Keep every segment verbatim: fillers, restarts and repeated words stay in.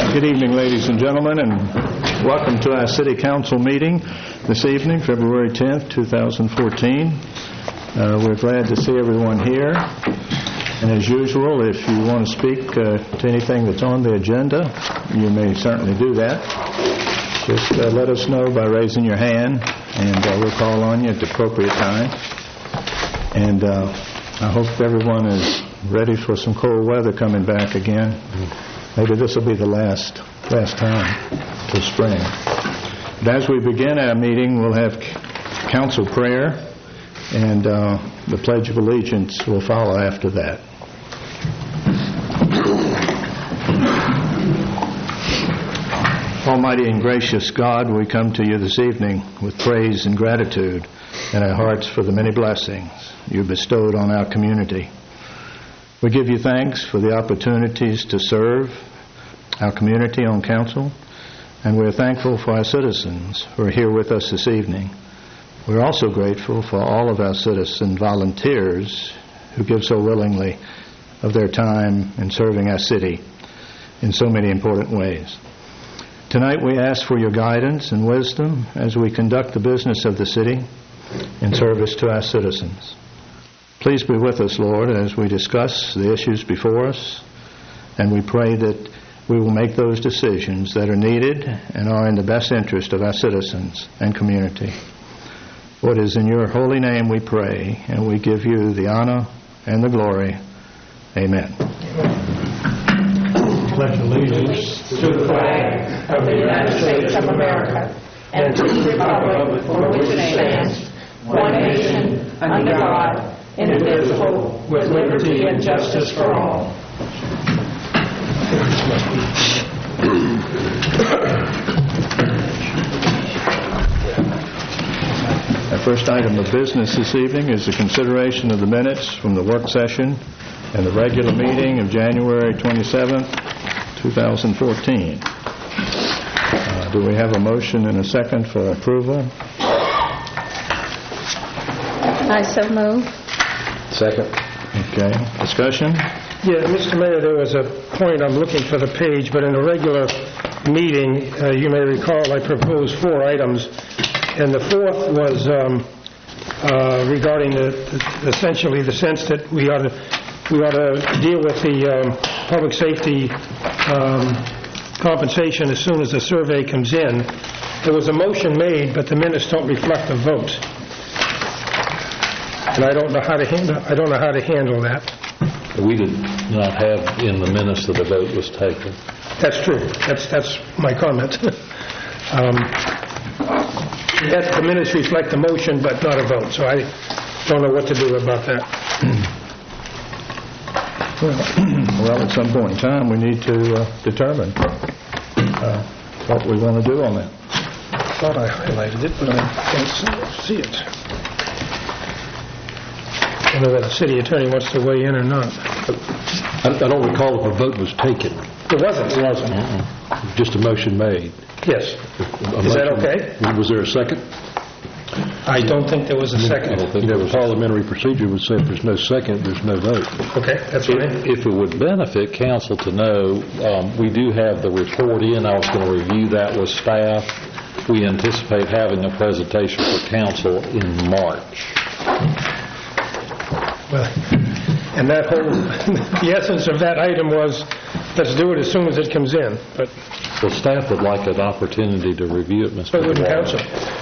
Good evening, ladies and gentlemen, and welcome to our City Council meeting this evening, February tenth, two thousand fourteen. Uh, we're glad to see everyone here. And as usual, if you want to speak uh, to anything that's on the agenda, you may certainly do that. Just uh, let us know by raising your hand, and uh, we'll call on you at the appropriate time. And uh, I hope everyone is ready for some cold weather coming back again. Maybe this will be the last last time till spring. But as we begin our meeting, we'll have council prayer, and uh, the Pledge of Allegiance will follow after that. Almighty and gracious God, we come to you this evening with praise and gratitude in our hearts for the many blessings you bestowed on our community. We give you thanks for the opportunities to serve our community on council, and we're thankful for our citizens who are here with us this evening. We're also grateful for all of our citizen volunteers who give so willingly of their time in serving our city in so many important ways. Tonight we ask for your guidance and wisdom as we conduct the business of the city in service to our citizens. Please be with us, Lord, as we discuss the issues before us, and we pray that we will make those decisions that are needed and are in the best interest of our citizens and community. What is in your holy name we pray, and we give you the honor and the glory. Amen. Pledge allegiance to the flag of the United States of America and to the republic for which it stands, one nation, under God, indivisible, with liberty and justice for all. Our first item of business this evening is the consideration of the minutes from the work session and the regular meeting of January twenty-seventh, two thousand fourteen. Uh, do we have a motion and a second for approval? I so move. Second. Okay. Discussion? Yeah, Mister Mayor, there was a point, I'm looking for the page, but in a regular meeting, uh, you may recall I proposed four items, and the fourth was um, uh, regarding the, the, essentially the sense that we ought to, we ought to deal with the um, public safety um, compensation as soon as the survey comes in. There was a motion made, but the minutes don't reflect the vote. And I don't know how to handle. I don't know how to handle that. We did not have in the minutes that a vote was taken. That's true. That's that's my comment. um, that the minutes reflect the motion, but not a vote. So I don't know what to do about that. Well, well, at some point in time, we need to uh, determine uh, what we want to do on that. I thought I highlighted it, but I can't see it. I don't know whether the city attorney wants to weigh in or not. I, I don't recall if a vote was taken. It wasn't. It wasn't. Uh-uh. Just a motion made. Yes. A Is that motion, okay? Was there a second? I don't think there was a second. I don't think there was. Parliamentary procedure would say if there's no second, there's no vote. Okay, that's fine. If, if it would benefit council to know, um, we do have the report in. I was going to review that with staff. We anticipate having a presentation for council in March. Well, and that whole, the essence of that item was, let's do it as soon as it comes in. But the staff would like an opportunity to review it, Mister So wouldn't council.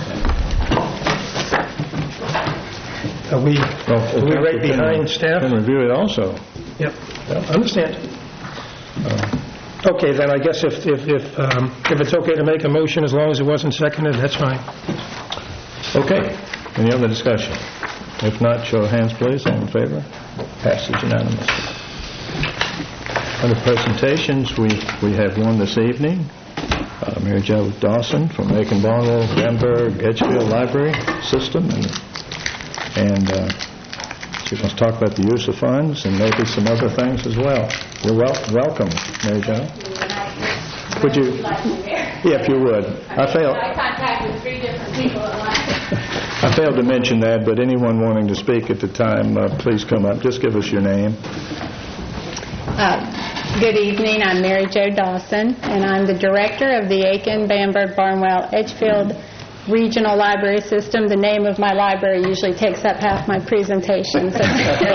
Are we, Well, are we right behind staff? Can review it also. Yep, understand. Okay, then I guess if if if, um, if it's okay to make a motion as long as it wasn't seconded, that's fine. Okay. Any other discussion? If not, show of hands, please. All in favor? Passes unanimously. Under presentations, we, we have one this evening. Uh, Mary Jo Dawson from Macon Barnwell, Bamberg, Edgefield Library System. And, and uh, she wants to talk about the use of funds and maybe some other things as well. You're wel welcome, Mary Jo. Would you? Yeah, if you would. I failed. I contacted three different people at once. I failed to mention that, but anyone wanting to speak at the time, uh, please come up. Just give us your name. Uh, Good evening. I'm Mary Jo Dawson, and I'm the director of the Aiken, Bamberg, Barnwell, Edgefield Regional Library System. The name of my library usually takes up half my presentation, so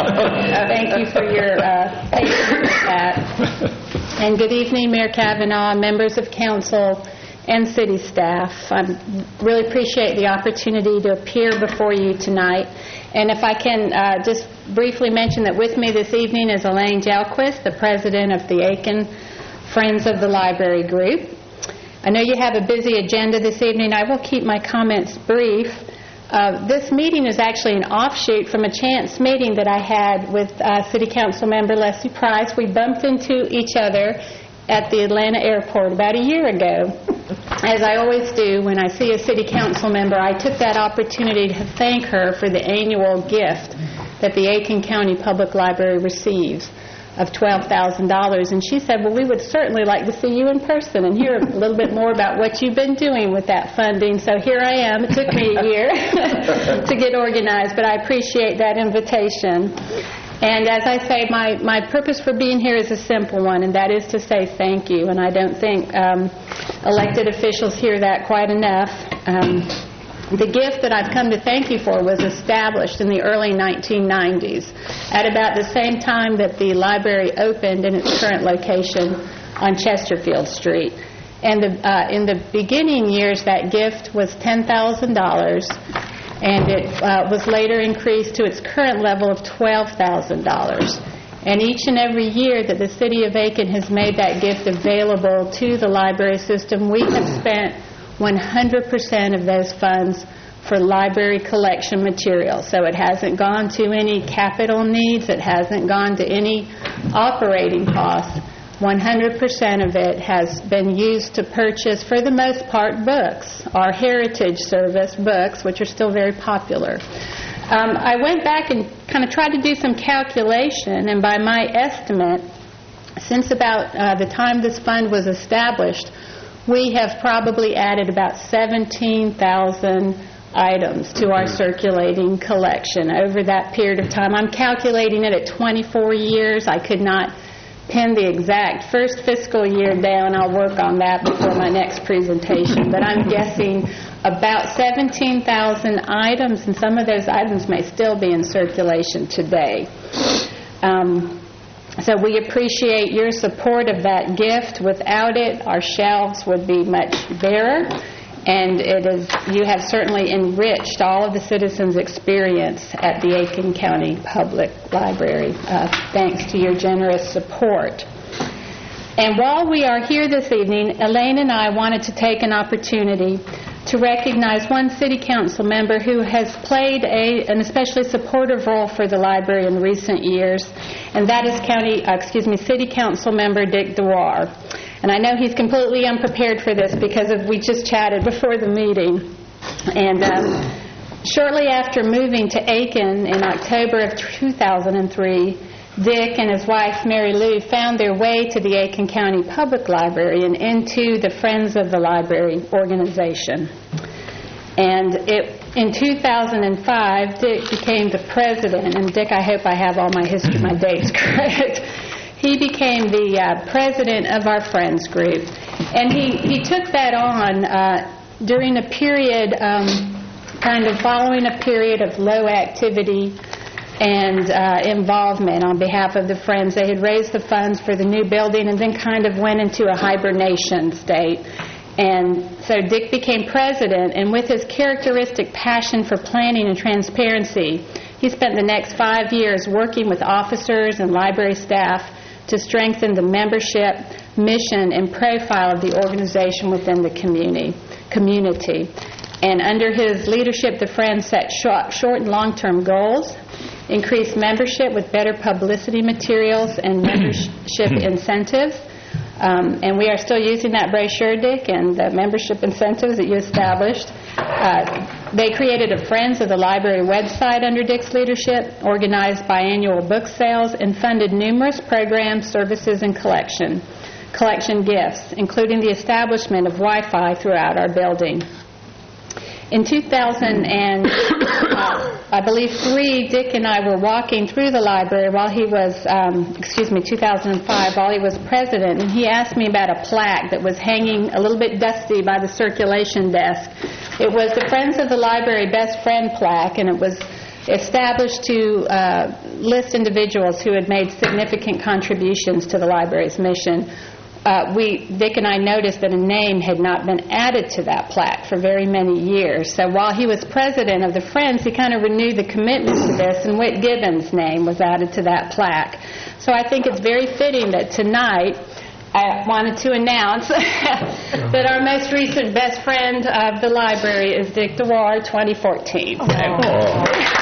thank you for your uh, patience with that. And good evening, Mayor Kavanaugh, members of council, and city staff. I really appreciate the opportunity to appear before you tonight. And if I can uh, just briefly mention that with me this evening is Elaine Jalquist, the president of the Aiken Friends of the Library Group. I know you have a busy agenda this evening. I will keep my comments brief. Uh, this meeting is actually an offshoot from a chance meeting that I had with uh, City Council member Leslie Price. We bumped into each other at the Atlanta airport about a year ago. As I always do when I see a City Council member, I took that opportunity to thank her for the annual gift that the Aiken County Public Library receives of twelve thousand dollars. And she said, well, we would certainly like to see you in person and hear a little bit more about what you've been doing with that funding. So here I am. It took me a year to get organized, but I appreciate that invitation. And as I say, my, my purpose for being here is a simple one, and that is to say thank you. And I don't think um, elected officials hear that quite enough. Um, the gift that I've come to thank you for was established in the early nineteen nineties, at about the same time that the library opened in its current location on Chesterfield Street. And the, uh, in the beginning years, that gift was ten thousand dollars. And it uh, was later increased to its current level of twelve thousand dollars. And each and every year that the City of Aiken has made that gift available to the library system, we have spent one hundred percent of those funds for library collection materials. So it hasn't gone to any capital needs, it hasn't gone to any operating costs. one hundred percent of it has been used to purchase, for the most part, books, our Heritage Service books, which are still very popular. Um, I went back and kind of tried to do some calculation, and by my estimate, since about uh, the time this fund was established, we have probably added about seventeen thousand items to our circulating collection over that period of time. I'm calculating it at twenty-four years. I could not pin the exact first fiscal year down. I'll work on that before my next presentation. But I'm guessing about seventeen thousand items, and some of those items may still be in circulation today. Um, so we appreciate your support of that gift. Without it, our shelves would be much barer. And it is, you have certainly enriched all of the citizens' experience at the Aiken County Public Library, uh, thanks to your generous support. And while we are here this evening, Elaine and I wanted to take an opportunity to recognize one City Council member who has played a, an especially supportive role for the library in recent years, and that is County, uh, excuse me, City Council member Dick Dewar. And I know he's completely unprepared for this because of, we just chatted before the meeting. And um, shortly after moving to Aiken in October of two thousand three, Dick and his wife Mary Lou found their way to the Aiken County Public Library and into the Friends of the Library organization. And it, in two thousand five, Dick became the president. And Dick, I hope I have all my history, my dates correct. He became the uh, president of our Friends group. And he, he took that on uh, during a period, um, kind of following a period of low activity and uh, involvement on behalf of the Friends. They had raised the funds for the new building and then kind of went into a hibernation state. And so Dick became president, and with his characteristic passion for planning and transparency, he spent the next five years working with officers and library staff to strengthen the membership, mission, and profile of the organization within the community. community. And under his leadership, the Friends set short, short and long-term goals, increased membership with better publicity materials and membership incentives. Um, and we are still using that brochure, Dick, and the membership incentives that you established. Uh, they created a Friends of the Library website under Dick's leadership, organized biannual book sales, and funded numerous programs, services, and collection, collection gifts, including the establishment of Wi-Fi throughout our building. In two thousand I believe three, Dick and I were walking through the library while he was, um, excuse me, two thousand five, while he was president, and he asked me about a plaque that was hanging a little bit dusty by the circulation desk. It was the Friends of the Library Best Friend plaque, and it was established to uh, list individuals who had made significant contributions to the library's mission. Uh, we, Dick and I noticed that a name had not been added to that plaque for very many years. So while he was president of the Friends, he kind of renewed the commitment to this, and Whit Gibbons' name was added to that plaque. So I think it's very fitting that tonight I wanted to announce that our most recent best friend of the library is Dick DeWar, twenty fourteen. So.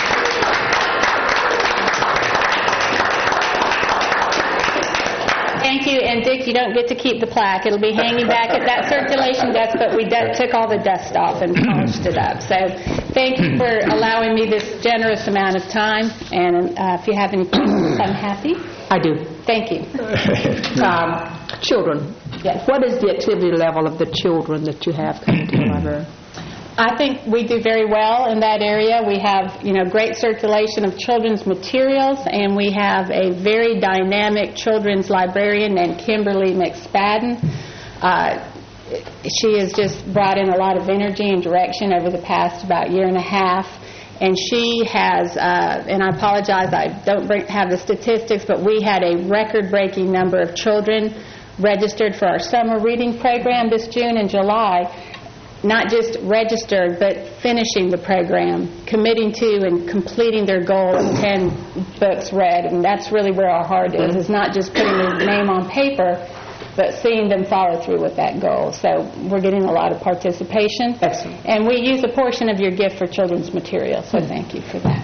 Thank you, and Dick, you don't get to keep the plaque. It'll be hanging back at that circulation desk, but we d- took all the dust off and polished it up. So thank you for allowing me this generous amount of time, and uh, if you have any questions, I'm happy. I do. Thank you. Um, children. Yes. What is the activity level of the children that you have coming to the library? I think we do very well in that area. We have, you know, great circulation of children's materials, and we have a very dynamic children's librarian named Kimberly McSpadden. Uh, she has just brought in a lot of energy and direction over the past about year and a half. And she has, uh, and I apologize, I don't bring, have the statistics, but we had a record-breaking number of children registered for our summer reading program this June and July. Not just registered, but finishing the program, committing to and completing their goal of ten books read. And that's really where our heart is, is not just putting their name on paper, but seeing them follow through with that goal. So we're getting a lot of participation. Excellent. And we use a portion of your gift for children's material, so thank you for that.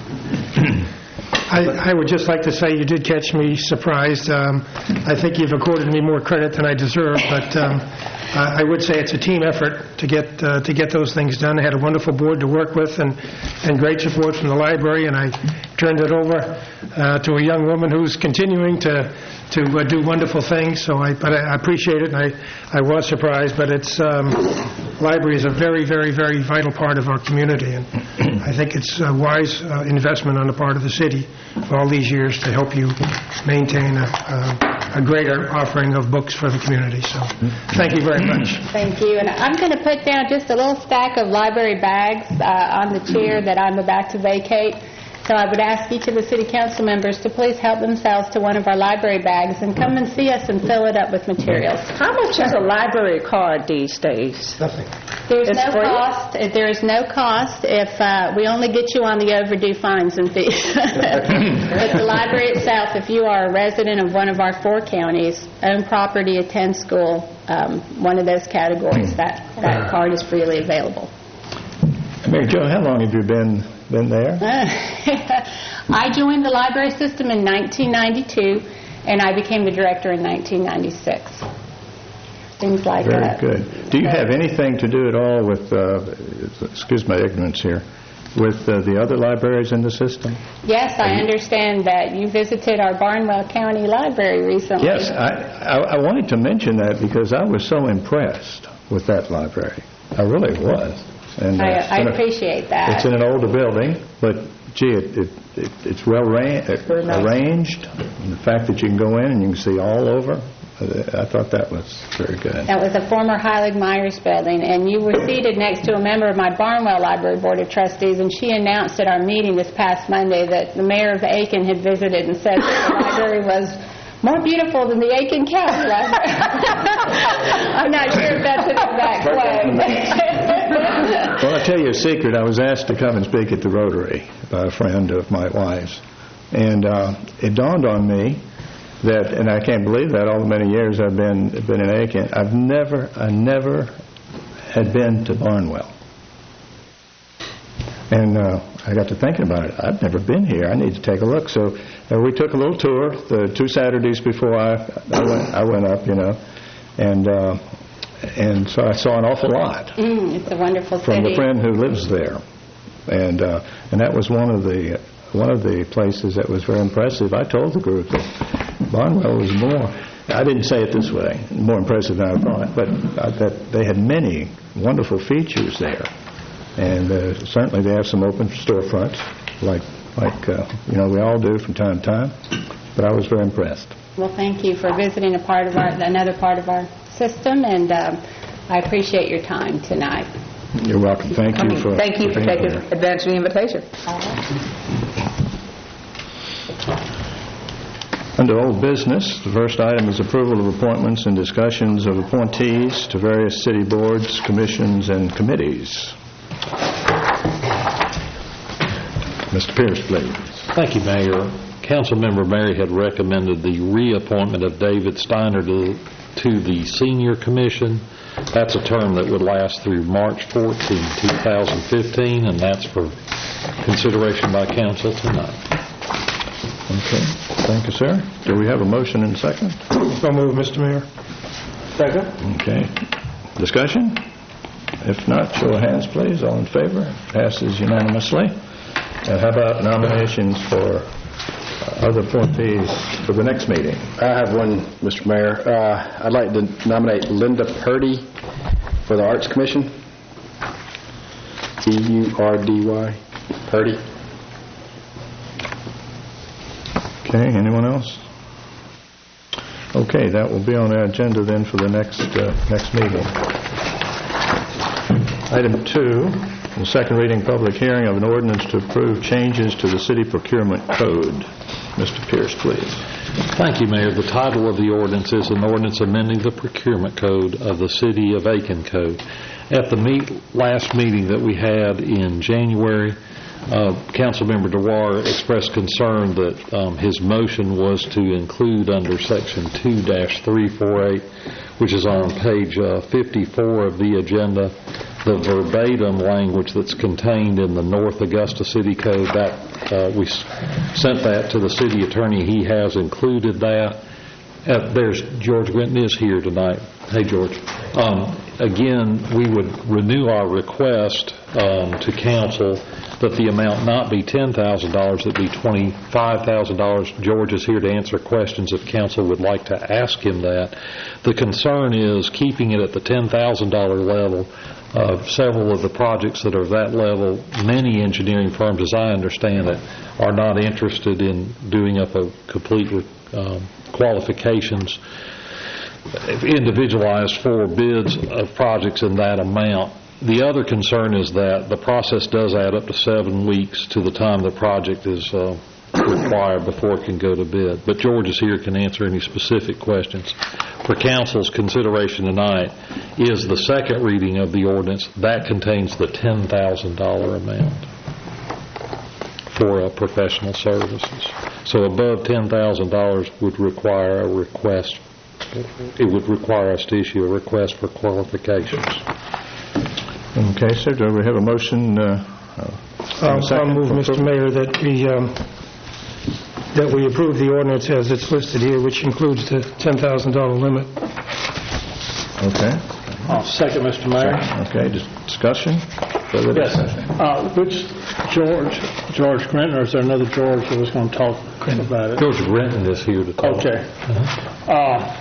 I, I would just like to say you did catch me surprised. Um, I think you've accorded me more credit than I deserve, but um, I would say it's a team effort to get uh, to get those things done. I had a wonderful board to work with, and, and great support from the library, and I turned it over uh, to a young woman who's continuing to to uh, do wonderful things. So I, but I appreciate it, and I, I was surprised. But it's um, library is a very, very, very vital part of our community, and I think it's a wise uh, investment on the part of the city for all these years to help you maintain a, a, a greater offering of books for the community. So thank you very much. Thank you. And I'm going to put down just a little stack of library bags uh, on the chair that I'm about to vacate. So I would ask each of the city council members to please help themselves to one of our library bags and come and see us and fill it up with materials. How much is a library card these days? Nothing. There's It's no free? cost. There is no cost if uh, we only get you on the overdue fines and fees. But the library itself, if you are a resident of one of our four counties, own property, attend school, um, one of those categories, that, that card is freely available. Mary Jo, how long have you been been there? I joined the library system in nineteen ninety-two, and I became the director in nineteen ninety-six. Things like Very that. good. Do you have anything to do at all with, uh, excuse my ignorance here, with uh, the other libraries in the system? Yes, I understand that you visited our Barnwell County Library recently. Yes, I, I, I wanted to mention that because I was so impressed with that library. I really was. And, uh, I, I in a- appreciate that. It's in an older building, but gee, it, it, it it's well ra- Very nice. arranged. And the fact that you can go in and you can see all over, uh, I thought that was very good. That was a former Heilig Myers building, and you were seated next to a member of my Barnwell Library Board of Trustees, and she announced at our meeting this past Monday that the mayor of Aiken had visited and said that the library was more beautiful than the Aiken County Library. I'm not sure if that's an exact quote. Well, I'll tell you a secret. I was asked to come and speak at the Rotary by a friend of my wife's, and uh, it dawned on me that, and I can't believe that all the many years I've been been in Aiken, I've never, I never had been to Barnwell. And uh, I got to thinking about it. I've never been here. I need to take a look. So uh, we took a little tour the two Saturdays before I I went, I went up, you know, and uh, and so I saw an awful lot Mm, it's a wonderful from city. the friend who lives there, and uh, and that was one of the one of the places that was very impressive. I told the group that Barnwell was more. I didn't say it this way, more impressive than I thought, but uh, that they had many wonderful features there. And uh, certainly they have some open storefronts, like, like uh, you know, we all do from time to time. But I was very impressed. Well, thank you for visiting a part of our, another part of our system, and um, I appreciate your time tonight. You're welcome. Thank you for Thank you for being taking here. advantage of the invitation. Under old business, the first item is approval of appointments and discussions of appointees to various city boards, commissions, and committees. Mister Pierce, please. Thank you, Mayor. Councilmember Mary had recommended the reappointment of David Steiner to, to the Senior Commission. That's a term that would last through March fourteenth, two thousand fifteen, and that's for consideration by council tonight. Okay. Thank you, sir. Do we have a motion and a second? So moved, Mister Mayor. Second. Okay. Discussion? If not, show of hands, please. All in favor? Passes unanimously. And how about nominations for uh, other appointees for the next meeting? I have one, Mister Mayor. Uh, I'd like to nominate Linda Purdy for the Arts Commission. P U R D Y, Purdy. Okay, anyone else? Okay, that will be on our agenda then for the next uh, next meeting. Item two, the second reading public hearing of an ordinance to approve changes to the city procurement code. Mister Pierce, please. Thank you, Mayor. The title of the ordinance is an ordinance amending the procurement code of the City of Aiken Code. At the meet, last meeting that we had in January, uh, Councilmember DeWar expressed concern that um, his motion was to include under Section two dash three forty-eight, which is on page uh, fifty-four of the agenda, the verbatim language that's contained in the North Augusta City Code. That uh, we s- sent that to the city attorney. He has included that. Uh, there's George Grinton is here tonight. Hey, George. Um, again, we would renew our request um, to council that the amount not be ten thousand dollars, it be twenty-five thousand dollars. George is here to answer questions if council would like to ask him that. The concern is keeping it at the ten thousand dollars level. Uh, several of the projects that are of that level, many engineering firms, as I understand it, are not interested in doing up a complete um, qualifications, individualized for bids of projects in that amount. The other concern is that the process does add up to seven weeks to the time the project is uh, required before it can go to bid. But George is here, can answer any specific questions. For council's consideration tonight is the second reading of the ordinance. That contains the ten thousand dollars amount for uh, professional services. So above ten thousand dollars would require a request. It would require us to issue a request for qualifications. Okay, sir, do we have a motion? Uh, Um, I'll move, Mister Mayor, that we um, that we approve the ordinance as it's listed here, which includes the ten thousand dollars limit. Okay. I'll second, Mister Mayor. Okay, dis- discussion? Further Yes. discussion? Uh, Which George, George Grinton, or is there another George that was going to talk about it? George Renton is here to talk. Okay. Uh,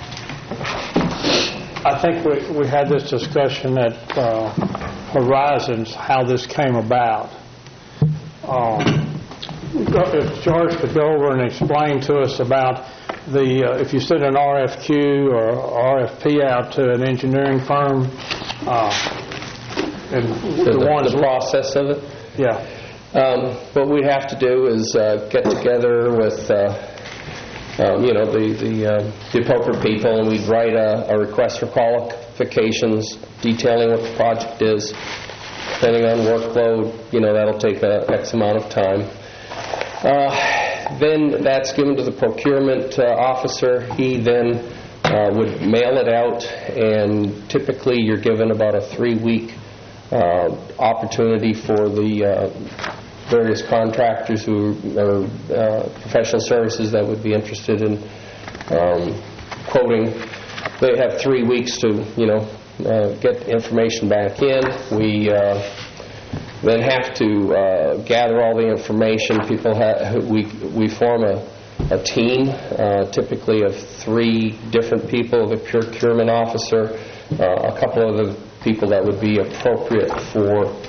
I think we we had this discussion at uh, Horizons, how this came about. Um, If George could go over and explain to us about the, uh, if you send an R F Q or R F P out to an engineering firm, uh, and The, the ones... the process of it. Yeah. Um, what we'd have to do is uh, get together with, uh, um, you know, the the, uh, the appropriate people, and we'd write a, a request for qualifications detailing what the project is. Depending on workload, you know, that'll take a X amount of time. Uh, then that's given to the procurement uh, officer. He then uh, would mail it out, and typically you're given about a three-week uh, opportunity for the uh, various contractors who are uh, professional services that would be interested in um, quoting. They have three weeks to, you know, uh, get information back in. We uh, then have to uh, gather all the information. People have, we we form a, a team, uh, typically of three different people: the procurement officer, uh, a couple of the people that would be appropriate for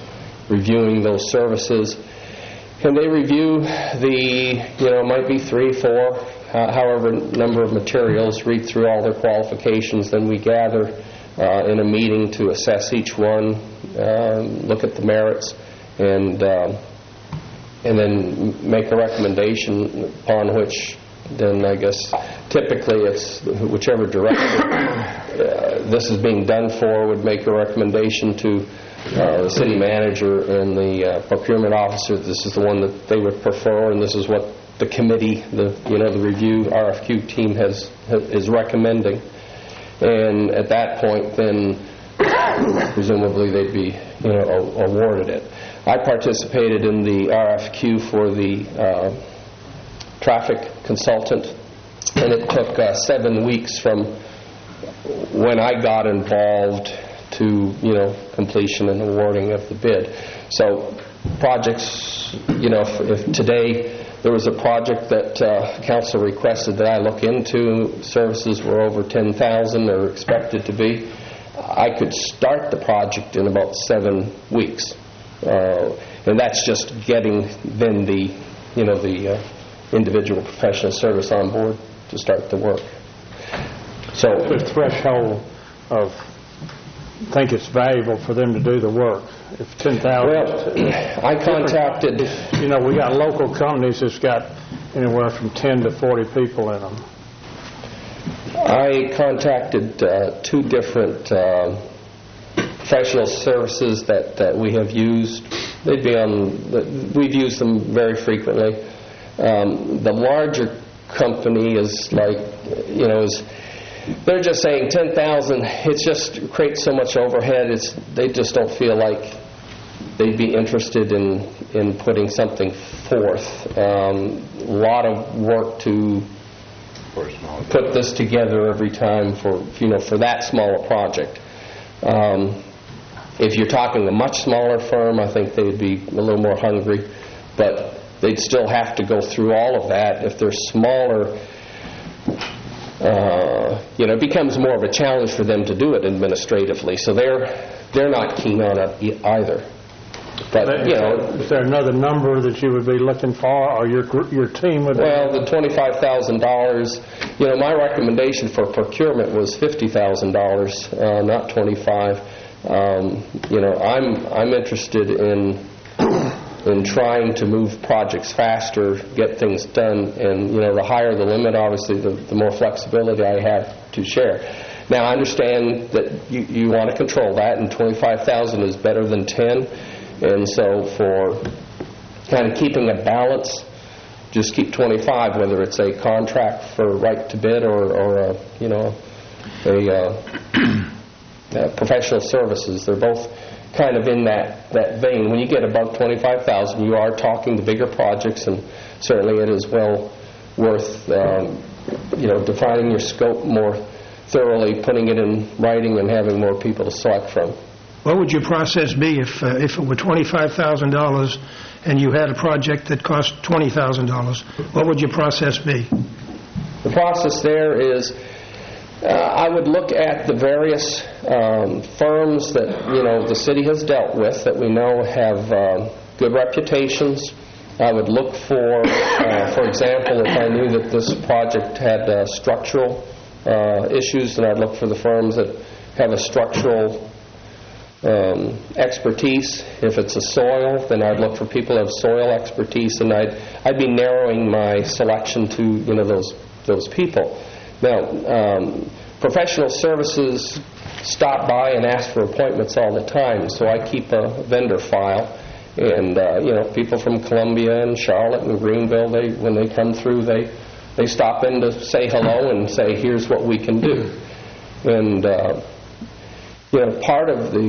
reviewing those services. And they review the, you know, it might be three, four, uh, however number of materials, read through all their qualifications, then we gather uh, in a meeting to assess each one, uh, look at the merits, and um, and then make a recommendation upon which then I guess typically it's whichever direction uh, this is being done for would make a recommendation to uh, the city manager and the uh, procurement officer. This is the one that they would prefer, and this is what the committee, the you know the review R F Q team has is recommending. And at that point, then presumably they'd be you know awarded it. I participated in the R F Q for the uh, traffic consultant, and it took uh, seven weeks from when I got involved to you know completion and awarding of the bid. So projects, you know, if, if today there was a project that uh, council requested that I look into, services were over ten thousand or expected to be, I could start the project in about seven weeks. Uh, and that's just getting then the, you know, the uh, individual professional service on board to start the work. So the threshold of think it's valuable for them to do the work. If ten thousand. Well, I contacted. You know, we got local companies that's got anywhere from ten to forty people in them. I contacted uh, two different uh, professional services that, that we have used. They'd be on. The, we've used them very frequently. Um, the larger company is like, you know, is they're just saying ten thousand. It just creates so much overhead. It's they just don't feel like they'd be interested in in putting something forth. Um, a lot of work to put this together every time for you know for that smaller project. Um, if you're talking a much smaller firm, I think they'd be a little more hungry, but they'd still have to go through all of that. If they're smaller, uh, you know, it becomes more of a challenge for them to do it administratively. So they're they're not keen on it either. But you know, is there another number that you would be looking for, or your your team would? Well, the twenty-five thousand dollars. You know, my recommendation for procurement was fifty thousand dollars, uh, not twenty-five. Um, you know, I'm I'm interested in in trying to move projects faster, get things done, and you know, the higher the limit, obviously, the, the more flexibility I have to share. Now, I understand that you, you want to control that, and twenty-five thousand is better than ten. And so for kind of keeping a balance, just keep twenty-five, whether it's a contract for right to bid or, or a, you know, a, uh, a professional services. They're both kind of in that, that vein. When you get above twenty-five thousand, you are talking the bigger projects, and certainly it is well worth, um, you know, defining your scope more thoroughly, putting it in writing, and having more people to select from. What would your process be if uh, if it were twenty-five thousand dollars and you had a project that cost twenty thousand dollars? What would your process be? The process there is uh, I would look at the various um, firms that, you know, the city has dealt with that we know have um, good reputations. I would look for, uh, for example, if I knew that this project had uh, structural uh, issues, then I'd look for the firms that have a structural Um, expertise. If it's a soil, then I'd look for people who have soil expertise, and I'd I'd be narrowing my selection to you know those those people. Now, um, professional services stop by and ask for appointments all the time, so I keep a vendor file, and uh, you know people from Columbia and Charlotte and Greenville, they when they come through, they they stop in to say hello and say, here's what we can do, and. Uh, You know, part of the,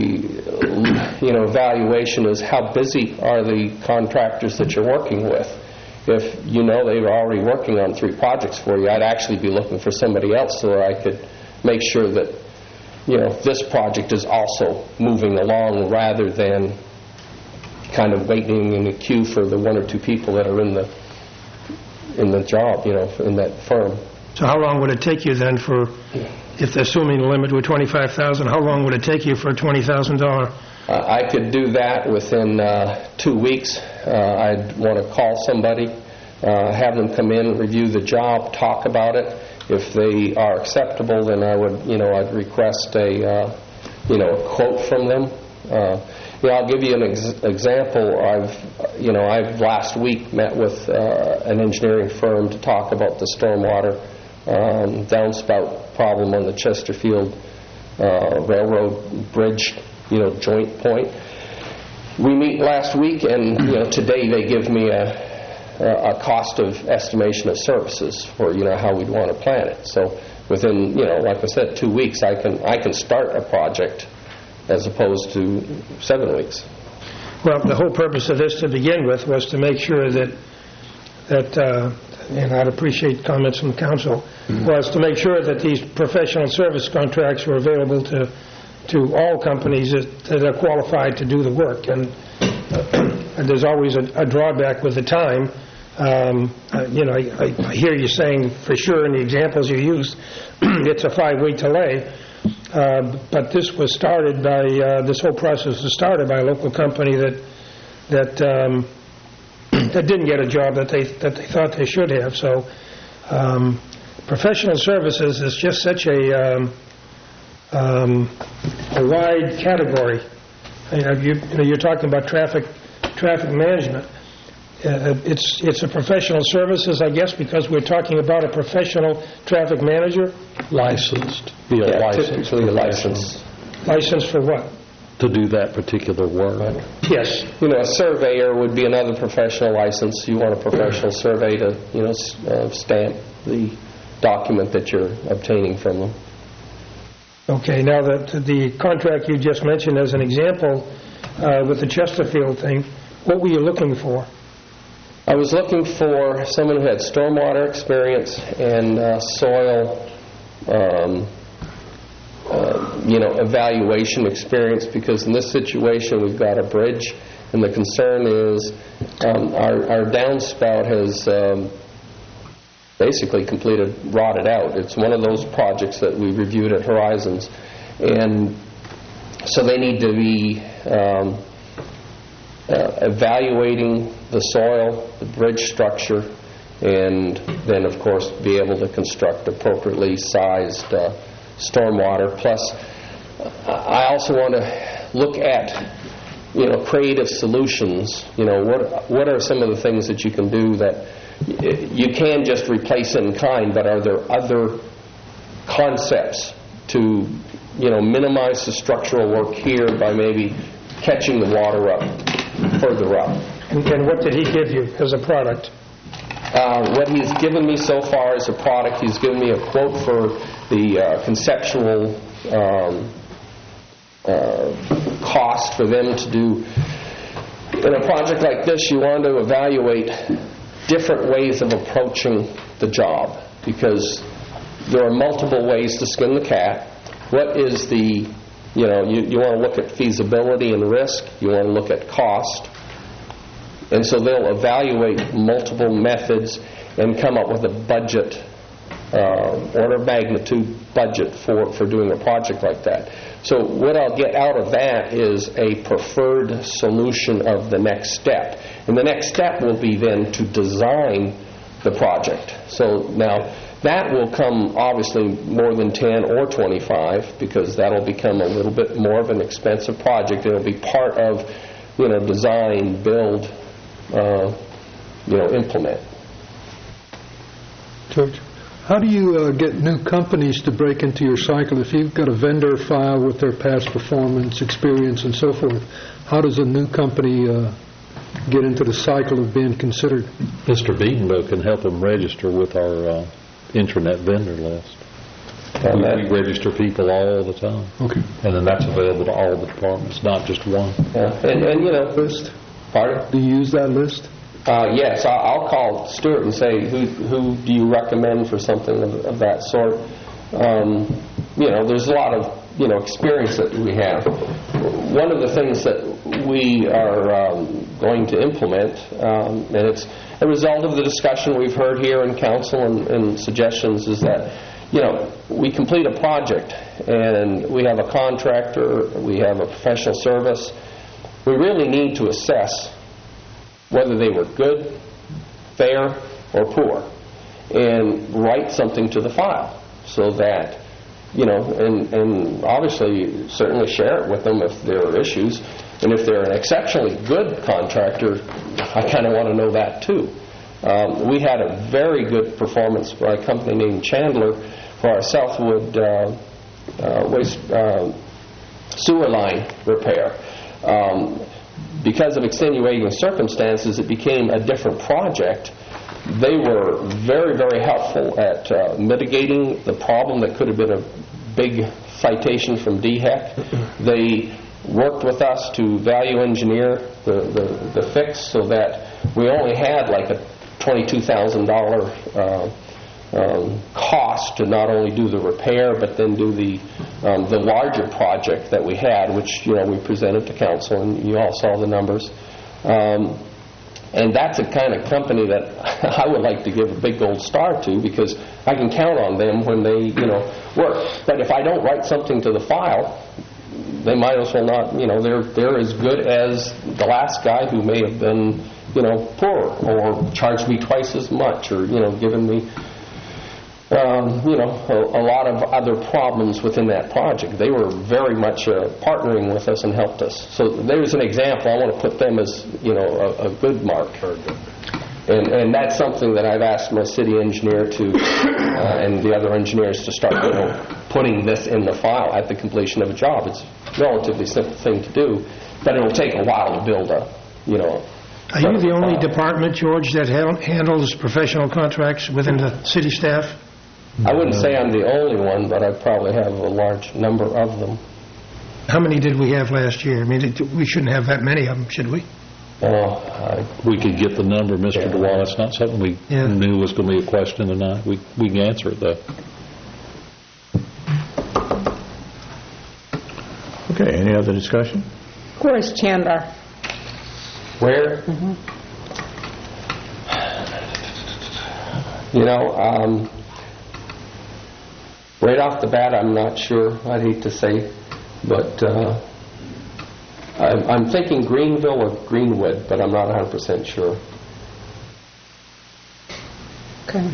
you know, evaluation is how busy are the contractors that you're working with. If you know they're already working on three projects for you, I'd actually be looking for somebody else so that I could make sure that, you know, this project is also moving along rather than kind of waiting in the queue for the one or two people that are in the in the job, you know, in that firm. So how long would it take you then for, if assuming the limit were twenty-five thousand dollars, how long would it take you for a twenty thousand dollars Uh, I could do that within uh, two weeks. Uh, I'd want to call somebody, uh, have them come in, review the job, talk about it. If they are acceptable, then I would, you know, I'd request a, uh, you know, a quote from them. Uh, yeah, I'll give you an ex- example. I've, you know, I've last week met with uh, an engineering firm to talk about the stormwater um, downspout problem on the Chesterfield uh, Railroad Bridge, you know, joint point. We meet last week, and you know, today they give me a, a cost of estimation of services for, you know, how we'd want to plan it. So within, you know, like I said, two weeks, I can I can start a project as opposed to seven weeks. Well, the whole purpose of this to begin with was to make sure that, that uh, and I'd appreciate comments from the council, mm-hmm. was to make sure that these professional service contracts were available to to all companies that, that are qualified to do the work. And, uh, and there's always a, a drawback with the time. Um, uh, you know, I, I hear you saying for sure in the examples you used, it's a five-week delay. Uh, but this was started by, uh, this whole process was started by a local company that that um, that didn't get a job that they that they thought they should have. So um, professional services is just such a um, um, a wide category. You know, you, you know, you're talking about traffic traffic management. Uh, it's it's a professional services, I guess, because we're talking about a professional traffic manager. Licensed. Be a Yeah, licensed typically a professional. license. License for what? To do that particular work. Yes. You know, a surveyor would be another professional license. You want a professional survey to, you know, s- uh, stamp the document that you're obtaining from them. Okay, now the, the contract you just mentioned as an example uh, with the Chesterfield thing, what were you looking for? I was looking for someone who had stormwater experience and uh, soil, um, uh, you know, evaluation experience, because in this situation we've got a bridge, and the concern is um, our, our downspout has um, basically completed, rotted out. It's one of those projects that we reviewed at Horizons, and so they need to be um, uh, evaluating the soil, the bridge structure, and then, of course, be able to construct appropriately sized uh, stormwater. Plus, I also want to look at, you know, creative solutions. You know, what what are some of the things that you can do that you can just replace in kind, but are there other concepts to, you know, minimize the structural work here by maybe catching the water up further up? And, and what did he give you as a product? Uh, what he's given me so far as a product, he's given me a quote for the uh, conceptual um, uh, cost for them to do. In a project like this, you want to evaluate different ways of approaching the job, because there are multiple ways to skin the cat. What is the, you know, you, you want to look at feasibility and risk, you want to look at cost, and so they'll evaluate multiple methods and come up with a budget, uh, order of magnitude budget for, for doing a project like that. So what I'll get out of that is a preferred solution of the next step. And the next step will be then to design the project. So now that will come obviously more than ten or twenty-five, because that'll become a little bit more of an expensive project. It'll be part of, you know, design, build, uh, you know, implement. George, how do you uh, get new companies to break into your cycle? If you've got a vendor file with their past performance, experience, and so forth, how does a new company uh, get into the cycle of being considered? Mister Beatonbow can help them register with our uh, intranet vendor list. And We, that- we register people all the time. Okay. And then that's available to all the departments, not just one. Yeah. And, and, you know, List? pardon? Do you use that list? Uh, yes, I- I'll call Stuart and say, who who do you recommend for something of, of that sort? Um, you know, there's a lot of, you know, experience that we have. One of the things that we are um, going to implement, um, and it's a result of the discussion we've heard here in council and, and suggestions, is that, you know, we complete a project and we have a contractor, we have a professional service, we really need to assess whether they were good, fair, or poor, and write something to the file so that, you know, and, and obviously certainly share it with them if there are issues. And if they're an exceptionally good contractor, I kind of want to know that too. Um, we had a very good performance by a company named Chandler for our Southwood uh, uh, waste uh, sewer line repair. Um, because of extenuating circumstances, it became a different project. They were very, very helpful at uh, mitigating the problem that could have been a big citation from D HEC. They worked with us to value engineer the, the, the fix so that we only had like a twenty-two thousand dollars uh, um, cost to not only do the repair but then do the um, the larger project that we had, which, you know, we presented to council and you all saw the numbers. Um, and that's a kind of company that I would like to give a big gold star to, because I can count on them when they, you know, work. But if I don't write something to the file, they might as well not, you know, they're they're as good as the last guy who may have been, you know, poorer or charged me twice as much, or, you know, given me, um, you know, a, a lot of other problems within that project. They were very much uh, partnering with us and helped us. So there's an example. I want to put them as, you know, a, a good mark. And, and that's something that I've asked my city engineer to, uh, and the other engineers to start, you know, putting this in the file at the completion of a job. It's a relatively simple thing to do, but it'll take a while to build a, you know. Are you the only department, George, that ha- handles professional contracts within the city staff? I wouldn't say I'm the only one, but I probably have a large number of them. How many did we have last year? I mean, it, we shouldn't have that many of them, should we? Oh, I, We could get the number, Mister Yeah. DeWall. It's not something we Yeah. knew was going to be a question tonight. We we can answer it, though. Okay, any other discussion? Where's Chandler? where? You know, um, right off the bat, I'm not sure. I'd hate to say, but uh, I'm, I'm thinking Greenville or Greenwood, but I'm not one hundred percent sure. Okay.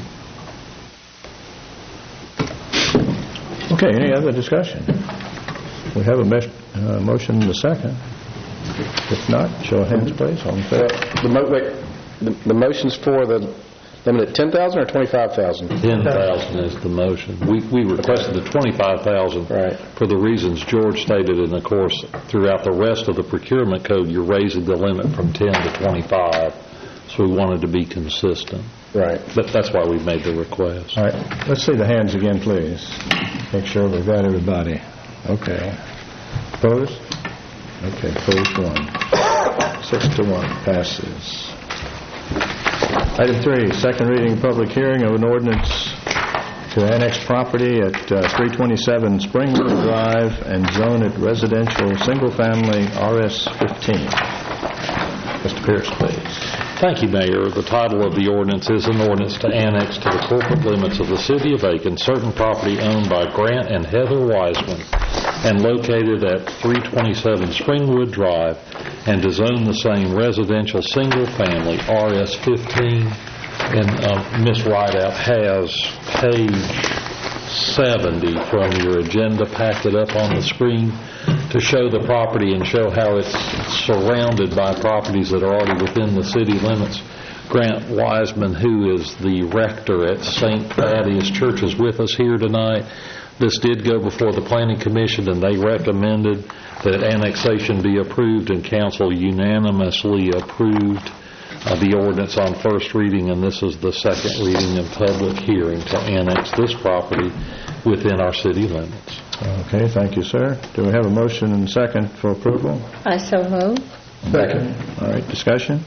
Okay, any other discussion? We have a mes- uh, motion and a second. If not, show of hands, please. All in favor? The mo- wait, the the motion's for the limit at ten thousand or twenty-five thousand? ten thousand is the motion. We we requested the twenty-five thousand Right. for the reasons George stated, and of course, throughout the rest of the procurement code, you're raising the limit from ten to twenty-five, so we wanted to be consistent. Right. But that's why we made the request. All right, let's see the hands again, please. Make sure we've got everybody. Okay. Opposed? Okay, opposed one. Six to one, passes. Item three, second reading, public hearing of an ordinance to annex property at uh, three twenty-seven Springwood Drive and zone it residential, single-family, R S fifteen. Mister Pierce, please. Thank you, Mayor. The title of the ordinance is an ordinance to annex to the corporate limits of the city of Aiken certain property owned by Grant and Heather Wiseman and located at three twenty-seven Springwood Drive, and to zone the same residential single-family, R S fifteen. And uh, Miz Rideout has page seventy from your agenda packet up on the screen to show the property and show how it's surrounded by properties that are already within the city limits. Grant Wiseman, who is the rector at Saint Thaddeus Church, is with us here tonight. This did go before the Planning Commission, and they recommended that annexation be approved, and council unanimously approved uh, the ordinance on first reading, and this is the second reading and public hearing to annex this property within our city limits. Okay, thank you, sir. Do we have a motion and second for approval? I so move. Second. All right, discussion?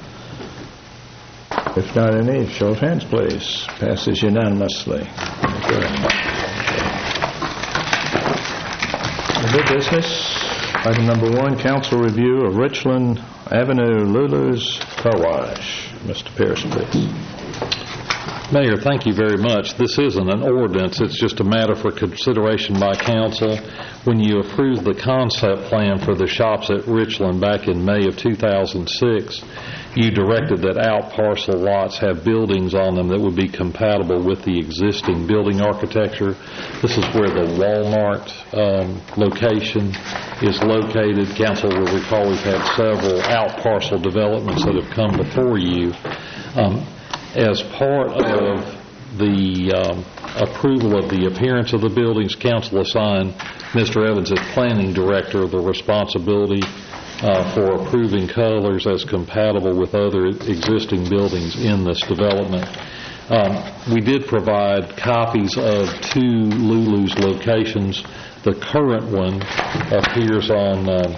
If not any, show of hands, please. Passes unanimously. New business, item number one, council review of Richland Avenue Lulu's Car Wash. Mister Pierce, please. Mayor, thank you very much. This isn't an ordinance, it's just a matter for consideration by council. When you approved the concept plan for the shops at Richland back in May of two thousand six, you directed that out parcel lots have buildings on them that would be compatible with the existing building architecture. This is where the Walmart um, location is located. Council will recall we've had several out parcel developments that have come before you. Um, As part of the um, approval of the appearance of the buildings, council assigned Mister Evans as planning director the responsibility uh, for approving colors as compatible with other existing buildings in this development. Um, we did provide copies of two Lulu's locations. The current one appears on uh,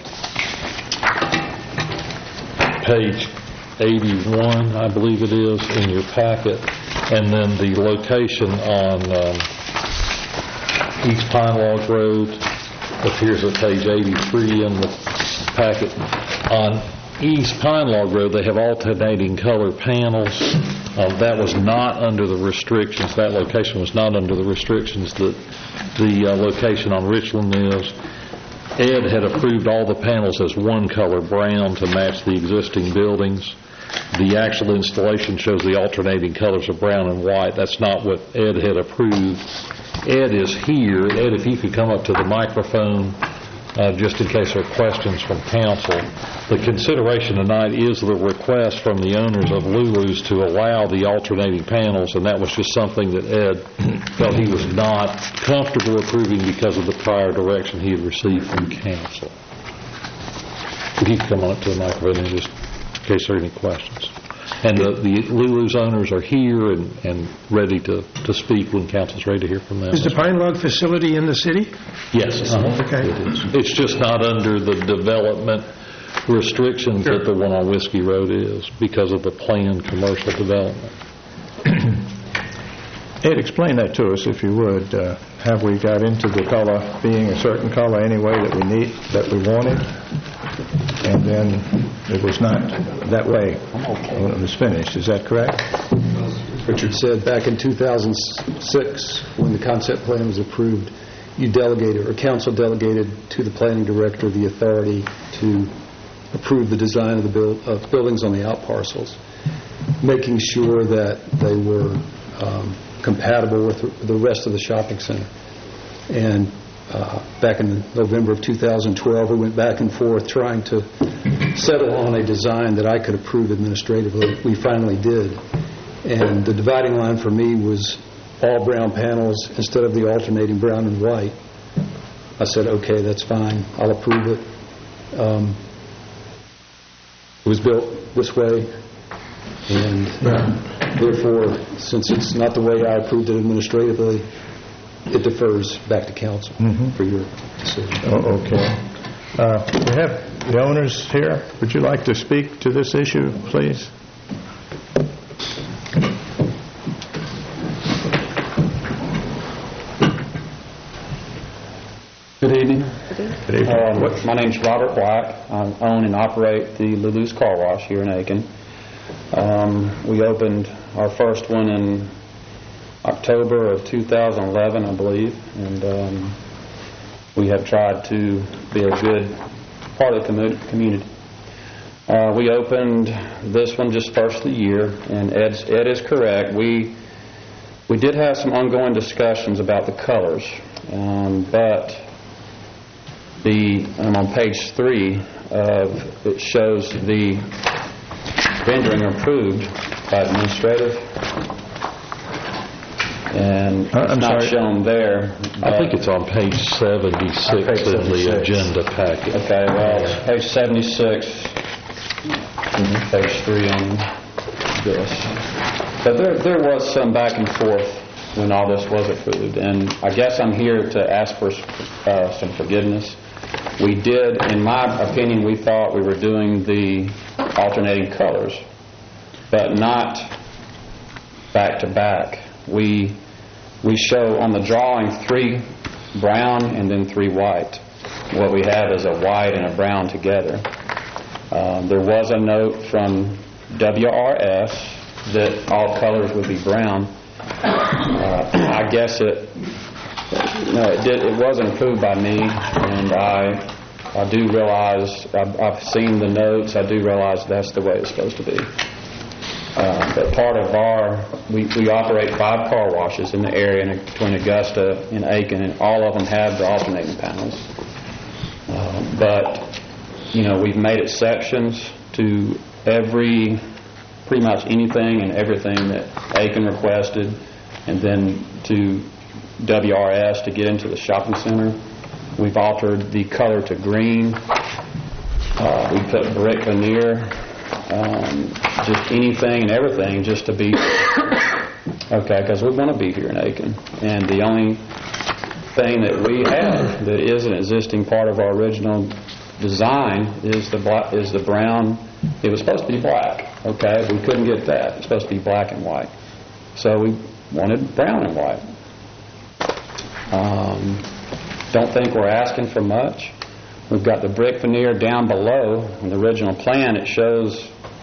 page eighty-one, I believe it is, in your packet, and then the location on um, East Pine Log Road appears at page eighty-three in the packet. On East Pine Log Road, they have alternating color panels. Uh, that was not under the restrictions. That location was not under the restrictions that the uh, location on Richland is. Ed had approved all the panels as one color, brown, to match the existing buildings. The actual installation shows the alternating colors of brown and white. That's not what Ed had approved. Ed is here. Ed, if you could come up to the microphone, uh, just in case there are questions from council. The consideration tonight is the request from the owners of Lulu's to allow the alternating panels, and that was just something that Ed felt he was not comfortable approving because of the prior direction he had received from council. If you could come on up to the microphone and just in case there are any questions. And the, the Lulu's owners are here and, and ready to, to speak when council's ready to hear from them. Is the Pine Log facility in the city? Yes. Uh-huh. Okay. It is. It's just not under the development restrictions sure. that the one on Whiskey Road is because of the planned commercial development. Ed, explain that to us, if you would. Uh, have we got into the color being a certain color anyway that we need, that we wanted? And then it was not that way when it was finished. Is that correct? Richard said back in two thousand six, when the concept plan was approved, you delegated, or council delegated to the planning director the authority to approve the design of the build, of buildings on the out parcels, making sure that they were um, compatible with the rest of the shopping center. And Uh, back in November of two thousand twelve, we went back and forth trying to settle on a design that I could approve administratively. We finally did. And the dividing line for me was all brown panels instead of the alternating brown and white. I said, okay, that's fine. I'll approve it. Um, it was built this way. And therefore, since it's not the way I approved it administratively, it defers back to council mm-hmm. for your decision. Oh, okay. Uh, we have the owners here. Would you like to speak to this issue, please? Good evening. Good evening. Um, my name is Robert White. I own and operate the Lulu's Car Wash here in Aiken. Um, we opened our first one in October of two thousand eleven, I believe, and um, we have tried to be a good part of the community. Uh, we opened this one just first of the year, and Ed's, Ed is correct. We we did have some ongoing discussions about the colors, um, but the um, on page three of it shows the rendering approved by administrative. And it's I'm not sorry. shown there. I think it's on page seventy-six page of the seventy-six. agenda packet. Okay, well, it's page seventy-six, mm-hmm. page three on this. But there, there was some back and forth when all this was approved, and I guess I'm here to ask for uh, some forgiveness. We did, in my opinion, we thought we were doing the alternating colors, but not back to back. We we show on the drawing three brown and then three white. What we have is a white and a brown together. Um, there was a note from W R S that all colors would be brown, Uh, I guess it, no, it did. It wasn't approved by me, and I, I do realize. I've, I've seen the notes. I do realize that's the way it's supposed to be. Uh, but part of our, we, we operate five car washes in the area in, between Augusta and Aiken, and all of them have the alternating panels. Uh, but, you know, we've made exceptions to every, pretty much anything and everything that Aiken requested, and then to W R S to get into the shopping center. We've altered the color to green. Uh, we put brick veneer. Um, just anything and everything just to be okay, because we want to be here in Aiken, and the only thing that we have that is an existing part of our original design is the black, is the brown. It was supposed to be black, okay, we couldn't get that. It's supposed to be black and white, so we wanted brown and white. Um, don't think we're asking for much. We've got the brick veneer down below. In the original plan, it shows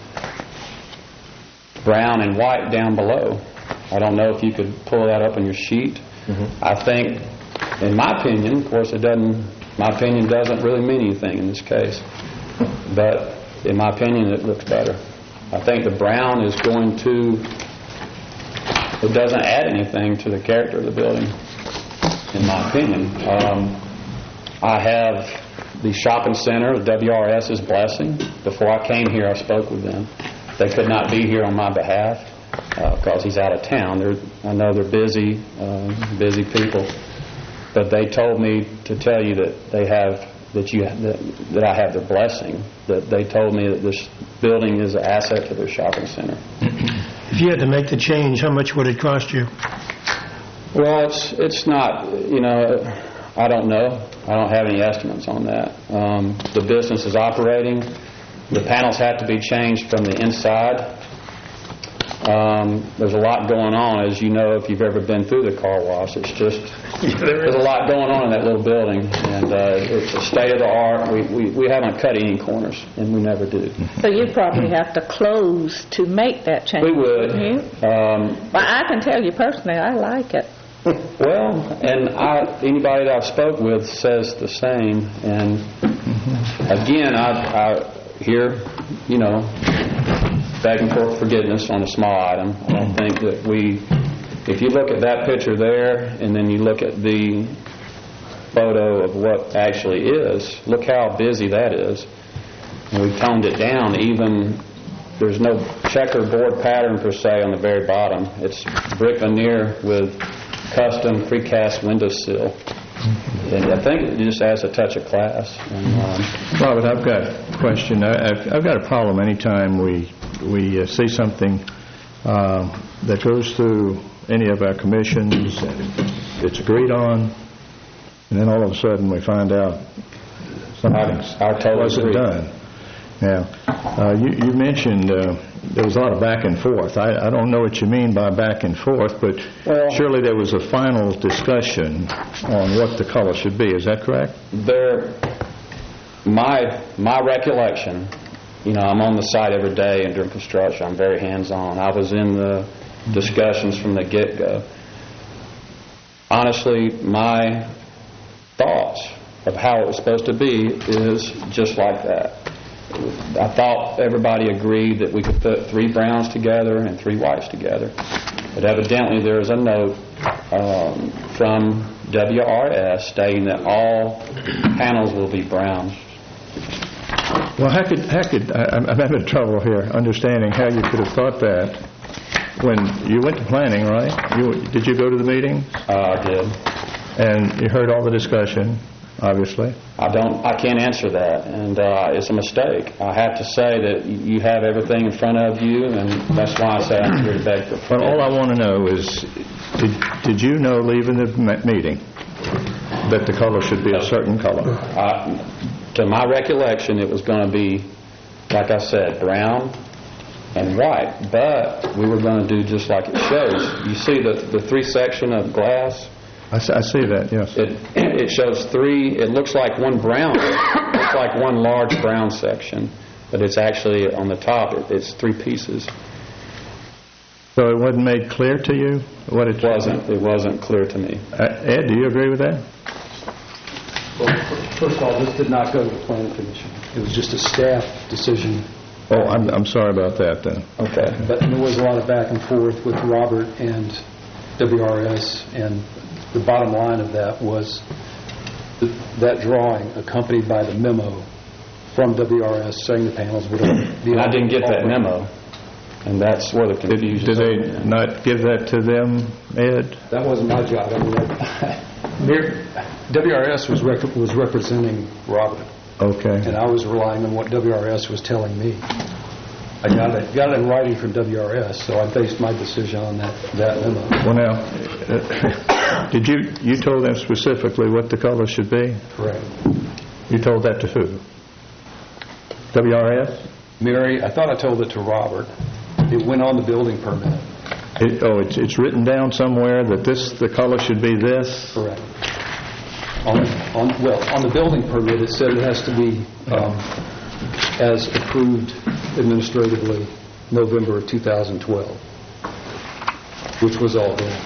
brown and white down below. I don't know if you could pull that up on your sheet. Mm-hmm. I think, in my opinion, of course it doesn't, my opinion doesn't really mean anything in this case, but in my opinion it looks better. I think the brown is going to, it doesn't add anything to the character of the building, in my opinion. Um, I have the shopping center, W R S's blessing. Before I came here, I spoke with them. They could not be here on my behalf because uh, he's out of town. They're, I know they're busy, uh, busy people, but they told me to tell you that they have that you that, that I have their blessing. That they told me that this building is an asset to their shopping center. If you had to make the change, how much would it cost you? Well, it's it's not, you know, I don't know. I don't have any estimates on that. Um, the business is operating. The panels have to be changed from the inside. Um, there's a lot going on, as you know, if you've ever been through the car wash. It's just, there's a lot going on in that little building, and uh, it's a state-of-the-art. We, we, we haven't cut any corners, and we never do. So you'd probably have to close to make that change. We would. You? Um, well, I can tell you personally, I like it. Well, and I, anybody that I've spoke with says the same, and again, I, I hear, you know, begging for forgiveness on a small item. I don't think that we, if you look at that picture there and then you look at the photo of what actually is, look how busy that is. And we've toned it down. Even there's no checkerboard pattern per se on the very bottom. It's brick veneer with custom precast window sill. And I think it just adds a touch of class. And, um, Robert, I've got a question. I, I've, I've got a problem anytime we we uh, see something uh, that goes through any of our commissions and it's agreed on, and then all of a sudden we find out something wasn't done. Now, uh, you, you mentioned uh, there was a lot of back and forth. I, I don't know what you mean by back and forth, but well, surely there was a final discussion on what the color should be. Is that correct? There, my my recollection, you know, I'm on the site every day and during construction. I'm very hands-on. I was in the discussions from the get-go. Honestly, my thoughts of how it was supposed to be is just like that. I thought everybody agreed that we could put three browns together and three whites together. But evidently there is a note um, from W R S stating that all panels will be brown. Well, how could, how could I, I'm having trouble here understanding how you could have thought that when you went to planning, right? You, did you go to the meeting? Uh, I did. And you heard all the discussion, obviously. I don't. I can't answer that, and uh, it's a mistake. I have to say that you have everything in front of you, and that's why I say I'm here to beg for forgiveness. But all I want to know is, did, did you know leaving the meeting that the color should be a certain color? Uh, to my recollection, it was going to be, like I said, brown and white, but we were going to do just like it shows. You see the the three section of glass. I see, I see that, yes. It it shows three, it looks like one brown, it looks like one large brown section, but it's actually on the top, it, it's three pieces. So it wasn't made clear to you what it It wasn't, it wasn't clear to me. Uh, Ed, do you agree with that? Well, first of all, this did not go to the planning commission. It was just a staff decision. Oh, I'm, I'm sorry about that then. Okay. But there was a lot of back and forth with Robert and W R S, and the bottom line of that was that, that drawing accompanied by the memo from W R S saying the panels would be... And I didn't get that memo, and that's where the confusion Did, did they not give that to them, Ed? That wasn't my job. I mean, W R S was, rec- was representing Robert. Okay. And I was relying on what W R S was telling me. I got it, got it in writing from W R S, so I based my decision on that, that memo. Well, now, uh, did you, you told them specifically what the color should be? Correct. You told that to who? W R S? Mary, I thought I told it to Robert. It went on the building permit. It, oh, it's, it's written down somewhere that this, the color should be this? Correct. On, on, well, on the building permit, it said it has to be um, as approved administratively November of two thousand twelve, which was all done.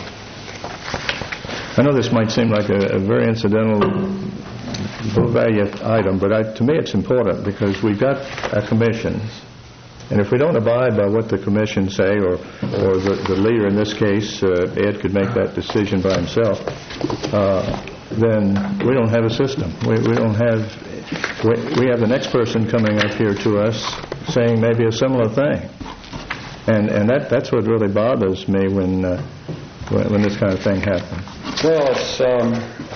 I know this might seem like a, a very incidental, low-value item, but I, to me it's important because we've got our commissions, and if we don't abide by what the commissions say, or, or the, the leader in this case, uh, Ed could make that decision by himself, uh, then we don't have a system. We, we don't have, we, we have the next person coming up here to us saying maybe a similar thing. And and that that's what really bothers me when, uh, when, when this kind of thing happens. Well, it's, um,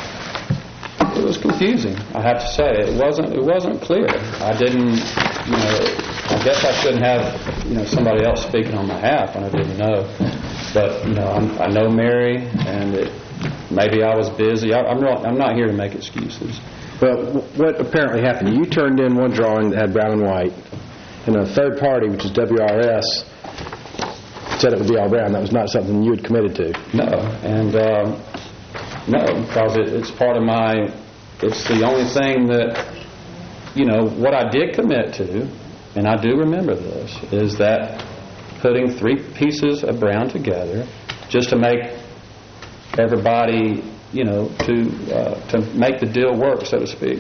it was confusing, I have to say. It wasn't, it wasn't clear. I didn't, you know, I guess I shouldn't have, you know, somebody else speaking on my behalf when I didn't know. But, you know, I'm, I know Mary, and it, maybe I was busy. I, I'm, not, I'm not here to make excuses. Well, what apparently happened, you turned in one drawing that had brown and white, and a third party, which is W R S, said it would be all brown. That was not something you had committed to. No, and um, no, because it, it's part of my, it's the only thing that, you know, what I did commit to, and I do remember this, is that putting three pieces of brown together just to make everybody, you know, to uh, to make the deal work, so to speak.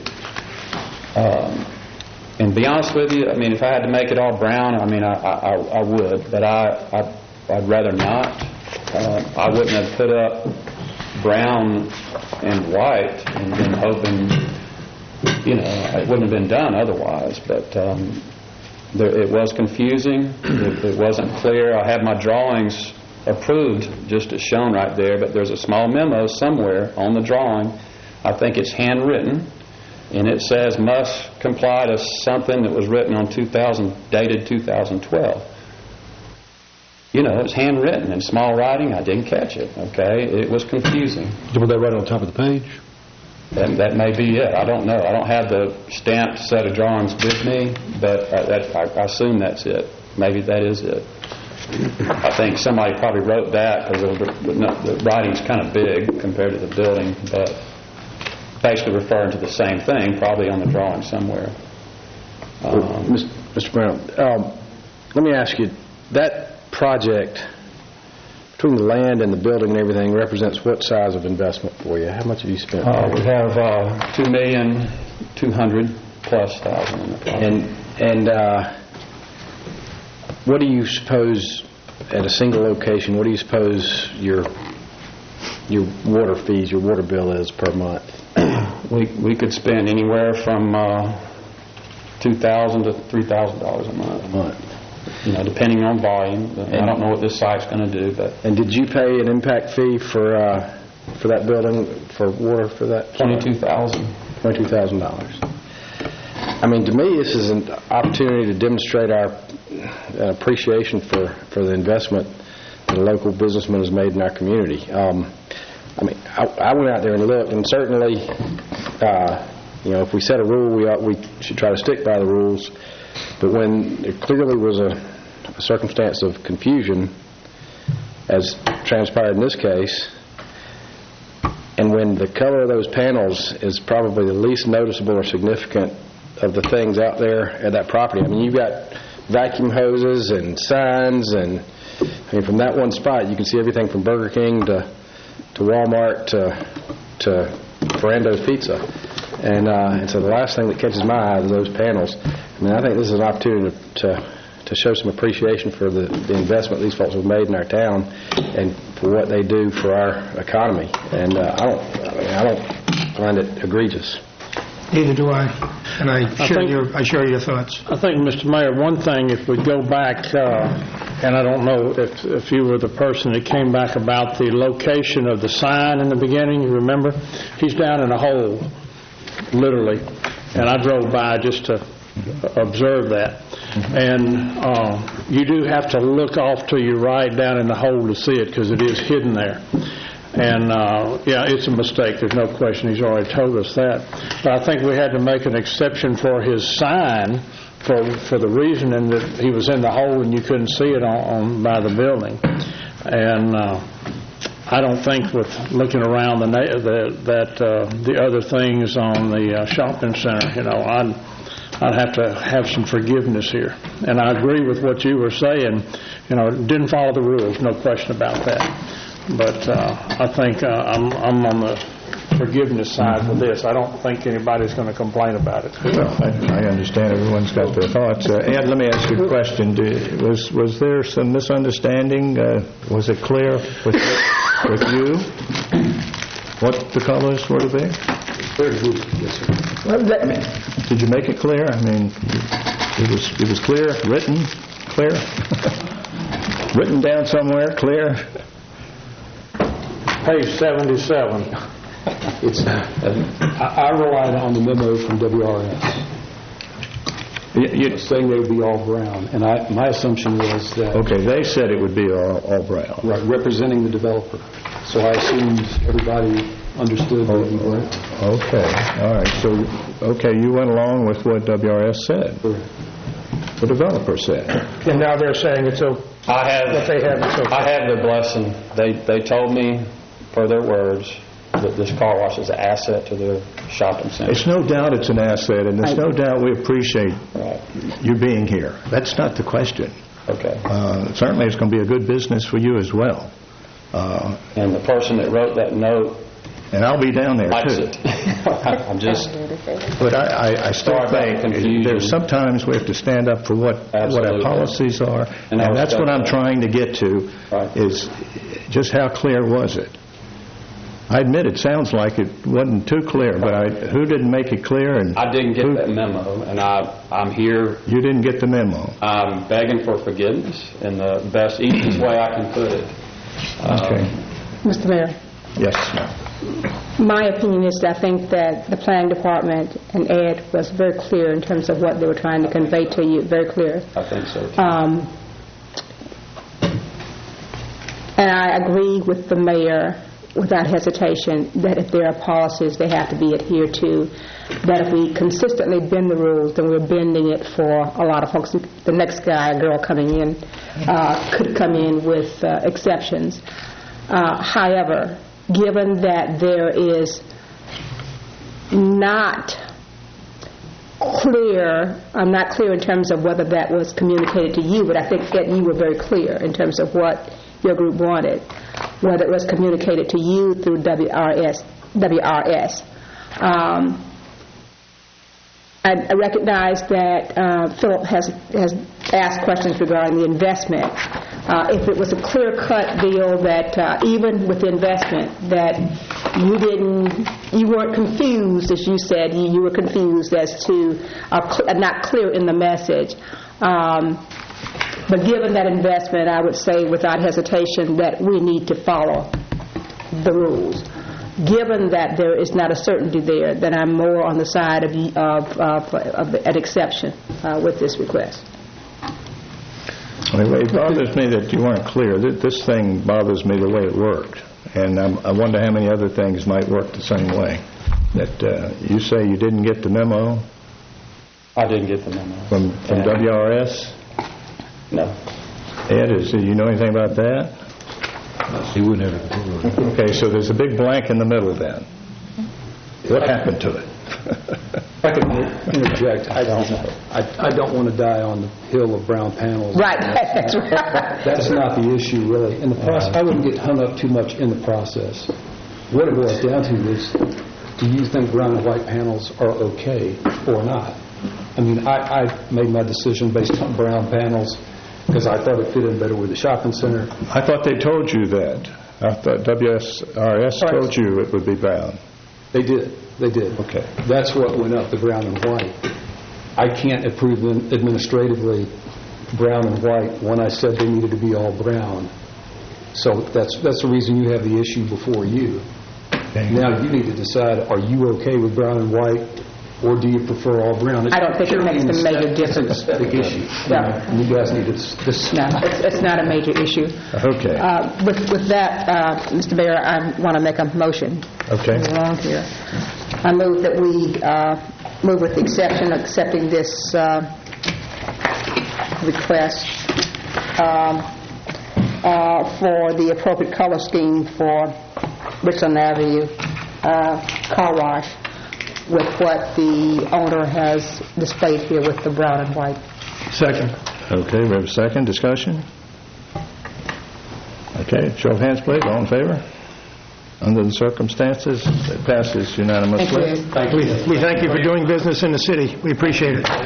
Um, and to be honest with you, I mean, if I had to make it all brown, I mean, I I, I would, but I, I I'd rather not. Uh, I wouldn't have put up brown and white and been hoping, you know, it wouldn't have been done otherwise. But um, there, it was confusing. It, it wasn't clear. I had my drawings approved just as shown right there, but there's a small memo somewhere on the drawing. I think it's handwritten, and it says must comply to something that was written on two thousand, dated two thousand twelve. You know, it's handwritten in small writing. I didn't catch it, okay? It was confusing. Was that right on top of the page? That, that may be it. I don't know. I don't have the stamped set of drawings with me, but I, that, I, I assume that's it. Maybe that is it. I think somebody probably wrote that because the, the, the writing's kind of big compared to the building, but basically referring to the same thing, probably on the drawing somewhere. Um, Mister Brown, um, let me ask you, that project between the land and the building and everything represents what size of investment for you? How much have you spent? Uh, we have uh, two million two hundred plus thousand in the project. And and uh, what do you suppose at a single location? What do you suppose your your water fees, your water bill is per month? we we could spend anywhere from uh, two thousand to three thousand dollars a month. A month. You know, depending on volume. And I don't know what this site's going to do, but and did you pay an impact fee for uh, for that building for water for that? Twenty-two thousand. Twenty-two thousand dollars. I mean, to me, this is an opportunity to demonstrate our uh, appreciation for for the investment that a local businessman has made in our community. Um, I mean, I, I went out there and looked, and certainly, uh, you know, if we set a rule, we ought, we should try to stick by the rules. But when there clearly was a, a circumstance of confusion, as transpired in this case, and when the color of those panels is probably the least noticeable or significant of the things out there at that property. I mean, you've got vacuum hoses and signs and I mean, from that one spot, you can see everything from Burger King to to Walmart to to Ferrando's Pizza. And, uh, and so the last thing that catches my eye is those panels. I mean, I think this is an opportunity to to show some appreciation for the, the investment these folks have made in our town and for what they do for our economy. And uh, I don't I mean, I don't find it egregious. Neither do I, and I I share think- your, I share your thoughts. I think, Mister Mayor, one thing, if we go back, uh, and I don't know if if you were the person that came back about the location of the sign in the beginning, you remember? He's down in a hole, literally, and I drove by just to observe that. And uh, you do have to look off to your right down in the hole to see it, because it is hidden there. And, uh, yeah, it's a mistake. There's no question. He's already told us that. But I think we had to make an exception for his sign for for the reasoning that he was in the hole and you couldn't see it on, on by the building. And uh, I don't think with looking around the, na- the that uh, the other things on the uh, shopping center, you know, I'd, I'd have to have some forgiveness here. And I agree with what you were saying. You know, it didn't follow the rules, no question about that. But uh, I think uh, I'm, I'm on the forgiveness side for this. I don't think anybody's going to complain about it. Well, I, I understand everyone's got their thoughts. Uh, Ed, let me ask you a question. Do, was was there some misunderstanding? Uh, was it clear with with you what the colors were there? Very good, yes, sir. Well, that, did you make it clear? I mean, it was it was clear, written, clear, written down somewhere, clear. Page seventy-seven. It's, uh, I I relied on the memo from W R S. You, you, saying they would be all brown, and I, my assumption was that... Okay, they said it would be all, all brown. Right, representing the developer. So I assumed everybody understood that it would be brown. Okay, all right. So, okay, you went along with what W R S said. The developer said. And now they're saying it's okay. I have, What they have is okay. I have their blessing. They they told me, per their words, that this car wash is an asset to their shopping center. It's no doubt it's an asset, and there's no doubt we appreciate Right. you being here. That's not the question. Okay. Uh, certainly it's going to be a good business for you as well. Uh, And the person that wrote that note and I'll be down there, likes too. it. I'm just... But I, I, I still Sorry about the think confusion. there's sometimes we have to stand up for what, what our Absolutely. policies are, And I and that's what respect I'm that. trying to get to, Right. is just how clear was it? I admit it sounds like it wasn't too clear, but I, who didn't make it clear? And I didn't get who- that memo, and I, I'm here, You didn't get the memo. I'm begging for forgiveness in the best, easiest way I can put it. Um, Okay. Mister Mayor, Yes, ma'am. my opinion is I think that the planning department and Ed was very clear in terms of what they were trying to convey to you, very clear. I think so, too. Um, And I agree with the mayor without hesitation that if there are policies, they have to be adhered to, that if we consistently bend the rules, then we're bending it for a lot of folks. The next guy, a girl coming in, uh, could come in with uh, exceptions. Uh, However, given that there is not clear, I'm not clear in terms of whether that was communicated to you, but I think that you were very clear in terms of what your group wanted, whether it was communicated to you through W R S. W R S. Um, I I recognize that uh, Philip has has asked questions regarding the investment. Uh, If it was a clear-cut deal that uh, even with the investment, that you didn't, you weren't confused, as you said, you you were confused as to, uh, cl- not clear in the message. Um, But given that investment, I would say without hesitation that we need to follow the rules. Given that there is not a certainty there, then I'm more on the side of, of, of, of an exception uh, with this request. Anyway, it bothers me that you weren't clear. Th- This thing bothers me the way it worked, and I'm, I wonder how many other things might work the same way. That uh, you say you didn't get the memo I didn't get the memo. from, from Yeah. W R S? No. Ed, is, do you know anything about that? He wouldn't have... Okay, so there's a big blank in the middle then. What happened to it? If I could interject, I don't, I, I don't want to die on the hill of brown panels. Right, that's right. That's not the issue, really. In the process, I wouldn't get hung up too much in the process. What it boils down to is, do you think brown and white panels are okay or not? I mean, I, I made my decision based on brown panels because I thought it fit in better with the shopping center. I thought they told you that. I thought W S R S told you it would be brown. They did. They did. Okay. That's what went up, the brown and white. I can't approve them administratively brown and white when I said they needed to be all brown. So that's that's the reason you have the issue before you. Okay. Now you need to decide, are you okay with brown and white, or do you prefer all brown? I don't think it makes a major difference. It's an aesthetic issue. Yeah. And you guys need to decide. No, it's, it's not a major issue. Okay. Uh, With with that, uh, Mister Mayor, I want to make a motion. Okay. Move along here. I move that we uh, move with the exception of accepting this uh, request um, uh, for the appropriate color scheme for Richland Avenue uh, car wash with what the owner has displayed here with the brown and white. Second. Okay, we have a second. Discussion? Okay, show of hands, please. All in favor? Under the circumstances, it passes unanimously. Thank you. We we thank you for doing business in the city. We appreciate it.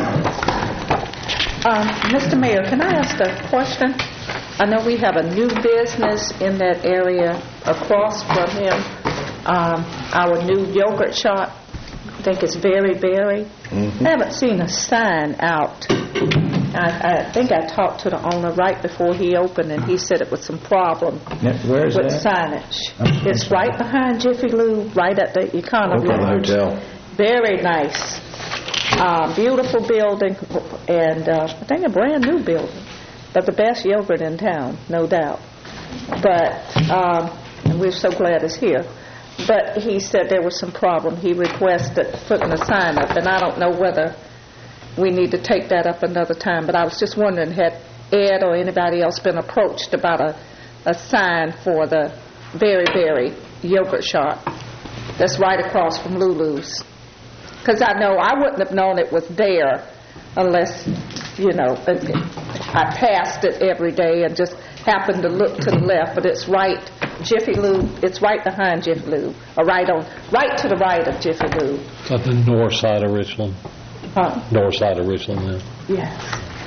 Um, Mister Mayor, can I ask a question? I know we have a new business in that area across from him, um, our new yogurt shop. I think it's Very Berry. Mm-hmm. I haven't seen a sign out. I, I think I talked to the owner right before he opened, and he said it was some problem Yeah, where is with that? signage. It's right behind Jiffy Lube, right at the Economy Okay, Lodge. hotel. Very nice. Uh, beautiful building, and uh, I think a brand new building. But the best yogurt in town, no doubt. But um, and we're so glad it's here. But he said there was some problem. He requested putting a sign up, and I don't know whether we need to take that up another time. But I was just wondering, had Ed or anybody else been approached about a, a sign for the Very Berry yogurt shop that's right across from Lulu's? Because I know I wouldn't have known it was there unless, you know, I passed it every day and just happened to look to the left, but it's right, Jiffy Lube, it's right behind Jiffy Lube, or right on, right to the right of Jiffy Lube. At the north side of Richland. Huh? North side of Richland, then. Yes.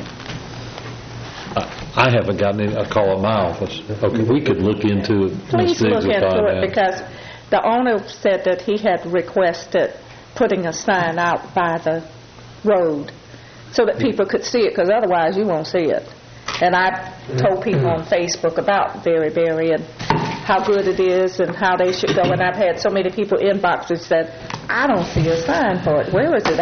I, I haven't gotten any, a call at my office. Okay, we could look into it. Please look into find it, because the owner said that he had requested putting a sign out by the road so that people could see it, because otherwise you won't see it. And I told people on Facebook about Very Berry and how good it is and how they should go. And I've had so many people inbox and said, I don't see a sign for it. Where is it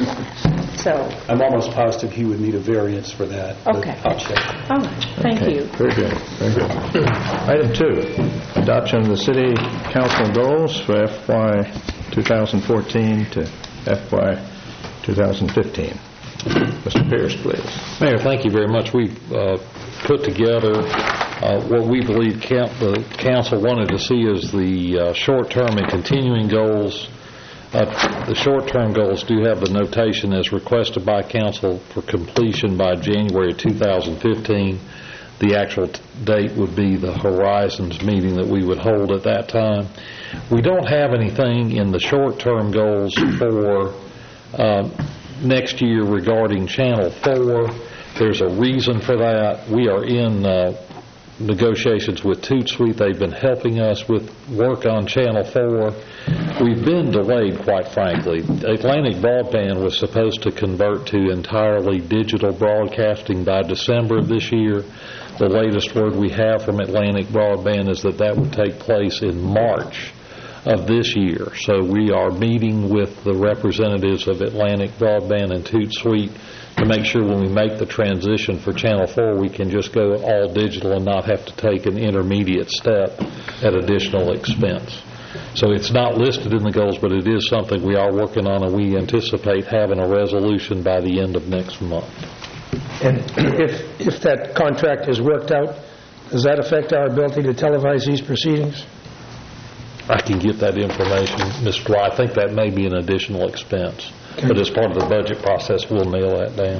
at? So I'm almost positive he would need a variance for that. Okay. I'll check. All right. Thank Okay, you. Very good, very good. Item two, adoption of the city council goals for F Y twenty fourteen to F Y twenty fifteen. Mister Pierce, please. Mayor, thank you very much. We've uh, put together uh, what we believe count, the council wanted to see as the uh, short-term and continuing goals. Uh, the short-term goals do have the notation as requested by council for completion by January two thousand fifteen. The actual t- date would be the Horizons meeting that we would hold at that time. We don't have anything in the short-term goals for uh, next year regarding Channel four. There's a reason for that. We are in uh, negotiations with Toot Sweet. They've been helping us with work on Channel four. We've been delayed, quite frankly. Atlantic Broadband was supposed to convert to entirely digital broadcasting by December of this year. The latest word we have from Atlantic Broadband is that that would take place in March of this year. So we are meeting with the representatives of Atlantic Broadband and Toot Sweet to make sure when we make the transition for Channel four, we can just go all digital and not have to take an intermediate step at additional expense. So it's not listed in the goals, but it is something we are working on, and we anticipate having a resolution by the end of next month. And if if that contract is worked out, does that affect our ability to televise these proceedings? I can get that information, Mister Dwight. I think that may be an additional expense, but as part of the budget process, we'll nail that down.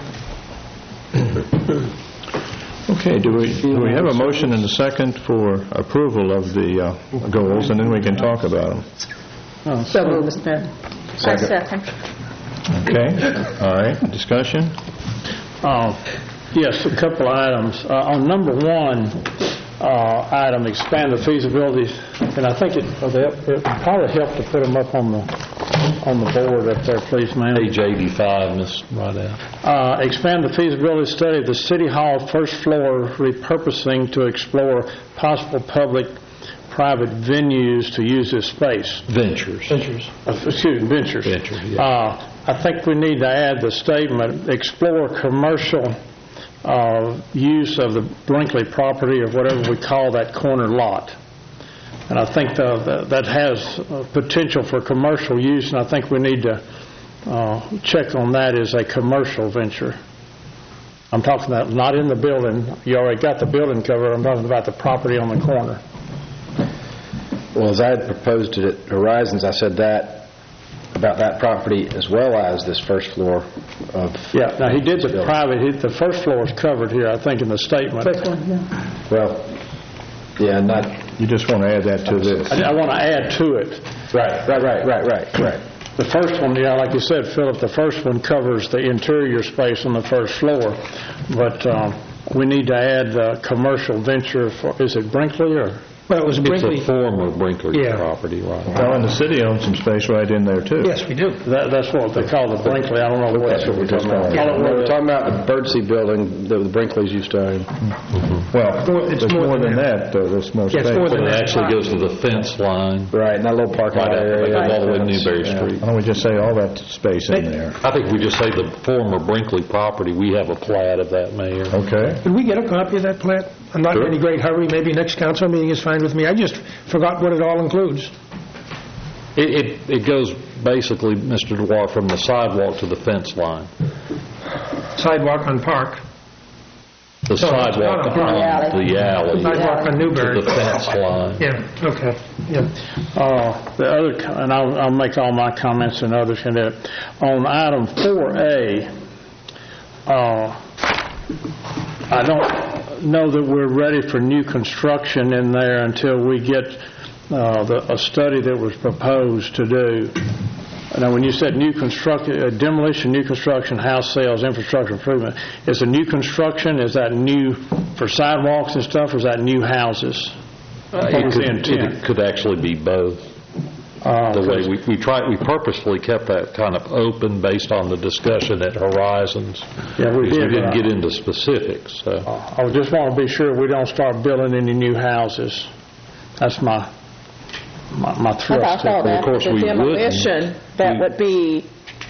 Okay, do we, do we have a motion and a second for approval of the uh, goals, and then we can talk about them? So moved, Mister Mayor. I second. Okay, all right, discussion? Uh, Yes, a couple of items. Uh, On number one uh, item, expand the feasibility, and I think it oh, they- it would probably help to put them up on the on the board up there, please, ma'am. Page eighty-five, Miz Rydell. Uh, Expand the feasibility study of the City Hall first floor repurposing to explore possible public-private venues to use this space. Ventures. Ventures. Uh, Excuse me, ventures. Ventures, yeah. Uh, I think we need to add the statement, explore commercial uh, use of the Brinkley property or whatever we call that corner lot. And I think the, the, that has uh, potential for commercial use, and I think we need to uh, check on that as a commercial venture. I'm talking about not in the building. You already got the building covered. I'm talking about the property on the corner. Well, as I had proposed it at Horizons, I said that about that property as well as this first floor of... Yeah, now he did the private, he- the first floor is covered here, I think, in the statement. Well, yeah, not... You just want to add that to this? I, I want to add to it. Right, right, right, right, right, right. The first one, yeah, like you said, Philip, the first one covers the interior space on the first floor, but um, we need to add the commercial venture for, is it Brinkley or? Well, it was Brinkley. It's a former Brinkley Yeah. property, right? Well, and the city owns some space right in there, too. Yes, we do. That, that's what they call the Brinkley, I don't know what. That's what we're talking about. We're talking about the Birdsea building that the Brinkleys used to own. Well, It's there's more more than than that, though. There's more Yeah, it's space. more But than it that. actually goes to the fence line, Right, and that little parking lot right area. out, all the way to Newberry Yeah. Street. Why don't we just say all that space in there? I think we just say the former Brinkley property, we have a plat of that, Mayor. Okay? Could we get a copy of that plat? I'm not in Sure. any great hurry. Maybe next council meeting is fine with me. I just forgot what it all includes. It, it, it goes basically, Mister Dewar, from the sidewalk to the fence line. Sidewalk on Park, The So it's sidewalk not a on alley. the alley sidewalk on to Newberry. the fence line. Yeah, okay, yeah. Uh, The other, co- and I'll, I'll make all my comments and others can do it. On item four A, uh, I don't know that we're ready for new construction in there until we get uh, the, a study that was proposed to do. Now, when you said new construction, uh, demolition, new construction, house sales, infrastructure improvement, is the new construction, is that new for sidewalks and stuff, or is that new houses? What It was the could, intent? it could actually be both. Uh, The way we, we tried, we purposefully kept that kind of open based on the discussion at Horizons. Yeah, we because did, we didn't uh, get into specifics, so. I just want to be sure we don't start building any new houses. That's my, my my I thrust. thought of after course the we wouldn't. demolition, that We- would be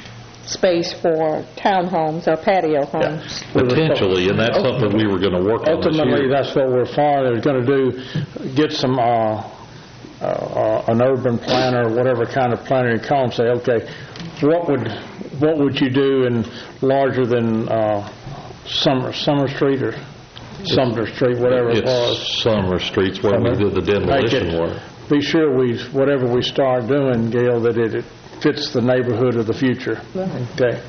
space for townhomes or patio homes. Potentially, and that's something we were going to work on this Ultimately, year. that's what we're for. They're going to do, get some, uh, uh, uh, an urban planner, whatever kind of planner you call them, say, okay, what would, what would you do in larger than uh, Summer, Summer Street or Sumner Street, whatever it was? It's Summer Streets where we did the Make demolition it- work. Be sure we, whatever we start doing, Gail, that it it fits the neighborhood of the future. Okay.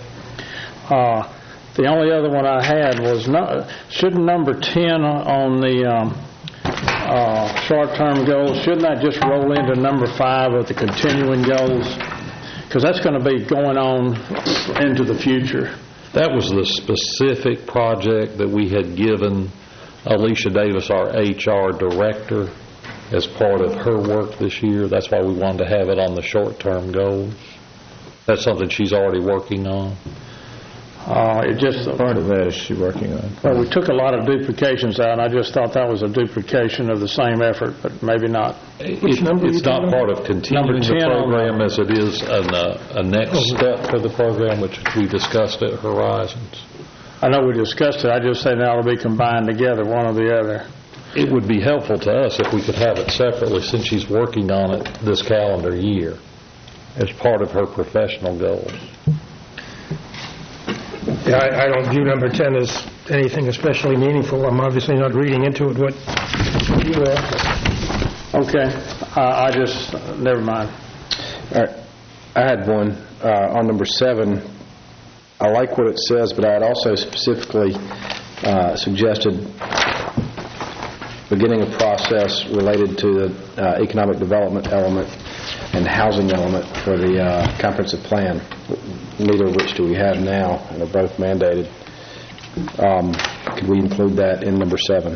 Uh, The only other one I had was, no- shouldn't number ten on the um, uh, short-term goals, shouldn't that just roll into number five of the continuing goals? Because that's going to be going on into the future. That was the specific project that we had given Alicia Davis, our H R director, as part of her work this year. That's why we wanted to have it on the short-term goals. That's something she's already working on. Uh, It just, Part of that is she working on. well, we took a lot of duplications out, and I just thought that was a duplication of the same effort, but maybe not. It- It's not part of continuing the ten on the- program as it is an, uh, a next step for the program, which we discussed at Horizons. I know we discussed it, I just say now it'll be combined together, one or the other. It would be helpful to us if we could have it separately, since she's working on it this calendar year as part of her professional goals. Yeah, I I don't view number ten as anything especially meaningful. I'm obviously not reading into it what you are. Okay. I I just, never mind. All right. I had one uh, on number seven. I like what it says, but I had also specifically uh, suggested beginning a process related to the uh, economic development element and housing element for the uh, comprehensive plan, neither of which do we have now, and are both mandated. Um, could we include that in number seven?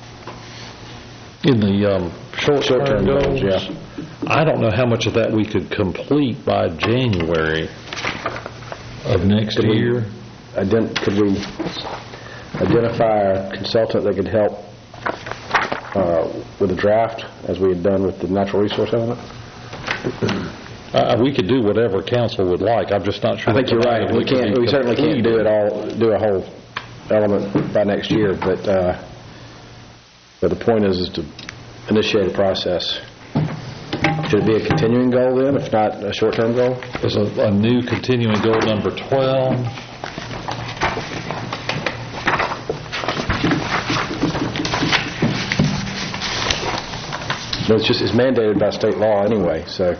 In the um, short-term Short-term goals, goals, yeah. I don't know how much of that we could complete by January of next Could we year. ident- Could we identify a consultant that could help uh, with the draft, as we had done with the natural resource element? Uh, we could do whatever council would like. I'm just not sure. I think you're right. We can't. We certainly can't do it all. Do a whole element by next year. But uh, but the point is, is to initiate a process. Should it be a continuing goal then, if not a short-term goal? There's a, a new continuing goal, number twelve. But it's just it's mandated by state law anyway. So.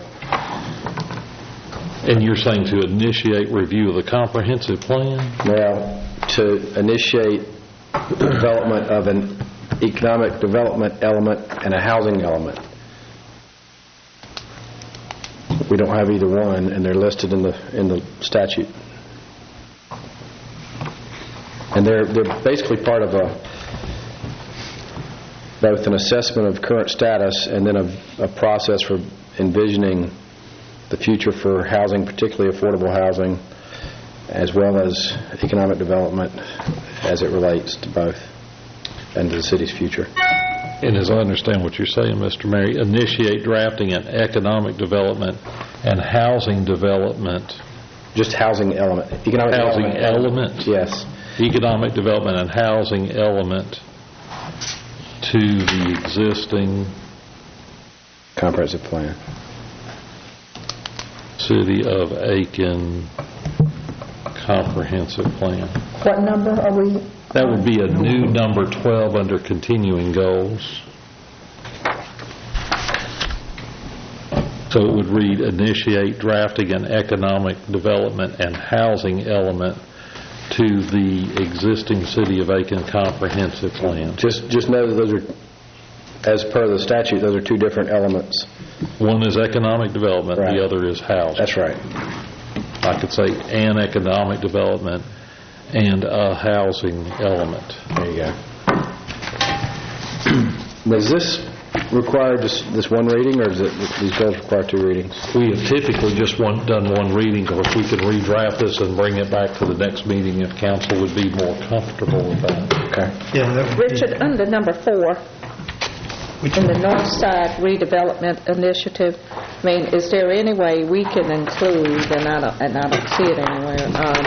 And you're saying to initiate review of the comprehensive plan? Now, to initiate the development of an economic development element and a housing element. We don't have either one, and they're listed in the in the statute. And they're they're basically part of a both an assessment of current status and then a, a process for envisioning the future for housing, particularly affordable housing, as well as economic development as it relates to both and to the city's future. And as I understand what you're saying, Mister Mary, initiate drafting an economic development and housing development. Just housing element. Economic housing development. element. Yes. Economic development and housing element to the existing comprehensive plan. City of Aiken comprehensive plan. What number are we? That would be a new number twelve under continuing goals. So it would read, initiate drafting an economic development and housing element to the existing City of Aiken comprehensive plan. Just just know that those are, as per the statute, those are two different elements. One is economic development, right. The other is housing. That's right. I could say an economic development and a housing element. There you go. Does this require just this one reading, or does it, these goals require two readings? We have typically just one, done one reading, or if we can redraft this and bring it back to the next meeting if council would be more comfortable with that. Okay. Yeah, that would be- Richard, under number four, in the North Side Redevelopment Initiative, I mean, is there any way we can include, and I don't, and I don't see it anywhere, um,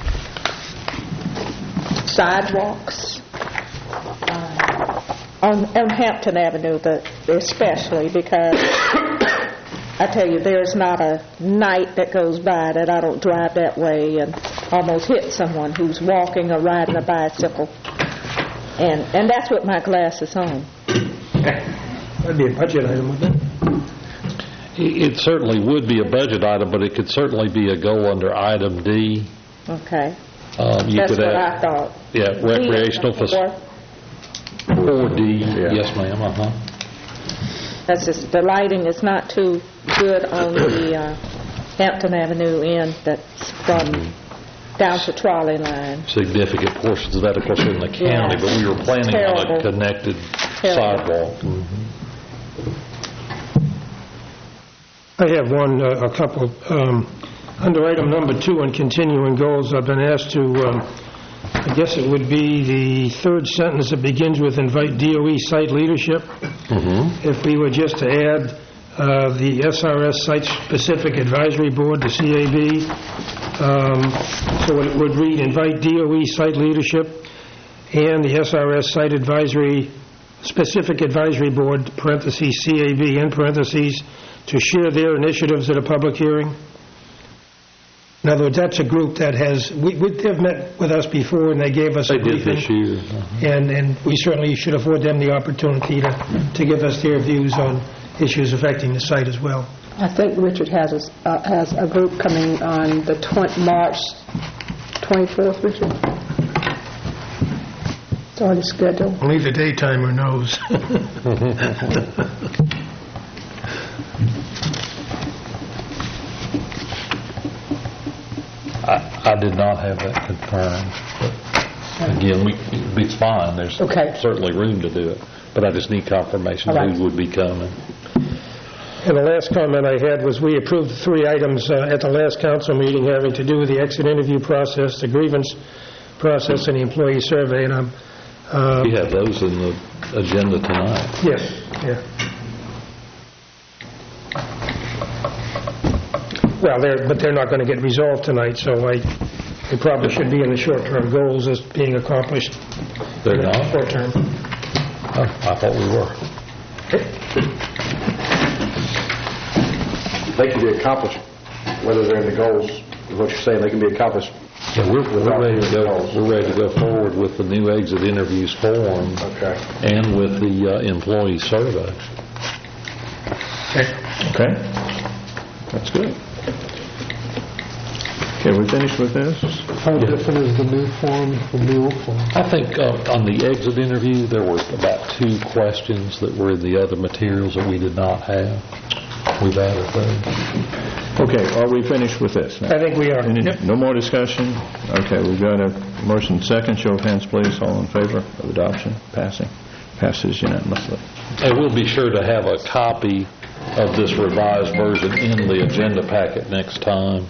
sidewalks uh, on, on Hampton Avenue, the, especially because I tell you, there's not a night that goes by that I don't drive that way and almost hit someone who's walking or riding a bicycle, and and that's with my glasses on. That'd be a budget item, wouldn't it? It it certainly would be a budget item, but it could certainly be a goal under item D. Okay. Um, you That's could what add, I thought. Yeah, recreational D, facility. four D, yes ma'am, uh-huh. That's just, the lighting is not too good on the uh, Hampton Avenue end that's from down to trolley line. Significant portions of that, of course, in the county, Yeah. but we were planning Terrible. on a connected Terrible. sidewalk. Mhm. I have one, uh, a couple. Um, under item number two on continuing goals, I've been asked to, um, I guess it would be the third sentence that begins with invite D O E site leadership. Mm-hmm. If we were just to add uh, the S R S Site-Specific Advisory Board, the C A B, um, so it would read invite D O E site leadership and the S R S Site Advisory Specific Advisory Board, parentheses C A B, in parentheses, to share their initiatives at a public hearing. In other words, that's a group that has, we, we, they've met with us before and they gave us They a did briefing. this year. Uh-huh. And, and we certainly should afford them the opportunity to, to give us their views on issues affecting the site as well. I think Richard has a, uh, has a group coming on the twen- March twenty-fourth, Richard? It's already scheduled. Only the daytimer knows. I, I did not have that confirmed. But again, we, it's fine. There's Okay. certainly room to do it. But I just need confirmation All right. who would be coming. And the last comment I had was we approved three items uh, at the last council meeting having to do with the exit interview process, the grievance process, and the employee survey. And I'm uh, We have those in the agenda tonight. yes, yeah. Well, they're but they're not going to get resolved tonight, so I they probably should be in the short-term goals as being accomplished. They're not? Short term. Oh, I thought we were. They can be accomplished, whether they're in the goals, is what you're saying, they can be accomplished. Yeah, we're, we're ready to go. We're ready to go forward with the new exit interviews form Okay. and with the uh, employee survey. Okay? That's good. Okay, we finished with this? How different is the new form from the old form? I think uh, on the exit interview, there were about two questions that were in the other materials that we did not have. We've added those. Okay, are we finished with this now? I think we are. Any- Yep. No more discussion? Okay, we've got a motion second. Show of hands, please. All in favor of adoption? Passing? Passes unanimously. And we'll be sure to have a copy of this revised version in the agenda packet next time.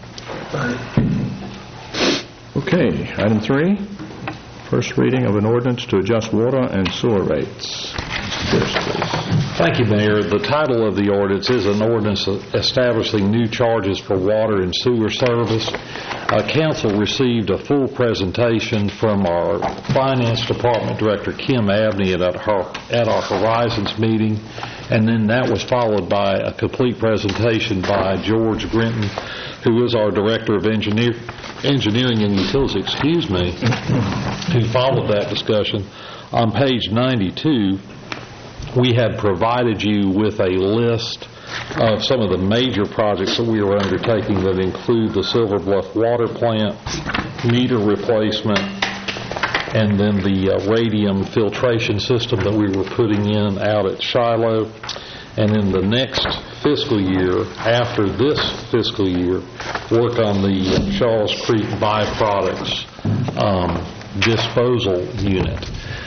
Okay, item three, first reading of an ordinance to adjust water and sewer rates. Mister Pierce, please. Thank you, Mayor. The title of the ordinance is an ordinance establishing new charges for water and sewer service. Uh, Council received a full presentation from our Finance Department Director, Kim Abney, at our, at our Horizons meeting, and then that was followed by a complete presentation by George Grinton, who is our Director of Engineer, Engineering and Utilities, excuse me, who followed that discussion. On page ninety-two, we had provided you with a list of some of the major projects that we were undertaking that include the Silver Bluff Water Plant, meter replacement, and then the uh, radium filtration system that we were putting in out at Shiloh. And in the next fiscal year, after this fiscal year, work on the uh, Shaw's Creek byproducts um, disposal unit.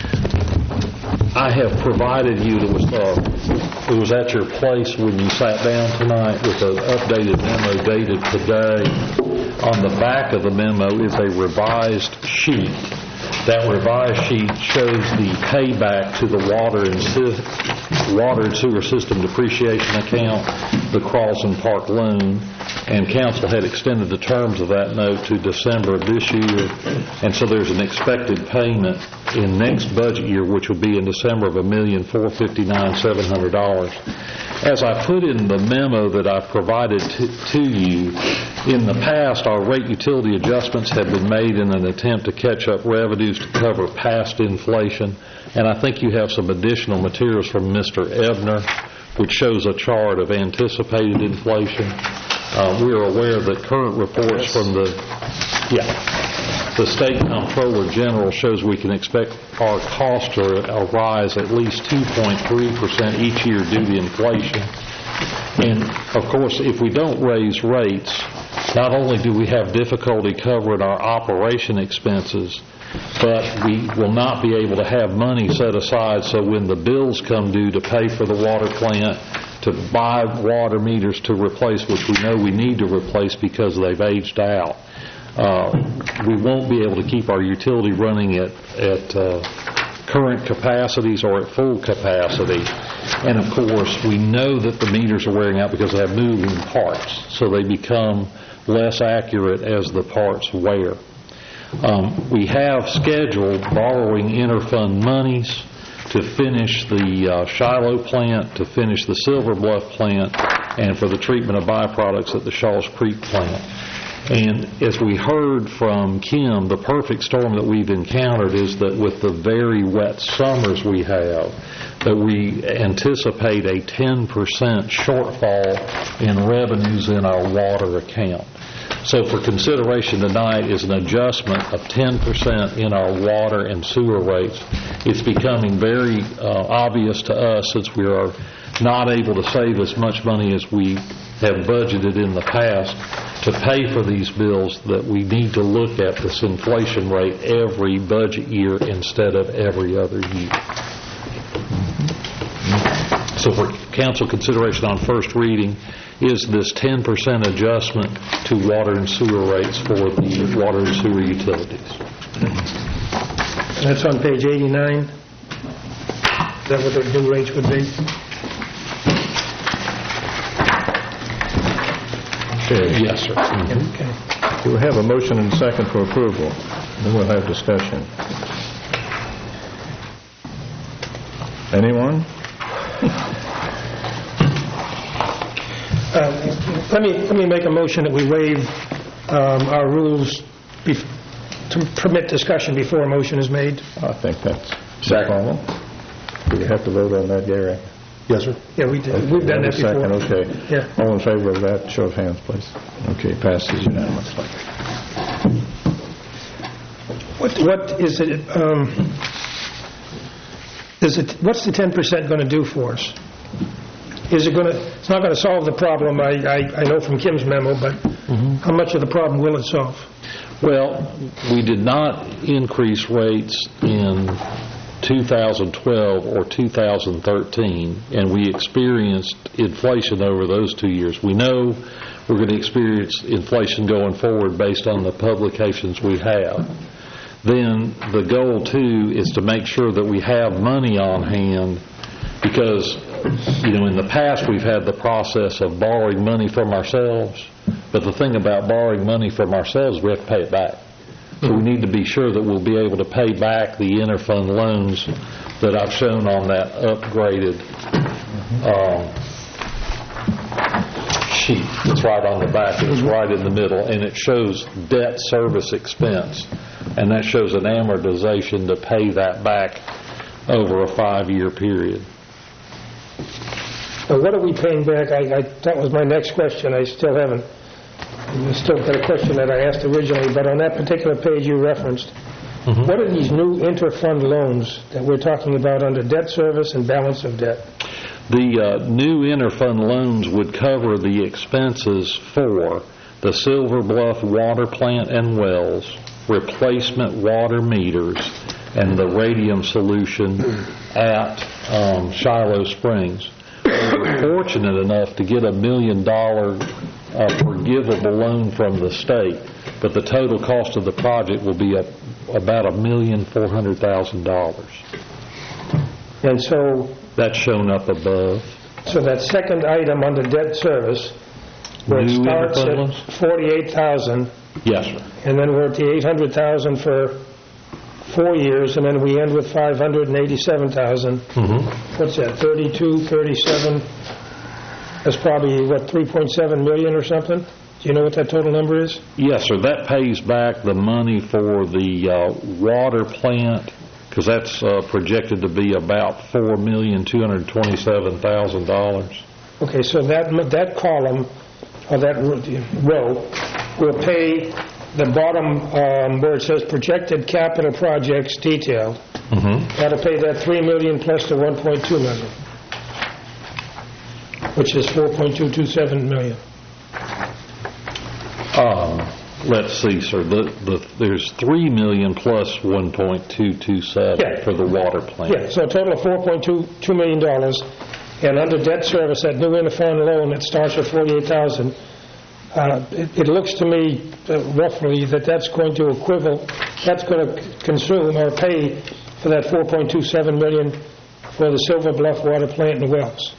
I have provided you, it was, uh, it was at your place when you sat down tonight with an updated memo dated today. On the back of the memo is a revised sheet. That revised sheet shows the payback to the water and si- water and sewer system depreciation account, the Carlson Park loan, and council had extended the terms of that note to December of this year, and so there's an expected payment in next budget year, which will be in December of a million four fifty-nine seven hundred dollars. As I put in the memo that I provided to, to you, in the past our rate utility adjustments have been made in an attempt to catch up revenues to cover past inflation, and I think you have some additional materials from Mister Ebner, which shows a chart of anticipated inflation. Uh, we are aware that current reports from the yeah, the State Comptroller General shows we can expect our cost to rise at least two point three percent each year due to inflation. And, of course, if we don't raise rates, not only do we have difficulty covering our operation expenses, but we will not be able to have money set aside so when the bills come due to pay for the water plant, to buy water meters to replace, which we know we need to replace because they've aged out, uh, we won't be able to keep our utility running at, at uh, current capacities or at full capacity. And, of course, we know that the meters are wearing out because they have moving parts, so they become less accurate as the parts wear. Um, we have scheduled borrowing interfund monies to finish the uh, Shiloh plant, to finish the Silver Bluff plant, and for the treatment of byproducts at the Shaw's Creek plant. And as we heard from Kim, the perfect storm that we've encountered is that with the very wet summers we have, that we anticipate a ten percent shortfall in revenues in our water account. So for consideration tonight is an adjustment of ten percent in our water and sewer rates. It's becoming very uh, obvious to us, since we are not able to save as much money as we have budgeted in the past to pay for these bills, that we need to look at this inflation rate every budget year instead of every other year. So for council consideration on first reading is this ten percent adjustment to water and sewer rates for the water and sewer utilities. That's on page eighty-nine. Is that what the new rates would be? Okay. Yes, sir. Mm-hmm. Okay. Do we have a motion and a second for approval? Then we'll have discussion. Anyone? Uh, Let me, let me make a motion that we waive um, our rules bef- to permit discussion before a motion is made. I think that's no problem. Do we have to vote on that, Gary? Yes, sir. Yeah, we did. Okay, We've done that before. Second, okay. Yeah. All in favor of that, show of hands, please. Okay, passes unanimously. What, what is it, um, is it, what's the ten percent going to do for us? Is it going to, it's not going to solve the problem, I, I, I know from Kim's memo, but mm-hmm. how much of the problem will it solve? Well, we did not increase rates in two thousand twelve or two thousand thirteen, and we experienced inflation over those two years. We know we're going to experience inflation going forward based on the publications we have. Then the goal, too, is to make sure that we have money on hand, because, you know, in the past we've had the process of borrowing money from ourselves, but the thing about borrowing money from ourselves, we have to pay it back. So we need to be sure that we'll be able to pay back the interfund loans that I've shown on that upgraded um, sheet. It's right on the back. It's right in the middle, and it shows debt service expense, and that shows an amortization to pay that back over a five-year period. Now, what are we paying back? I, I, that was my next question. I still haven't. I still got a question that I asked originally, but on that particular page you referenced, mm-hmm. what are these new interfund loans that we're talking about under debt service and balance of debt? The uh, new interfund loans would cover the expenses for the Silver Bluff water plant and wells, replacement water meters, and the radium solution at um, Shiloh Springs. We were fortunate enough to get a million dollar uh, forgivable loan from the state, but the total cost of the project will be a, about a million four hundred thousand dollars. And so that's shown up above. So that second item under debt service, where it starts at forty-eight thousand. Yes, sir. And then we're at the eight hundred thousand for four years, and then we end with five hundred eighty-seven thousand. Mm-hmm. What's that, thirty-two, thirty-seven? That's probably, what, three point seven million or something? Do you know what that total number is? Yes, sir. That pays back the money for the uh, water plant, because that's uh, projected to be about four million two hundred twenty-seven thousand dollars. Okay, so that that column, or that row, will pay the bottom um, where it says projected capital projects detailed. Mm-hmm. That'll pay that three million dollars plus the one point two million dollars, which is four point two two seven million dollars. Um, let's see, sir. The, the, there's three million dollars plus one point two two seven yeah. for the water plant. Yeah, so a total of four point two two million dollars. And under debt service, that new interfund loan that starts at forty-eight thousand dollars, Uh, it, it looks to me uh, roughly that that's going to equivalent, that's going to consume or pay for that four point two seven million dollars for the Silver Bluff water plant and wells.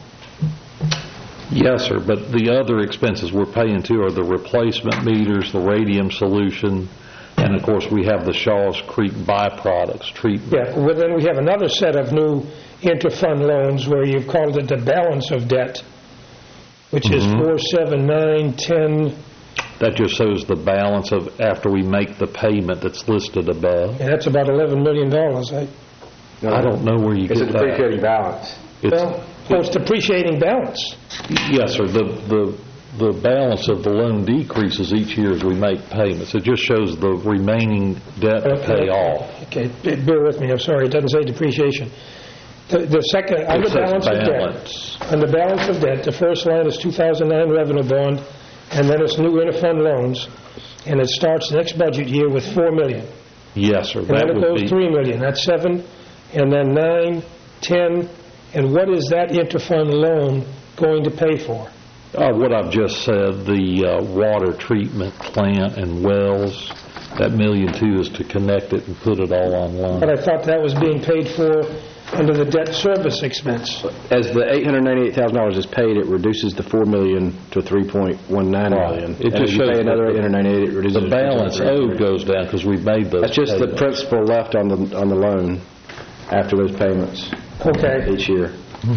Yes, sir, but the other expenses we're paying too are the replacement meters, the radium solution, and of course we have the Shaw's Creek byproducts treatment. Yeah, well then we have another set of new interfund loans where you've called it the balance of debt, which mm-hmm. is four seven nine ten that just shows the balance of after we make the payment that's listed above. And that's about eleven million dollars. I I don't know where you It's get a that. depreciating balance. It's, Well, well, it's depreciating balance. yes, sir. The, the, the balance of the loan decreases each year as we make payments. It just shows the remaining debt to pay off. Okay, bear with me, I'm sorry, it doesn't say depreciation. The the second, under says balance of balance. debt, under balance of debt, the first line is two thousand nine revenue bond, and then it's new interfund loans, and it starts next budget year with four million. Yes, sir. And That then it would goes be, three million, that's seven, and then nine, ten, and what is that interfund loan going to pay for? uh, what I've just said, the uh, water treatment plant and wells, that million two is to connect it and put it all online. But I thought that was being paid for under the debt service expense. As the eight hundred ninety-eight thousand dollars is paid, it reduces the four million dollars to three point one nine million dollars. It And just if you shows pay another that eight hundred ninety-eight, it reduces The it to balance three point three. owed goes down because we've made those That's just the payments. principal left on the, on the loan after those payments Okay, each year.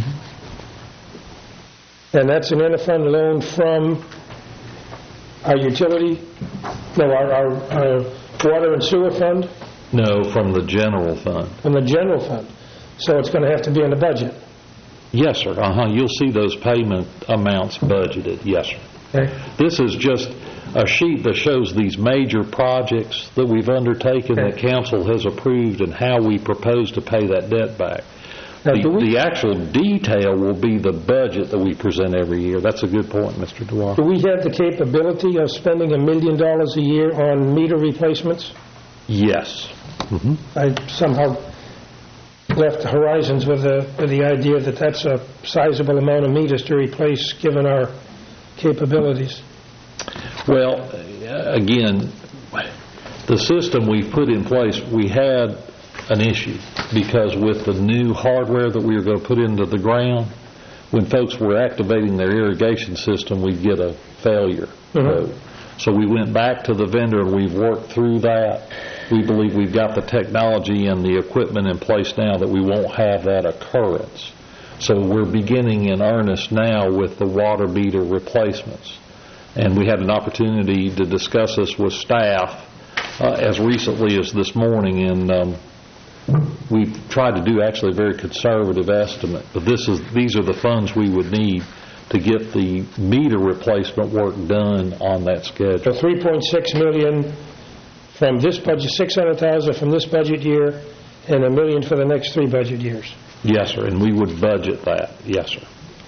and that's an interfund loan from our utility, no, our, our, our water and sewer fund, No, from the general fund. from the general fund. So it's going to have to be in the budget. Yes, sir. Uh-huh. You'll see those payment amounts budgeted. Yes, sir. Okay. This is just a sheet that shows these major projects that we've undertaken that council has approved and how we propose to pay that debt back. Now, The, do we- the actual detail will be the budget that we present every year. That's a good point, Mister Dwyer. Do we have the capability of spending a million dollars a year on meter replacements? Yes. Mhm. I somehow left Horizons with the, with the idea that that's a sizable amount of meters to replace, given our capabilities. Well, uh, again, the system we put in place, we had an issue because with the new hardware that we were going to put into the ground, when folks were activating their irrigation system, we'd get a failure code. So we went back to the vendor and we've worked through that. We believe we've got the technology and the equipment in place now that we won't have that occurrence. So we're beginning in earnest now with the water meter replacements. And we had an opportunity to discuss this with staff uh, as recently as this morning, and um, we've tried to do actually a very conservative estimate. But this is these are the funds we would need to get the meter replacement work done on that schedule. So three point six million from this budget, six hundred thousand from this budget year, and a million for the next three budget years. Yes, sir, and we would budget that. Yes, sir.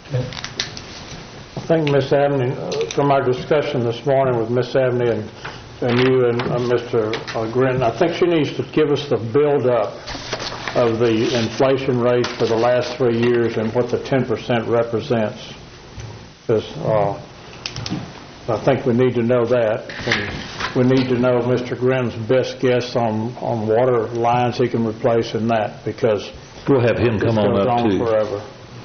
I think Miss Abney, uh, from our discussion this morning with Miss Abney and, and you and uh, Mister Grinton, I think she needs to give us the build-up of the inflation rate for the last three years and what the ten percent represents. Because uh, I think we need to know that. And we need to know Mister Grinton's best guess on, on water lines he can replace in that, because We'll have him this come on goes up, on too. forever.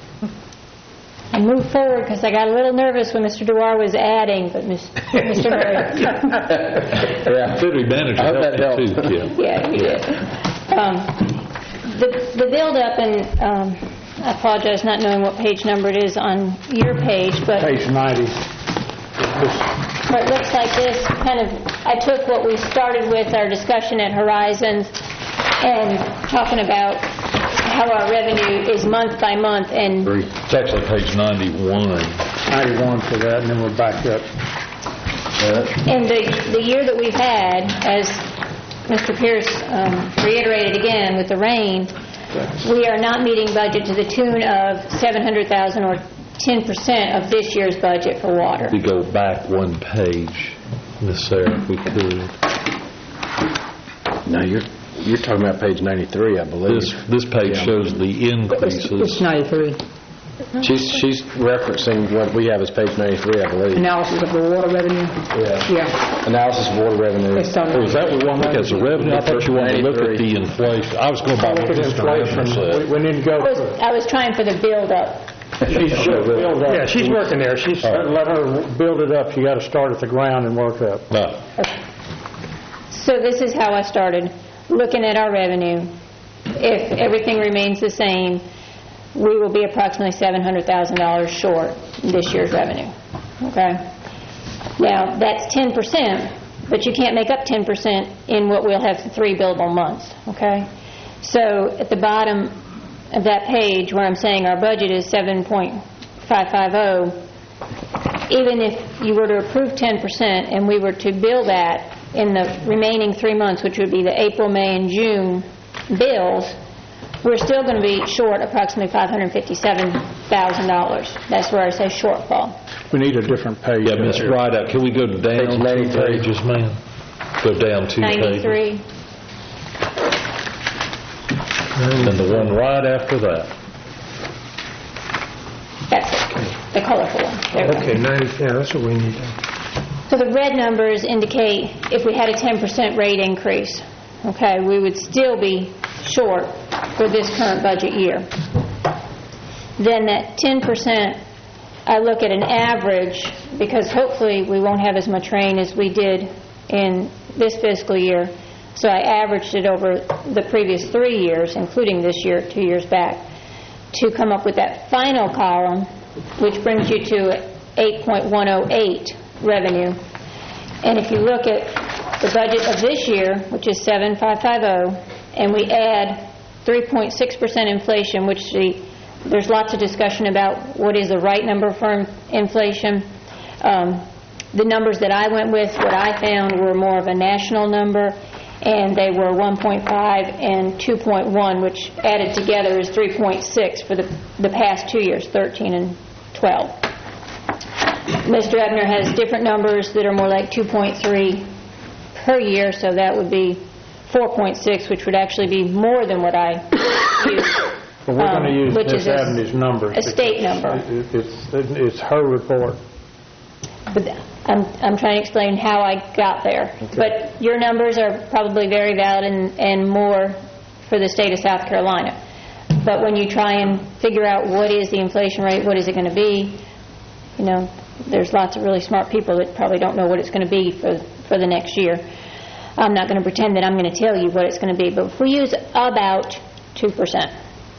I moved forward because I got a little nervous when Mister Dwyer was adding, but Mister Murray... Yeah. City manager I hope that helped helped. you, Kim. Yeah, he did. Um, The the build-up, and um, I apologize not knowing what page number it is on your page, but Page ninety. where it looks like this, kind of, I took what we started with, our discussion at Horizons, and talking about how our revenue is month by month, and It's actually page ninety-one. ninety-one for that, and then we're back up. And the, the year that we've had, as Mister Pierce um, reiterated again with the rain, we are not meeting budget to the tune of seven hundred thousand dollars or ten percent of this year's budget for water. We go back one page, Miss Sarah, if we could. No, you're, you're talking about page ninety-three, I believe. This, this page Yeah. shows the It's increases. ninety-three. She's, she's referencing what we have as page ninety-three, I believe. Analysis of the water revenue. Yeah. Yeah. Analysis of water revenue. It's on Oh, is that what we want to look at, the revenue? I thought you wanted to look at the inflation. I was going by Look what at Mister Abner inflation. said. We we need to go I was, through it. I was trying for the build-up. Build up. Yeah, she's working there, she's, Let her build it up. You got to start at the ground and work up. No. So this is how I started, looking at our revenue. If everything remains the same, we will be approximately seven hundred thousand dollars short this year's revenue. Okay? Now, that's ten percent, but you can't make up ten percent in what we'll have for three billable months, okay? So at the bottom of that page where I'm saying our budget is seven point five five zero, even if you were to approve ten percent and we were to bill that in the remaining three months, which would be the April, May, and June bills, we're still going to be short approximately five hundred fifty-seven thousand dollars. That's where I say shortfall. We need a different page. Yeah, Miz Rideout, can we go down two pages, ma'am? Go down two pages. ninety-three. And the one right after that. That's it, the colorful one. There we go. Okay, ninety, yeah, that's what we need. So the red numbers indicate if we had a ten percent rate increase, okay, we would still be short for this current budget year. Then that ten percent, I look at an average, because hopefully we won't have as much rain as we did in this fiscal year. So I averaged it over the previous three years, including this year, two years back, to come up with that final column, which brings you to eight point one oh eight revenue. And if you look at the budget of this year, which is seven point five five zero, and we add three point six percent inflation, which the, there's lots of discussion about what is the right number for inflation. Um, the numbers that I went with, what I found were more of a national number, and they were one point five and two point one, which added together is three point six for the, the past two years, thirteen and twelve. Mister Ebner has different numbers that are more like two point three per year, so that would be four point six, which would actually be more than what I used. Well, we're um, going to use which Miz is a- Abney's numbers. a state number. It- It's, it's her report. But I'm, I'm trying to explain how I got there. But your numbers are probably very valid and, and more for the state of South Carolina. But when you try and figure out what is the inflation rate, what is it going to be, you know, there's lots of really smart people that probably don't know what it's going to be for, for the next year. I'm not going to pretend that I'm going to tell you what it's going to be, but if we use about two percent.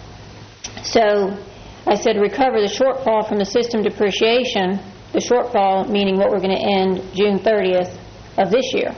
So I said recover the shortfall from the system depreciation, the shortfall meaning what we're going to end June thirtieth of this year.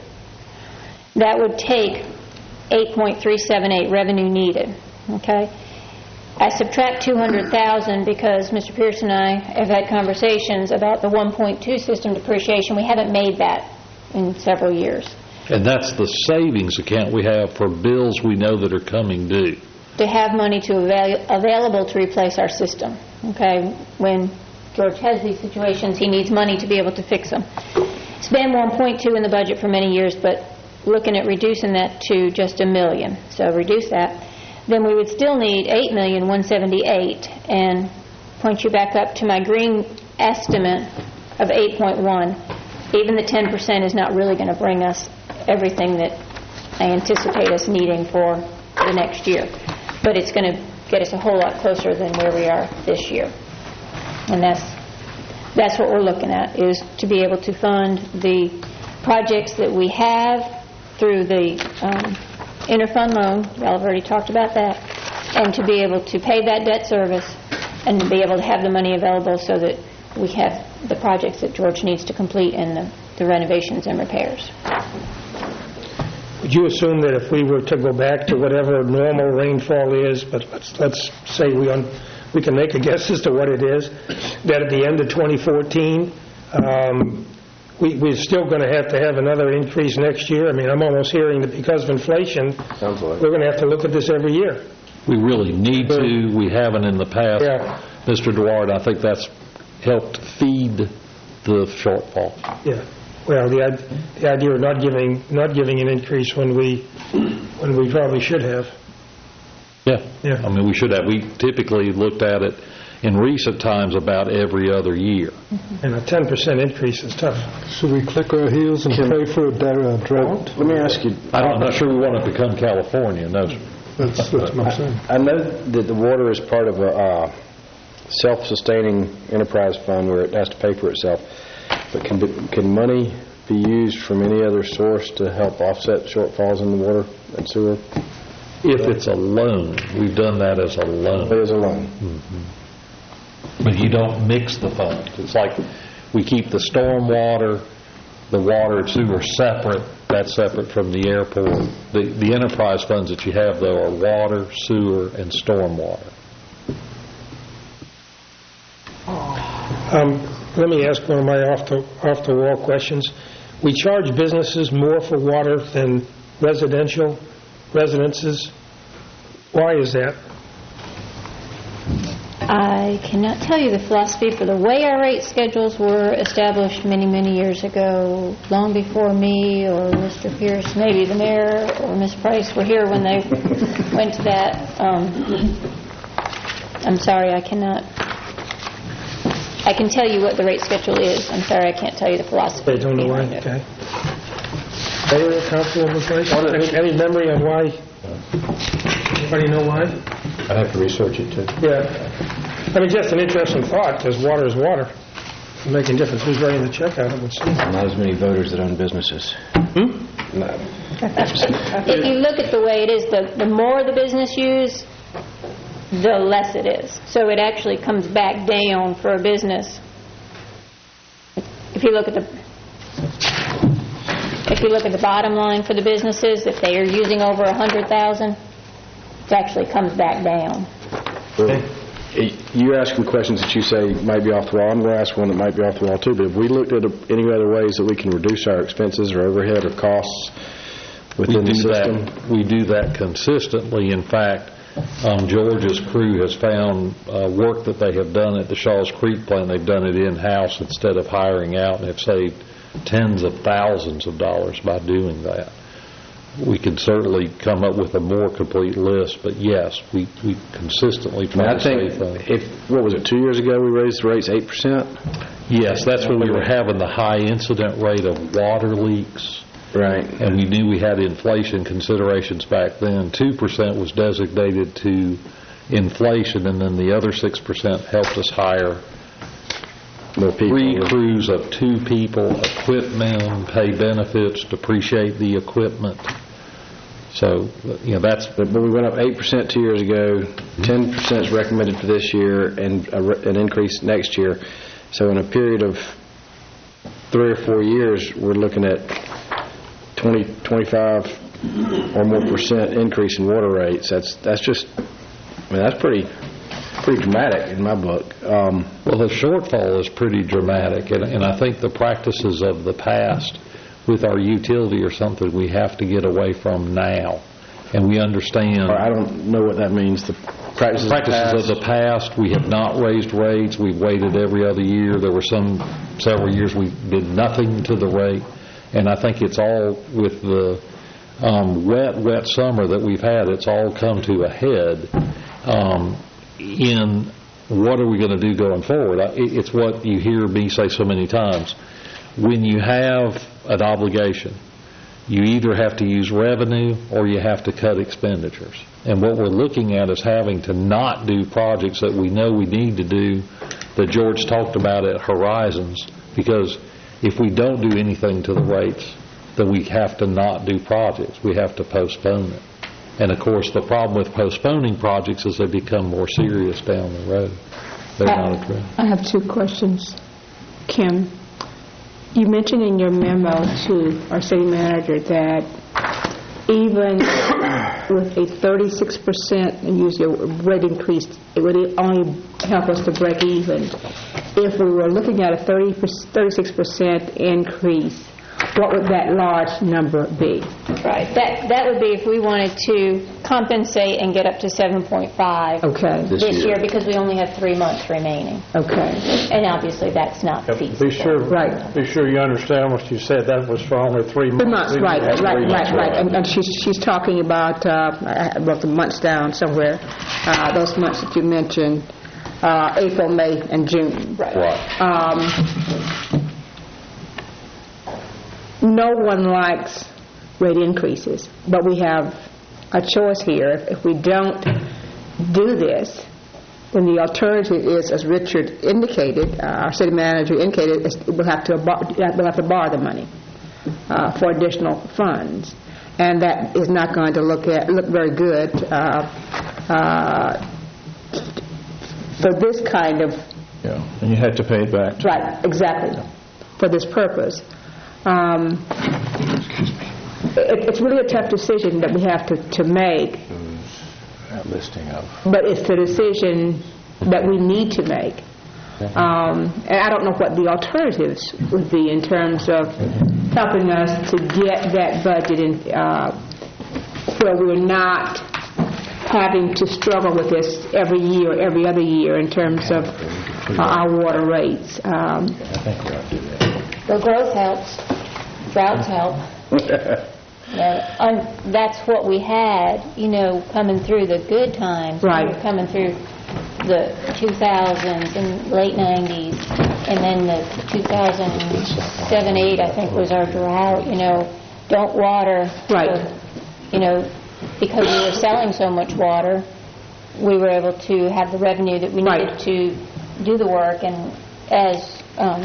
That would take eight point three seven eight revenue needed, okay? I subtract two hundred thousand because Mister Pierce and I have had conversations about the one point two system depreciation. We haven't made that in several years. And that's the savings account we have for bills we know that are coming due. To have money to avail- available to replace our system, okay? When George has these situations, he needs money to be able to fix them. It's been one point two in the budget for many years, but looking at reducing that to just a million. So reduce that. Then we would still need eight million one hundred seventy-eight, and point you back up to my green estimate of eight point one. Even the ten percent is not really going to bring us everything that I anticipate us needing for the next year. But it's going to get us a whole lot closer than where we are this year. And that's that's what we're looking at, is to be able to fund the projects that we have through the um, interfund loan. Y'all have already talked about that. And to be able to pay that debt service and to be able to have the money available so that we have the projects that George needs to complete and the, the renovations and repairs. Would you assume that if we were to go back to whatever normal rainfall is, but let's, let's say we un, we can make a guess as to what it is, that at the end of twenty fourteen, um, we, we're still going to have to have another increase next year? I mean, I'm almost hearing that because of inflation, Sounds like. we're going to have to look at this every year. We really need to. We haven't in the past. Yeah. Mister Dewar, I think that's helped feed the shortfall. Yeah. Well, the id- the idea of not giving not giving an increase when we when we probably should have. Yeah. Yeah. I mean, we should have. We typically looked at it in recent times about every other year. And a ten percent increase is tough. Should we click our heels and pray for a da- uh, drought? Let me ask you, I don't, I'm not sure we want to become California, no, sir. That's, that's what I'm saying. I know that the water is part of a uh, self-sustaining enterprise fund where it has to pay for itself, but can, be, can money be used from any other source to help offset shortfalls in the water and sewer? If it's a loan, we've done that as a loan. It is a loan. Mm-hmm. But you don't mix the funds. It's like we keep the storm water the water and sewer separate. That's separate from the airport. The, the enterprise funds that you have, though, are water, sewer, and stormwater. Um, Let me ask one of my off-the, off-the-wall questions. We charge businesses more for water than residential residences. Why is that? I cannot tell you the philosophy for the way our rate schedules were established many, many years ago, long before me or Mister Pierce, maybe the mayor or Miz Price were here when they went to that. Um, I'm sorry, I cannot. I can tell you what the rate schedule is. I'm sorry, I can't tell you the philosophy. They don't know why, okay. Mayor, Councilwoman Price, any, any memory on why? Anybody know why? I'd have to research it, too. Yeah. I mean, just an interesting thought, because water is water. It's making a difference who's writing the check out, it would seem. Not as many voters that own businesses. Hmm? No. If you look at the way it is, the, the more the business use, the less it is. So it actually comes back down for a business. If you look at the if you look at the bottom line for the businesses, if they are using over a hundred thousand, it actually comes back down. Well, you're asking questions that you say might be off the wall. I'm going to ask one that might be off the wall too. But have we looked at any other ways that we can reduce our expenses or overhead or costs within the system? That, we do that consistently. In fact, Um, George's crew has found uh, work that they have done at the Shaw's Creek plant. They've done it in-house instead of hiring out, and have saved tens of thousands of dollars by doing that. We can certainly come up with a more complete list, but yes, we, we consistently try I, mean, I to think save things. if, what was it, two years ago we raised the rates eight percent? Yes, that's when we were having the high incident rate of water leaks. Right. And we knew we had inflation considerations back then. two percent was designated to inflation, and then the other six percent helped us hire more people. Three crews of two people, equip them, pay benefits, depreciate the equipment. So, you know, that's... But, but we went up eight percent two years ago, ten percent is recommended for this year, and a, an increase next year. So in a period of three or four years, we're looking at twenty, twenty-five or more percent increase in water rates. That's that's just, I mean, that's pretty pretty dramatic in my book. Um, well, the shortfall is pretty dramatic, and, and I think the practices of the past with our utility are something we have to get away from now. And we understand... I don't know what that means. The practices, practices of, the past. of the past, we have not raised rates. We've waited every other year. There were some several years we did nothing to the rate. And I think it's all with the um, wet, wet summer that we've had, it's all come to a head um, in what are we going to do going forward. It's what you hear me say so many times. When you have an obligation, you either have to use revenue or you have to cut expenditures. And what we're looking at is having to not do projects that we know we need to do that George talked about at Horizons, because if we don't do anything to the rates, then we have to not do projects. We have to postpone it. And, of course, the problem with postponing projects is they become more serious down the road. They're I, not addressed. I have two questions. Kim, you mentioned in your memo to our city manager that even with a thirty-six percent and use your rate increase, it would only help us to break even. If we were looking at a thirty, thirty-six percent increase, what would that large number be? Right. That that would be if we wanted to compensate and get up to seven point five okay. this, this year. year because we only have three months remaining. Okay. And obviously that's not yep. feasible. Be sure, right. Be sure you understand what you said. That was for only three months. Three months, right, right, right, months right, right. And, and she's, she's talking about, uh, I wrote the months down somewhere, uh, those months that you mentioned, uh, April, May, and June. Right. Right. Um, no one likes rate increases, but we have a choice here. If we don't do this, then the alternative is, as Richard indicated, uh, our city manager indicated, is we'll have to bar- we'll have to borrow the money uh, for additional funds, and that is not going to look at look very good uh, uh, for this kind of. Yeah, and you had to pay it back. Right, exactly, for this purpose. um, it- it's really a tough decision that we have to to make, That listing of. but it's the decision that we need to make. Um, and I don't know what the alternatives would be in terms of helping us to get that budget in, uh, where we're not having to struggle with this every year, every other year in terms of uh, our water rates. Um, Well, growth helps, droughts help. Yeah, um, that's what we had, you know, coming through the good times. Right. We were coming through the two thousands and late nineties, and then the two thousand seven, eight, I think, was our drought, you know, don't water. Right. For, you know, because we were selling so much water, we were able to have the revenue that we needed Right. to do the work, and as, um,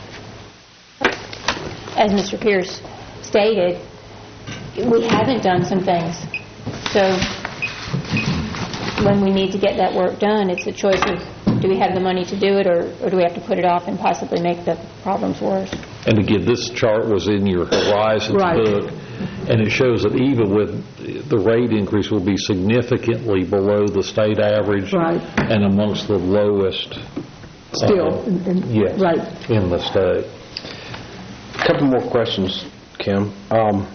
as Mister Pierce stated, we haven't done some things. So when we need to get that work done, it's a choice of, do we have the money to do it, or, or do we have to put it off and possibly make the problems worse? And again, this chart was in your Horizons Right. book, and it shows that even with the rate increase will be significantly below the state average Right. and amongst the lowest Still, uh, in- in- yes, right. in the state. A couple more questions, Kim. Um,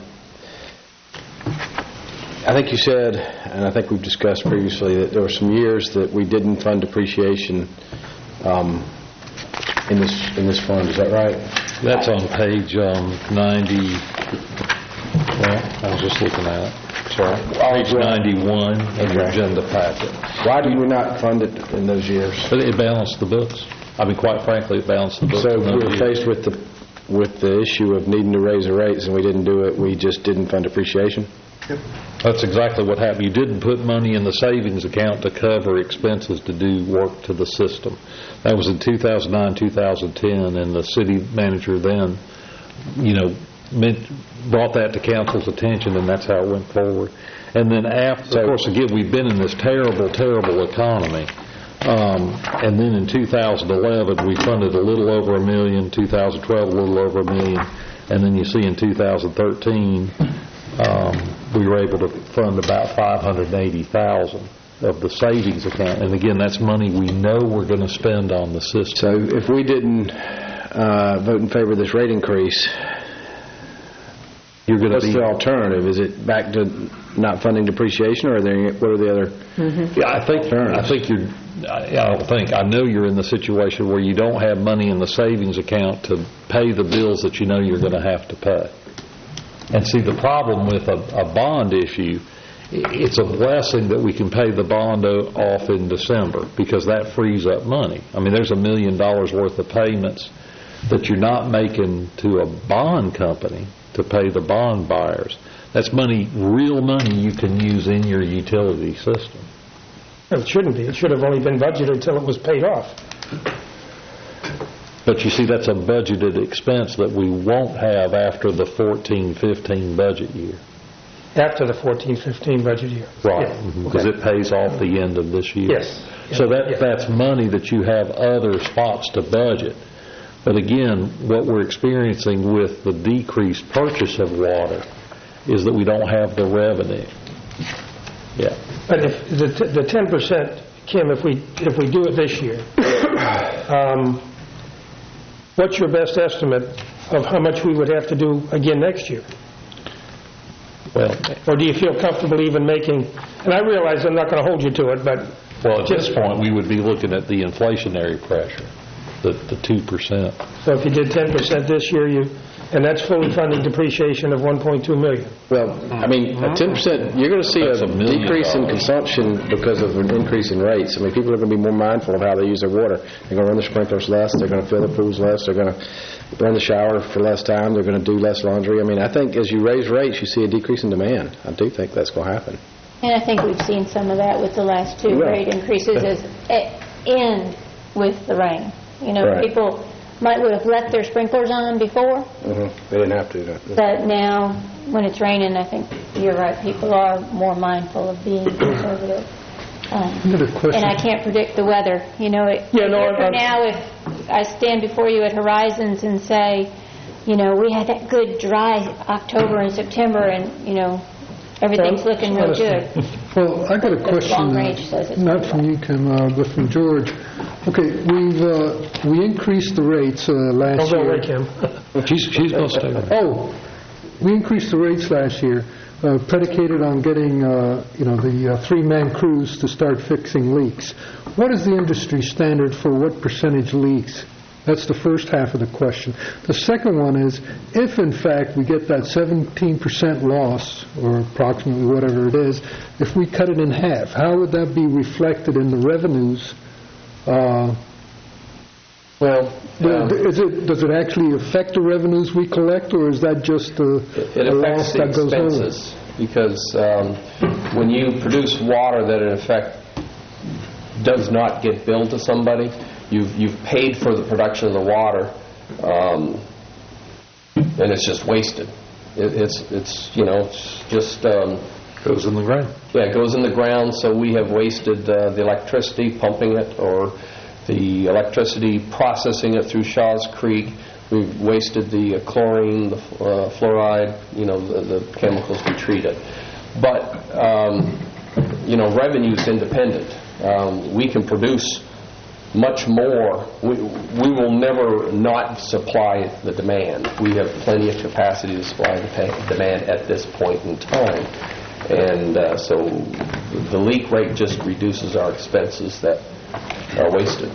I think you said, and I think we've discussed previously, that there were some years that we didn't fund depreciation um, in this in this fund. Is that right? That's on page um, ninety, well, I was just looking at it. Sorry. Page ninety-one of your agenda packet. Why did we not fund it in those years? But it balanced the books. I mean, quite frankly, it balanced the books. So in if those we were years. faced with the with the issue of needing to raise the rates and we didn't do it, we just didn't fund depreciation? That's exactly what happened. You didn't put money in the savings account to cover expenses to do work to the system. That was in two thousand nine, two thousand ten, and the city manager then, you know, meant, brought that to council's attention, and that's how it went forward. And then after, of course, again, we've been in this terrible, terrible economy. Um, and then in two thousand eleven, we funded a little over a million, two thousand twelve, a little over a million, and then you see in two thousand thirteen, um, we were able to fund about five hundred eighty thousand of the savings account. And again, that's money we know we're going to spend on the system. So if we didn't uh, vote in favor of this rate increase, you're going to what's be... the alternative? Is it back to not funding depreciation, or are there, what are the other Yeah, I think I think you're. I I don't think I know you're in the situation where you don't have money in the savings account to pay the bills that you know you're going to have to pay. And see, the problem with a, a bond issue, it's a blessing that we can pay the bond o- off in December, because that frees up money. I mean, there's a million dollars worth of payments that you're not making to a bond company to pay the bond buyers. That's money, real money you can use in your utility system. It shouldn't be. It should have only been budgeted until it was paid off. But you see, that's a budgeted expense that we won't have after the fourteen fifteen budget year. After the fourteen fifteen budget year. Right, Yeah. because it pays off the end of this year. Yes. So that Yeah. that's money that you have other spots to budget. But again, what we're experiencing with the decreased purchase of water is that we don't have the revenue. Yeah. But if the the ten percent, Kim, if we if we do it this year, um, what's your best estimate of how much we would have to do again next year? Well, Or do you feel comfortable even making, and I realize I'm not going to hold you to it, but well, at this point, we would be looking at the inflationary pressure, the the two percent. so if you did ten percent this year, you, and that's fully funding depreciation of one point two million. Well, I mean, a ten percent, you're going to see a That's a million decrease in dollars. consumption because of an increase in rates. I mean, people are going to be more mindful of how they use their water. They're going to run their sprinklers less, they're going to fill their pools less, they're going to run the shower for less time, they're going to do less laundry. I mean, I think as you raise rates, you see a decrease in demand. I do think that's going to happen. And I think we've seen some of that with the last two Yeah. rate increases as it end with the rain. You know, Right. people might would have left their sprinklers on before, Mm-hmm. They didn't have to. No. but now when it's raining, I think you're right, people are more mindful of being conservative. Um, Another question. And I can't predict the weather. You know, it, Yeah, no, a year I'm- from now, if I stand before you at Horizons and say, you know, we had that good dry October and September, and, you know, everything's looking real good. Well, I got a question, long range says it's not from you, Kim, uh, but from George. Okay, we've, uh, we increased the rates uh, last Don't go year. away, Kim. She's, she's going to stay with me. Oh, we increased the rates last year, uh, predicated on getting, uh, you know, the uh, three-man crews to start fixing leaks. What is the industry standard for what percentage leaks? That's the first half of the question. The second one is, if in fact we get that seventeen percent loss, or approximately whatever it is, if we cut it in half, how would that be reflected in the revenues? Uh, Well, um, is it, does it actually affect the revenues we collect, or is that just a, it a affects loss the that goes over? expenses, because um, when you produce water that in effect does not get billed to somebody, you've you've paid for the production of the water, um, and it's just wasted. It, it's it's you know it's just um, goes in the ground. Yeah, it goes in the ground. So we have wasted uh, the electricity pumping it, or the electricity processing it through Shaw's Creek. We've wasted the uh, chlorine, the uh, fluoride, you know, the, the chemicals we treat it. But, um, you know, revenue's independent. Um, we can produce much more. We, we will never not supply the demand. We have plenty of capacity to supply the pa- demand at this point in time. And uh, so the leak rate just reduces our expenses that are wasted.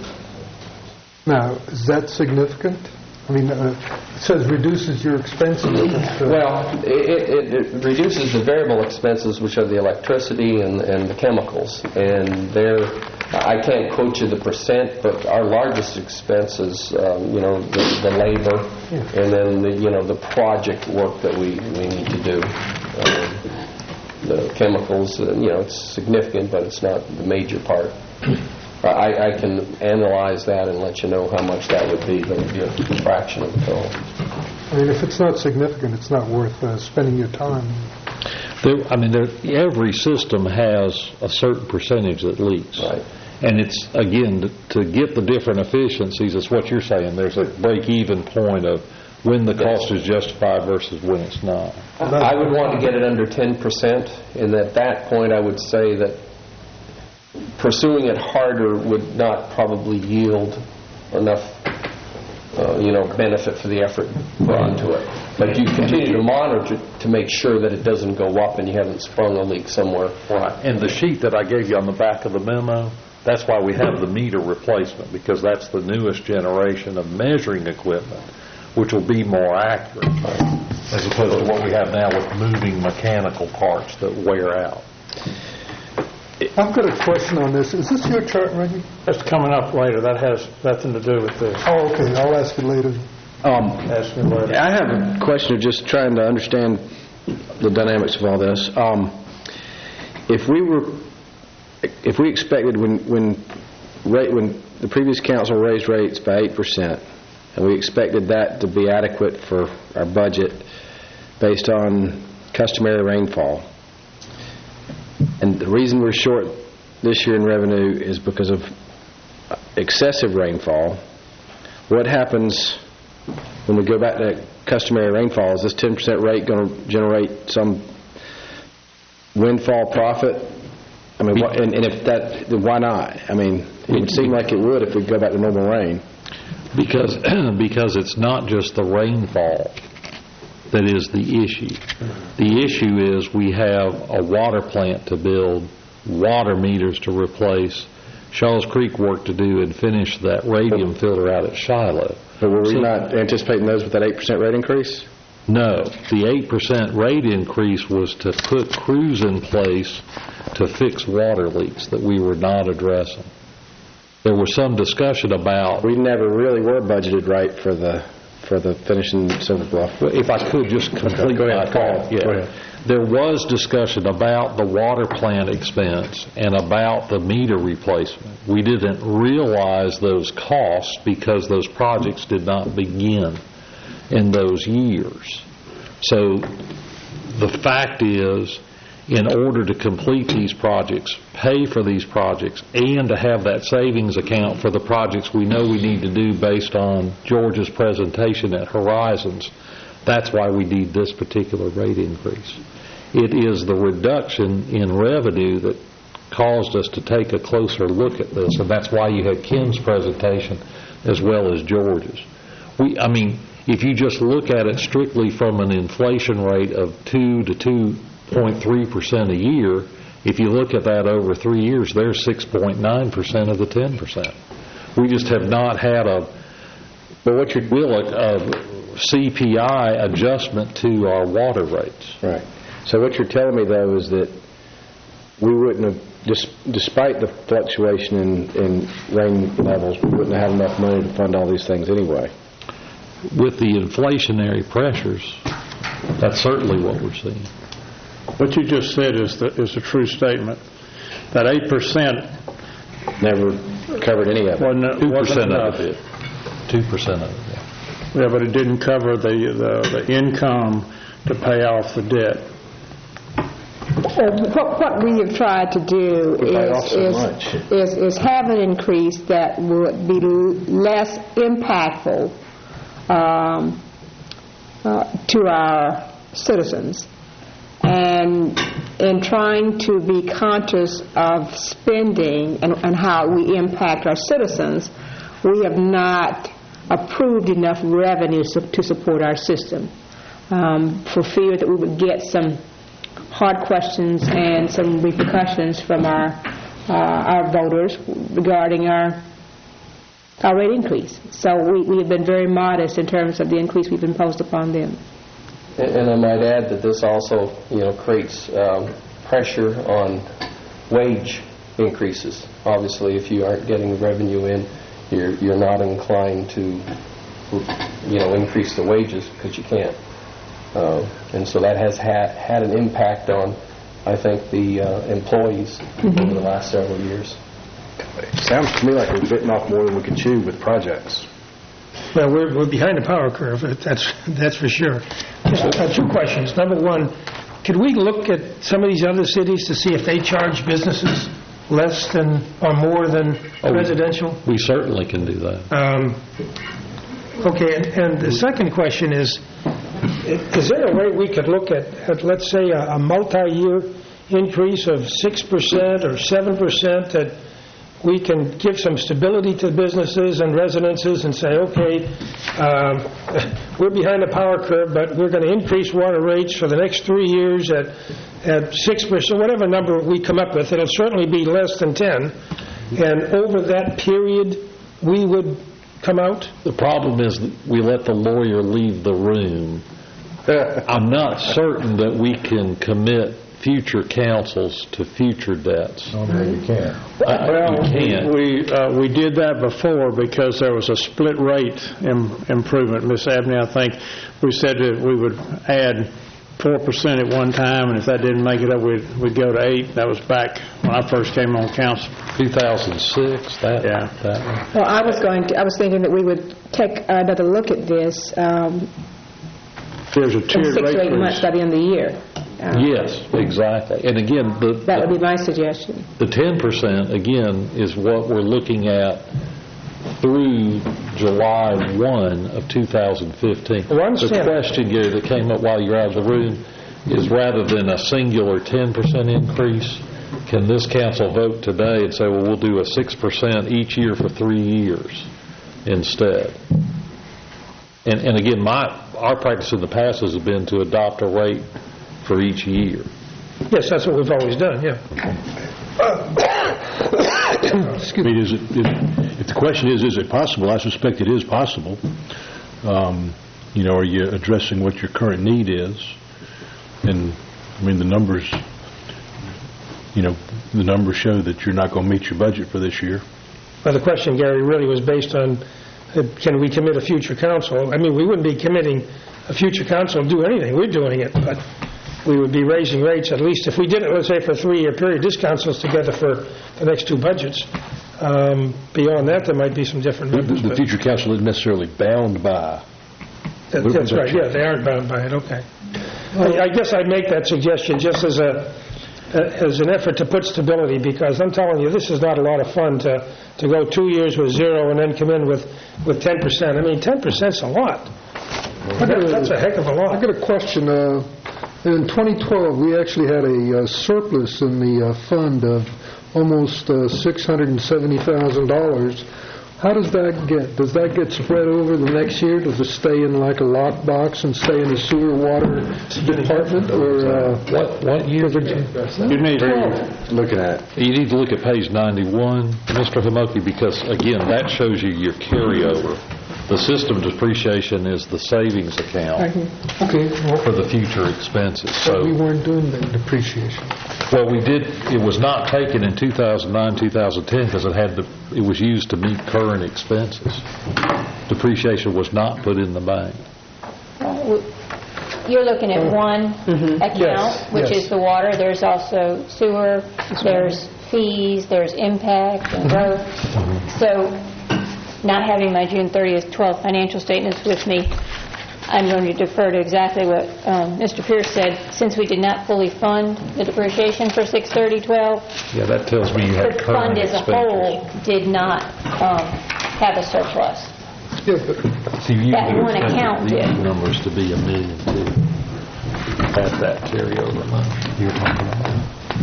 Now, is that significant? I mean, uh, it says reduces your expenses. Well, it, it, it reduces the variable expenses, which are the electricity and, and the chemicals. And they're, I can't quote you the percent, but our largest expense is, um, you know, the, the labor, and then the, you know, the project work that we, we need to do. Um, the chemicals, uh, you know, it's significant, but it's not the major part. I, I can analyze that and let you know how much that would be, but it would be a fraction of the total. I mean, if it's not significant, it's not worth uh, spending your time. There, I mean, there, every system has a certain percentage that leaks. Right. And it's, again, to, to get the different efficiencies, it's what you're saying. There's a break-even point of when the cost is justified versus when it's not. I would want to get it under ten percent, and at that point I would say that pursuing it harder would not probably yield enough, uh, you know, benefit for the effort put into it. But you continue to monitor to make sure that it doesn't go up and you haven't sprung a leak somewhere. Right. And the sheet that I gave you on the back of the memo, that's why we have the meter replacement, because that's the newest generation of measuring equipment, which will be more accurate, as opposed to what we have now with moving mechanical parts that wear out. I've got a question on this. Is this your chart, Reggie? That's coming up later. That has nothing to do with this. Oh, okay. I'll ask it later. Um, Ask me later. I have a question of just trying to understand the dynamics of all this. Um, if we were, if we expected when when rate when the previous council raised rates by eight percent, and we expected that to be adequate for our budget based on customary rainfall, and the reason we're short this year in revenue is because of excessive rainfall, what happens when we go back to customary rainfall? Is this ten percent rate going to generate some windfall profit? I mean, what, and, and if that, then why not? I mean, it would seem like it would if we go back to normal rain. Because because it's not just the rainfall that is the issue. The issue is we have a water plant to build, water meters to replace, Shaw's Creek work to do, and finish that radium filter out at Shiloh. But were we So- not anticipating those with that eight percent rate increase? No. The eight percent rate increase was to put crews in place to fix water leaks that we were not addressing. There was some discussion about... We never really were budgeted right for the for the finishing Silver Bluff. If I could just complete Go my ahead, thought. Go Yeah. ahead. There was discussion about the water plant expense and about the meter replacement. We didn't realize those costs because those projects did not begin in those years. So the fact is, in order to complete these projects, pay for these projects, and to have that savings account for the projects we know we need to do based on George's presentation at Horizons. That's why we need this particular rate increase. It is the reduction in revenue that caused us to take a closer look at this, and that's why you had Ken's presentation as well as George's. We, I mean, if you just look at it strictly from an inflation rate of two to two point three percent a year, if you look at that over three years, there's six point nine percent of the ten percent. We just have not had a, but what you will, a, a C P I adjustment to our water rates. Right. So what you're telling me, though, is that we wouldn't have, dis, despite the fluctuation in, in rain levels, we wouldn't have had enough money to fund all these things anyway. With the inflationary pressures, that's certainly what we're seeing. What you just said is the, is a true statement. That eight percent never covered any of it. Wasn't, two wasn't percent enough. of it. two percent of it, yeah. Yeah, but it didn't cover the, the, the income to pay off the debt. Uh, What what we have tried to do We pay off is so is, much. is is have an increase that would be l- less impactful um, uh, to our citizens. And in trying to be conscious of spending and, and how we impact our citizens, we have not approved enough revenue so, to support our system, um, for fear that we would get some hard questions and some repercussions from our uh, our voters regarding our our rate increase. So we, we have been very modest in terms of the increase we've imposed upon them. And and I might add that this also, you know, creates um, pressure on wage increases. Obviously, if you aren't getting the revenue in, you're you're not inclined to, you know, increase the wages because you can't. Uh, and so that has had had an impact on, I think, the uh, employees mm-hmm. over the last several years. It sounds to me like we're bitten off more than we can chew with projects. Well, we're, we're behind the power curve, that's that's for sure. Just uh, two questions. Number one, could we look at some of these other cities to see if they charge businesses less than or more than oh, residential? We, we certainly can do that. Um, okay, and, and the second question is, is there a way we could look at, at let's say, a, a multi-year increase of six percent or seven percent that we can give some stability to businesses and residences and say, okay, um, we're behind the power curve, but we're going to increase water rates for the next three years at at six percent, whatever number we come up with. It'll certainly be less than ten. And over that period, we would come out? The problem is that we let the lawyer leave the room. I'm not certain that we can commit future councils to future debts. Oh, no, you can't. Uh, Well, you can't. we uh, we did that before because there was a split rate im- improvement. Miss Abney, I think we said that we would add four percent at one time, and if that didn't make it up, we'd, we'd go to eight. That was back when I first came on council. two thousand six, that, yeah. that one. Well, I was going to, I was thinking that we would take another look at this um, There's a in tiered six rate or eight months increase. by the end of the year. Um, Yes, exactly. And again, the, That would the, be my suggestion. the ten percent, again, is what we're looking at through July first of two thousand fifteen. Well, I The understand. question, Gary, that came up while you're out of the room is rather than a singular ten percent increase, can this council vote today and say, well, we'll do a six percent each year for three years instead? And, and again, my our practice in the past has been to adopt a rate for each year. Yes, that's what we've always done, yeah. I mean, is it, is, if the question is, is it possible, I suspect it is possible. Um, you know, are you addressing what your current need is? And, I mean, the numbers, you know, the numbers show that you're not going to meet your budget for this year. Well, the question, Gary, really was based on, uh, can we commit a future council? I mean, we wouldn't be committing a future council to do anything. We're doing it, but we would be raising rates, at least if we did it, let's say, for a three-year period. This council's together for the next two budgets. Um, beyond that, there might be some different The, numbers. the but future council isn't necessarily bound by. that- That's right, yeah, they aren't bound by it, okay. I I guess I'd make that suggestion just as a, uh, as an effort to put stability, because I'm telling you, this is not a lot of fun to, to go two years with zero and then come in with, with ten percent. I mean, ten percent's a lot. That, that's a heck of a lot. I got a question. Uh, in twenty twelve, we actually had a uh, surplus in the uh, fund of almost uh, six hundred seventy thousand dollars. How does that get? Does that get spread over the next year? Does it stay in like a lockbox and stay in the sewer water department, or uh, what? What year did you? You need to looking at. You need to look at page ninety-one, Mister Hamoki, because again, that shows you your carryover. The system depreciation is the savings account okay well, for the future expenses. So we weren't doing that depreciation. Well, we did. It was not taken in two thousand nine, two thousand ten because it had to. It was used to meet current expenses. Depreciation was not put in the bank. You're looking at one Mm-hmm. account, Yes, which yes. is the water. There's also sewer. There's fees. There's impact and growth. So, not having my June thirtieth, twelve financial statements with me, I'm going to defer to exactly what um, Mister Pierce said. Since we did not fully fund the depreciation for six thirty twelve, Yeah, that tells me you had the current fund as a expenditures. whole did not um, have a surplus. Yeah, but See, you That would one expect account these did. numbers to be a million too. At that carryover money you're talking about.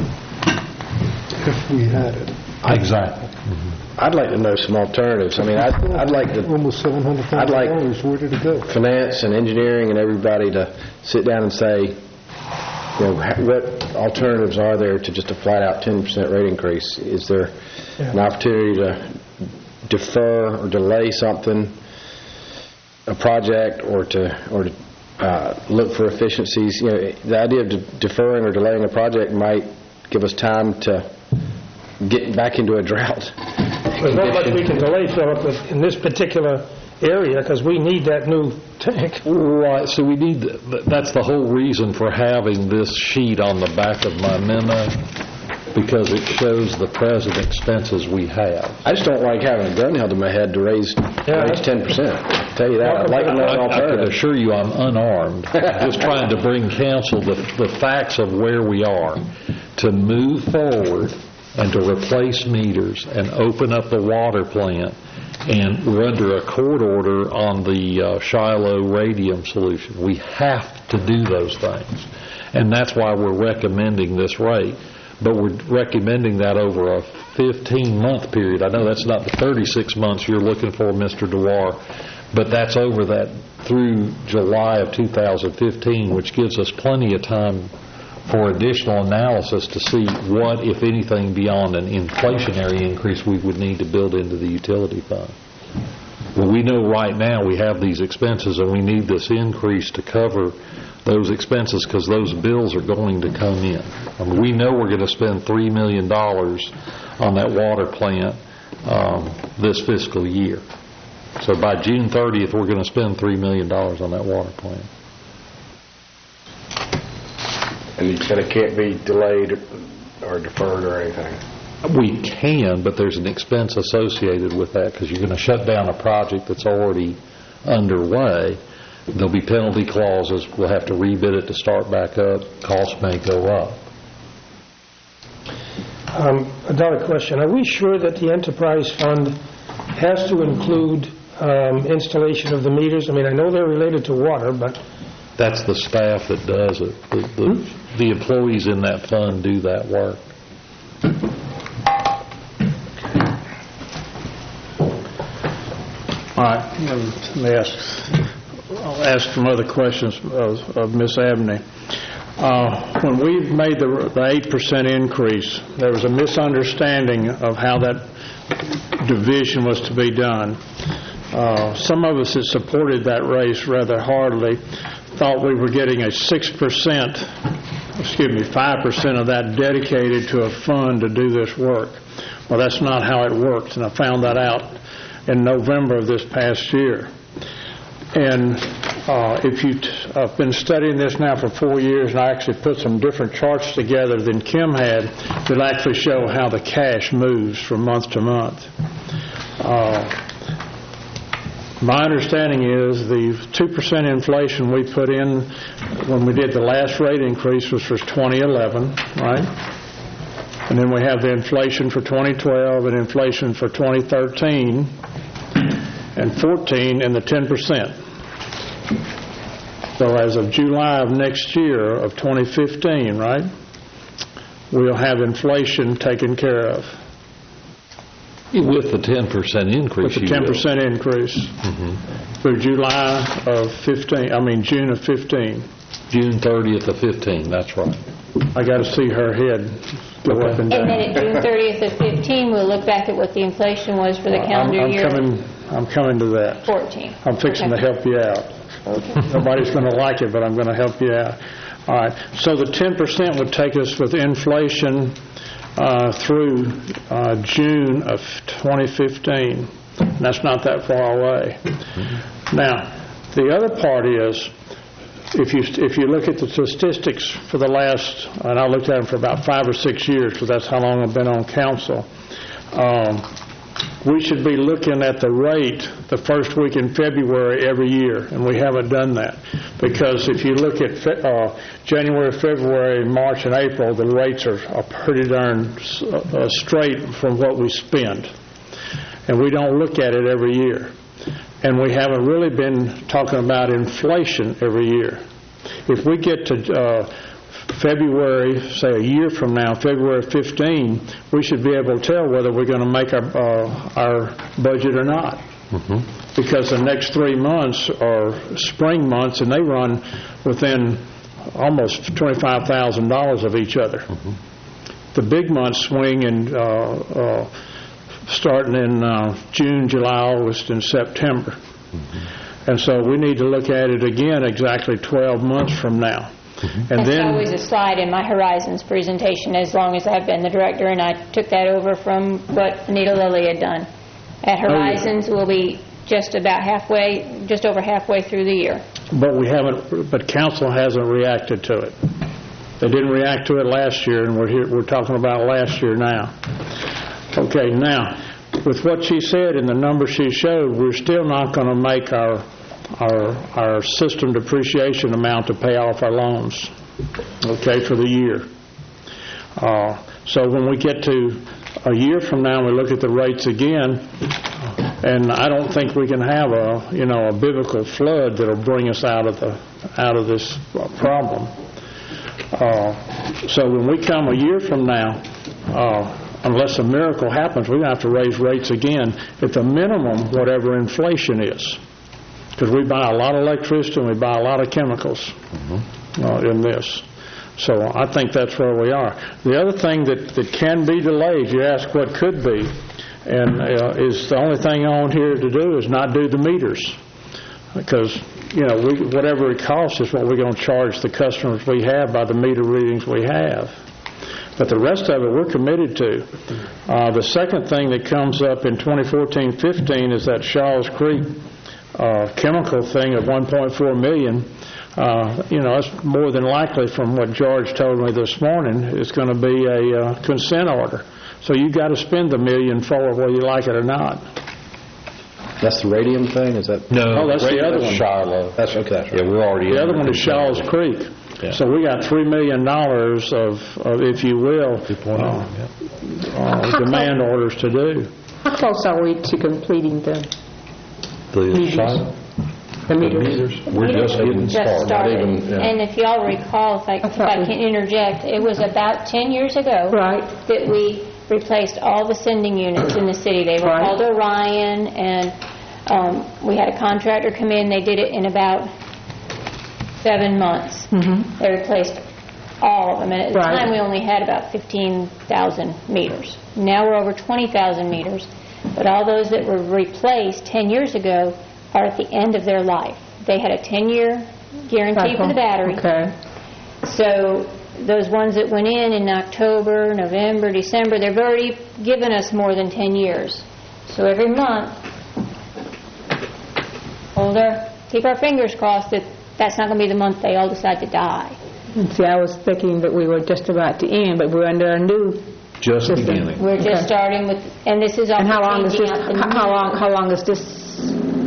if we had it, Exactly. I'd like to know some alternatives. I mean, I'd, I'd like to almost seven hundred I'd thousand like- dollars. Where did it go? finance and engineering and everybody to sit down and say, you know, ha- what alternatives are there to just a flat-out ten percent rate increase? Is there an opportunity to defer or delay something, a project, or to or to uh, look for efficiencies? You know, the idea of de- deferring or delaying a project might give us time to get back into a drought. There's not much we can delay, Philip, with- in this particular area, because we need that new tank. Right, so we need, th- that's the whole reason for having this sheet on the back of my memo, because it shows the present expenses we have. I just don't like having a gun held to my head to raise raise ten percent. I'll tell you that. I'd like to know an I I can alternative. assure you I'm unarmed, just trying to bring council the, the facts of where we are, to move forward and to replace meters and open up the water plant, and we're under a court order on the uh, Shiloh radium solution. We have to do those things, and that's why we're recommending this rate. But we're recommending that over a fifteen-month period. I know that's not the thirty-six months you're looking for, Mister Dewar, but that's over that through July of two thousand fifteen, which gives us plenty of time for additional analysis to see what, if anything, beyond an inflationary increase we would need to build into the utility fund. Well, we know right now we have these expenses, and we need this increase to cover those expenses because those bills are going to come in. I mean, we know we're going to spend three million dollars on that water plant um, this fiscal year. So by June thirtieth, we're going to spend three million dollars on that water plant. And you said it can't be delayed or deferred or anything. We can, but there's an expense associated with that because you're going to shut down a project that's already underway. There'll be penalty clauses. We'll have to rebid it to start back up. Costs may go up. Um, Another question. Are we sure that the enterprise fund has to include um, installation of the meters? I mean, I know they're related to water, but... That's the staff that does it. The, the, Hmm? the employees in that fund do that work. All right, let me ask, I'll ask some other questions of, of Miz Abney. Uh, when we made the, the eight percent increase, there was a misunderstanding of how that division was to be done. Uh, some of us that supported that race rather hardly thought we were getting a six percent, excuse me, five percent of that dedicated to a fund to do this work. Well, that's not how it works, and I found that out in November of this past year. And uh, if you, t- I've been studying this now for four years, and I actually put some different charts together than Kim had that actually show how the cash moves from month to month. Uh, My understanding is the two percent inflation we put in when we did the last rate increase was for twenty eleven, right? And then we have the inflation for twenty twelve and inflation for twenty thirteen and fourteen and the ten percent. So as of July of next year of twenty fifteen, right, we'll have inflation taken care of. With the ten percent increase. With the ten percent increase Mm-hmm. through July of fifteen, I mean June of fifteen. June thirtieth of fifteen, that's right. I got to see her head go up and down. And then at June thirtieth of fifteen, we'll look back at what the inflation was for the calendar I'm, I'm year coming, I'm coming to that. fourteen. I'm fixing Okay. to help you out. Nobody's going to like it, but I'm going to help you out. All right. So the ten percent would take us with inflation uh, through uh, June of twenty fifteen. And that's not that far away. Now, the other part is, if you if you look at the statistics for the last, and I looked at them for about five or six years because that's how long I've been on council, um, we should be looking at the rate the first week in February every year, and we haven't done that. Because if you look at fe- uh, January, February, March, and April, the rates are, are pretty darn uh, straight from what we spend. And we don't look at it every year. And we haven't really been talking about inflation every year. If we get to uh, February, say a year from now, February fifteenth, we should be able to tell whether we're going to make our, uh, our budget or not. Mm-hmm. Because the next three months are spring months, and they run within almost twenty-five thousand dollars of each other. Mm-hmm. The big months swing in uh, uh, starting in uh, June, July, August, and September. Mm-hmm. And so we need to look at it again exactly twelve months from now. Mm-hmm. And That's then, always a slide in my Horizons presentation as long as I've been the director, and I took that over from what Anita Lilly had done. At Horizons, we'll be just about halfway, just over halfway through the year. But we haven't, but council hasn't reacted to it. They didn't react to it last year, and we're here, we're talking about last year now. Okay, now, with what she said and the numbers she showed, we're still not going to make our, our, our system depreciation amount to pay off our loans, okay, for the year. Uh, so when we get to a year from now, we look at the rates again, and I don't think we can have a, you know, a biblical flood that'll bring us out of the, out of this problem. Uh, so when we come a year from now, uh, unless a miracle happens, we're going to have to raise rates again at the minimum, whatever inflation is. Because we buy a lot of electricity and we buy a lot of chemicals mm-hmm. uh, in this. So I think that's where we are. The other thing that, that can be delayed, you ask what could be, and uh, is the only thing on here to do is not do the meters. Because, you know, we, whatever it costs is what we're going to charge the customers we have by the meter readings we have. But the rest of it we're committed to. Uh, the second thing that comes up in twenty fourteen fifteen is that Shaw's Creek uh, chemical thing of one point four million dollars. Uh, you know, it's more than likely, from what George told me this morning, it's going to be a uh, consent order. So you got to spend the million for it, whether you like it or not. That's the radium thing? Is that? No, oh, that's the other one. Shiloh. That's okay. That's right. Yeah, we're already. The other one is Shaw's Creek. Yeah. So we got three million dollars of, of, if you will, uh, uh, demand orders to do. How close are we to completing the The meters? Shiloh? The meters. We're just getting Just started. started. even, yeah. And if y'all recall, if I, if I can interject, it was about ten years ago Right. that we replaced all the sending units in the city. They were Right. called Orion, and um, we had a contractor come in. They did it in about seven months. Mm-hmm. They replaced all of them. And at the Right. time, we only had about fifteen thousand meters. Now we're over twenty thousand meters. But all those that were replaced ten years ago are at the end of their life. They had a ten-year guarantee for the battery. Okay. So those ones that went in in October, November, December, they've already given us more than ten years. So every month, hold our, keep our fingers crossed that that's not going to be the month they all decide to die. See, I was thinking that we were just about to end, but we're under a new Just system. beginning. We're just Okay. starting with, and this is all And how long is changing this? out the How how long? How long is this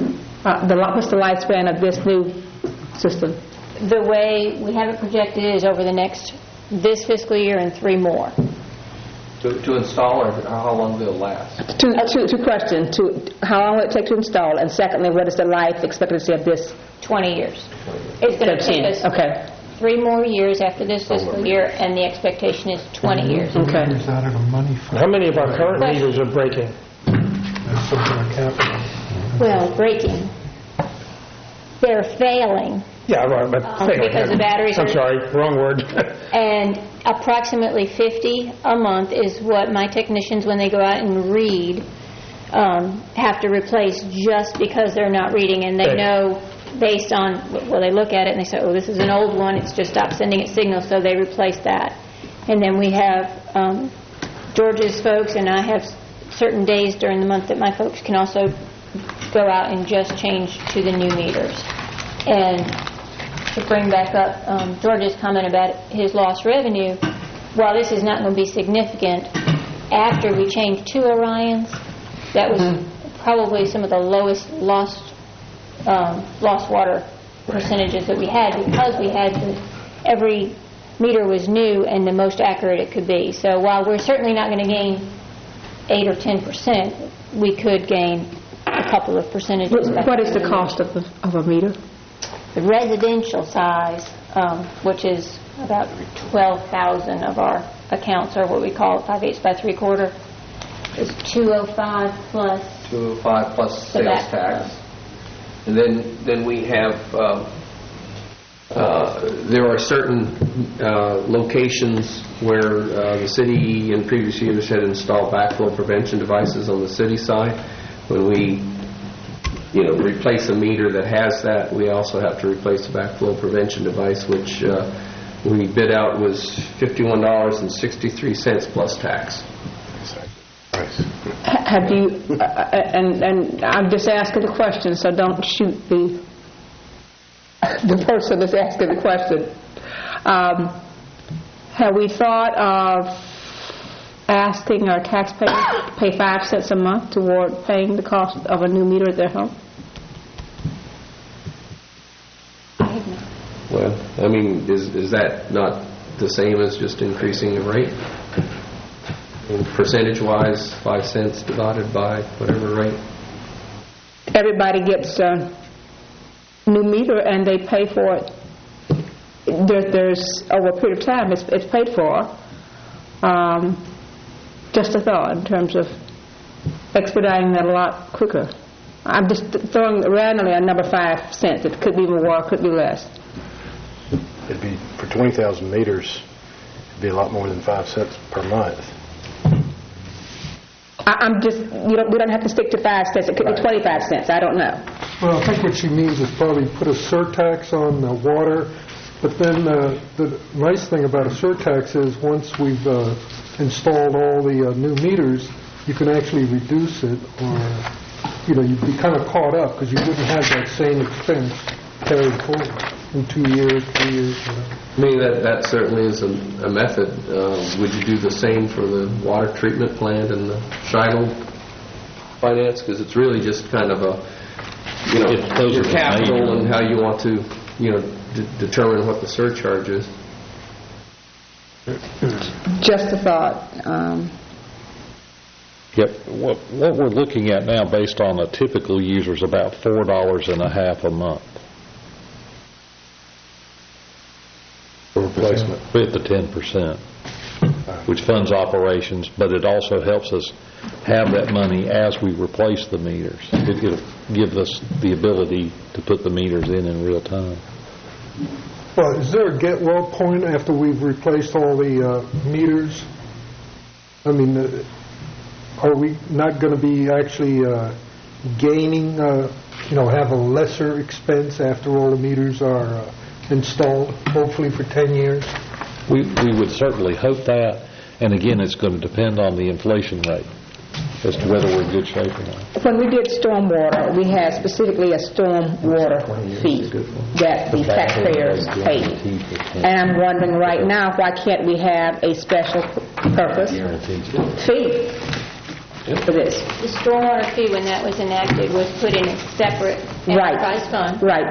Uh, the li- What's the lifespan of this new system? The way we have it projected is over the next, this fiscal year and three more. To to install, or how long will it last? Two, two, two questions. Two, how long will it take to install? And secondly, what is the life expectancy of this? twenty years. It's going to take us Okay. three more years after this fiscal year, and the expectation is twenty years. Okay. Is out of the money for How many of our current meters are breaking? that's something like capital? Well, breaking. They're failing. Yeah, right, but... Um, because the batteries I'm are- sorry, wrong word. And approximately fifty a month is what my technicians, when they go out and read, um, have to replace just because they're not reading. And they Okay. know based on, well, they look at it and they say, oh, this is an old one, it's just stopped sending its signal, so they replace that. And then we have um, George's folks, and I have certain days during the month that my folks can also go out and just change to the new meters. And to bring back up um, George's comment about his lost revenue, while this is not going to be significant, after we changed to Orions, that was mm-hmm. probably some of the lowest lost um, lost water percentages that we had, because we had the, every meter was new and the most accurate it could be. So while we're certainly not going to gain eight or ten percent, we could gain a couple of percentages. What, what is the cost of, the, of a meter? The residential size, um, which is about twelve thousand of our accounts, are what we call five eighths by three quarter, is two oh five plus two oh five plus the sales back. tax. And then, then we have, uh, uh, there are certain uh, locations where uh, the city in previous years had installed backflow prevention devices on the city side. When we, you know, replace a meter that has that, we also have to replace a backflow prevention device, which uh, we bid out was fifty-one dollars and sixty-three cents plus tax. Have you, uh, and, and I'm just asking the question, so don't shoot the the person that's asking the question. Um, have we thought of asking our taxpayers to pay five cents a month toward paying the cost of a new meter at their home? Well, I mean, is is that not the same as just increasing the rate? And percentage-wise, five cents divided by whatever rate? Everybody gets a new meter and they pay for it. There, there's, over a period of time, it's, it's paid for. Um, just a thought in terms of expediting that a lot quicker. I'm just throwing randomly a number five cents. It could be more, could be less. It'd be, for twenty thousand meters, it'd be a lot more than five cents per month. I, I'm just, you don't, we don't have to stick to five cents. It could be twenty-five cents. I don't know. Well, I think what she means is probably put a surtax on the water, but then uh, the nice thing about a surtax is once we've uh, installed all the uh, new meters, you can actually reduce it, or, you know, you'd be kind of caught up because you wouldn't have that same expense carried forward in two years, three years, whatever. I mean, that, that certainly is a, a method. Uh, would you do the same for the water treatment plant and the Scheidel finance? Because it's really just kind of a, you know, It- those your are capital major. and how you want to, you know, d- determine what the surcharge is. Just a thought. Um, Yep. What what we're looking at now, based on a typical user, is about four dollars and a half a month. For replacement. With the ten percent, which funds operations, but it also helps us have that money as we replace the meters. It- It'll give us the ability to put the meters in in real time. Well, is there a get well point after we've replaced all the uh, meters? I mean, uh, are we not going to be actually uh, gaining, uh, you know, have a lesser expense after all the meters are uh, installed, hopefully for ten years? We we would certainly hope that, and again, it's going to depend on the inflation rate as to whether we're in good shape or not. When we did stormwater, we had specifically a stormwater fee that the taxpayers paid. And I'm wondering right now, why can't we have a special purpose fee for this? The stormwater fee, when that was enacted, was put in a separate Right. enterprise fund. Right.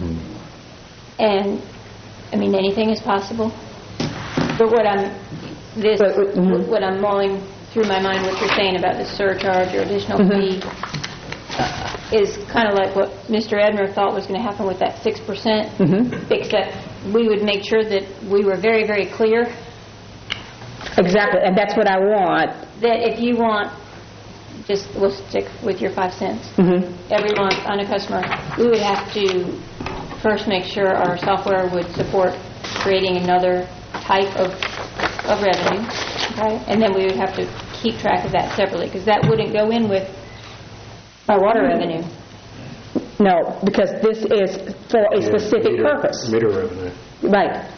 And, I mean, anything is possible. But what I'm, this, what I'm mulling through my mind, what you're saying about the surcharge or additional fee, uh, is kind of like what Mister Edmer thought was going to happen with that six percent, except we would make sure that we were very, very clear. Exactly, and that's what I want. That if you want, just, we'll stick with your five cents. Every month on a customer, we would have to first make sure our software would support creating another type of, of revenue, okay? And then we would have to keep track of that separately, because that wouldn't go in with our water revenue. No, because this is for a specific meter- purpose. Meter revenue. Right.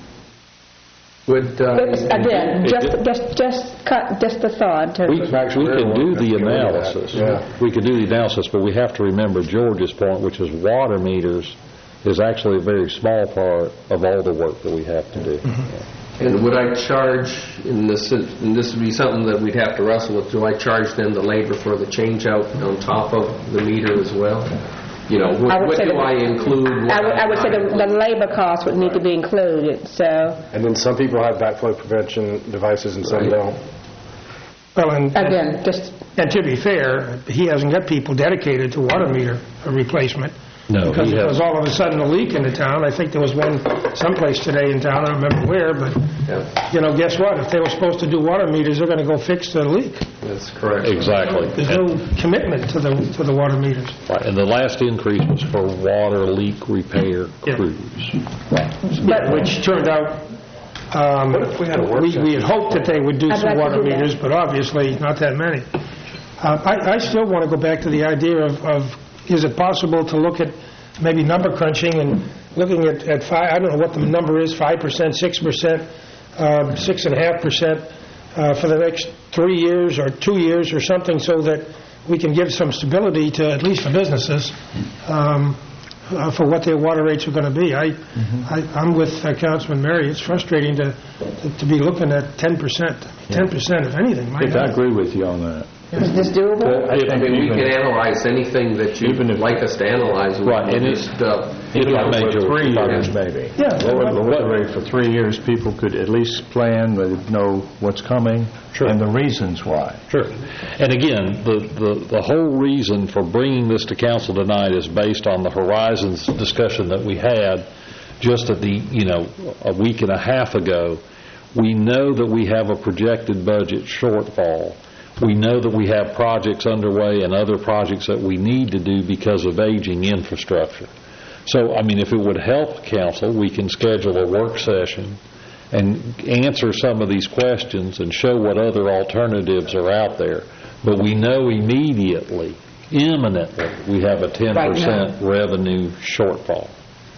Would, uh, It's, again, just, just, just cut, just the thought. in We terms of- we can do the analysis. Yeah. We can do the analysis, but we have to remember George's point, which is water meters is actually a very small part of all the work that we have to do. And would I charge, in this, and this would be something that we'd have to wrestle with, do I charge them the labor for the change-out on top of the meter as well? You know, I what would what say do the- I include? what I would, I would say not the, the labor cost would need to be included, so. And then some people have backflow prevention devices and some Right. don't. Well, and, Again, just, and to be fair, he hasn't got people dedicated to water meter replacement. No, Because he there was has, all of a sudden a leak in the town. I think there was one someplace today in town, I don't remember where, but, you know, guess what? If they were supposed to do water meters, they're going to go fix the leak. That's correct. exactly. There's no commitment to the, to the water meters. Right, and the last increase was for water leak repair Yeah. crews. But which turned out, um, we had a work we we had hoped that they would do I'd some like to water do that. meters, but obviously not that many. Uh, I I still want to go back to the idea of, of is it possible to look at maybe number crunching and looking at, at five, I don't know what the number is, five percent, six percent, um, six and a half percent uh, for the next three years or two years or something, so that we can give some stability to, at least for businesses, um, uh, for what their water rates are going to be. I, I, I'm with uh, Councilman Mary. It's frustrating to, to, to be looking at ten percent. ten percent, if anything, my I God. agree with you on that. is this doable? I I think mean, we even can if- analyze anything that you'd Even if- like us to analyze. We Right, can and it- just, uh, If you I know, may, with George, Three if I may. years, maybe. Yeah. Lower the water rate for three years, people could at least plan, they'd know what's coming, and the reasons why. Sure. And again, the, the, the whole reason for bringing this to council tonight is based on the Horizons discussion that we had just at the, you know, a week and a half ago. We know that we have a projected budget shortfall. We know that we have projects underway and other projects that we need to do because of aging infrastructure. So, I mean, if it would help council, we can schedule a work session and answer some of these questions and show what other alternatives are out there. But we know immediately, imminently, we have a ten percent revenue shortfall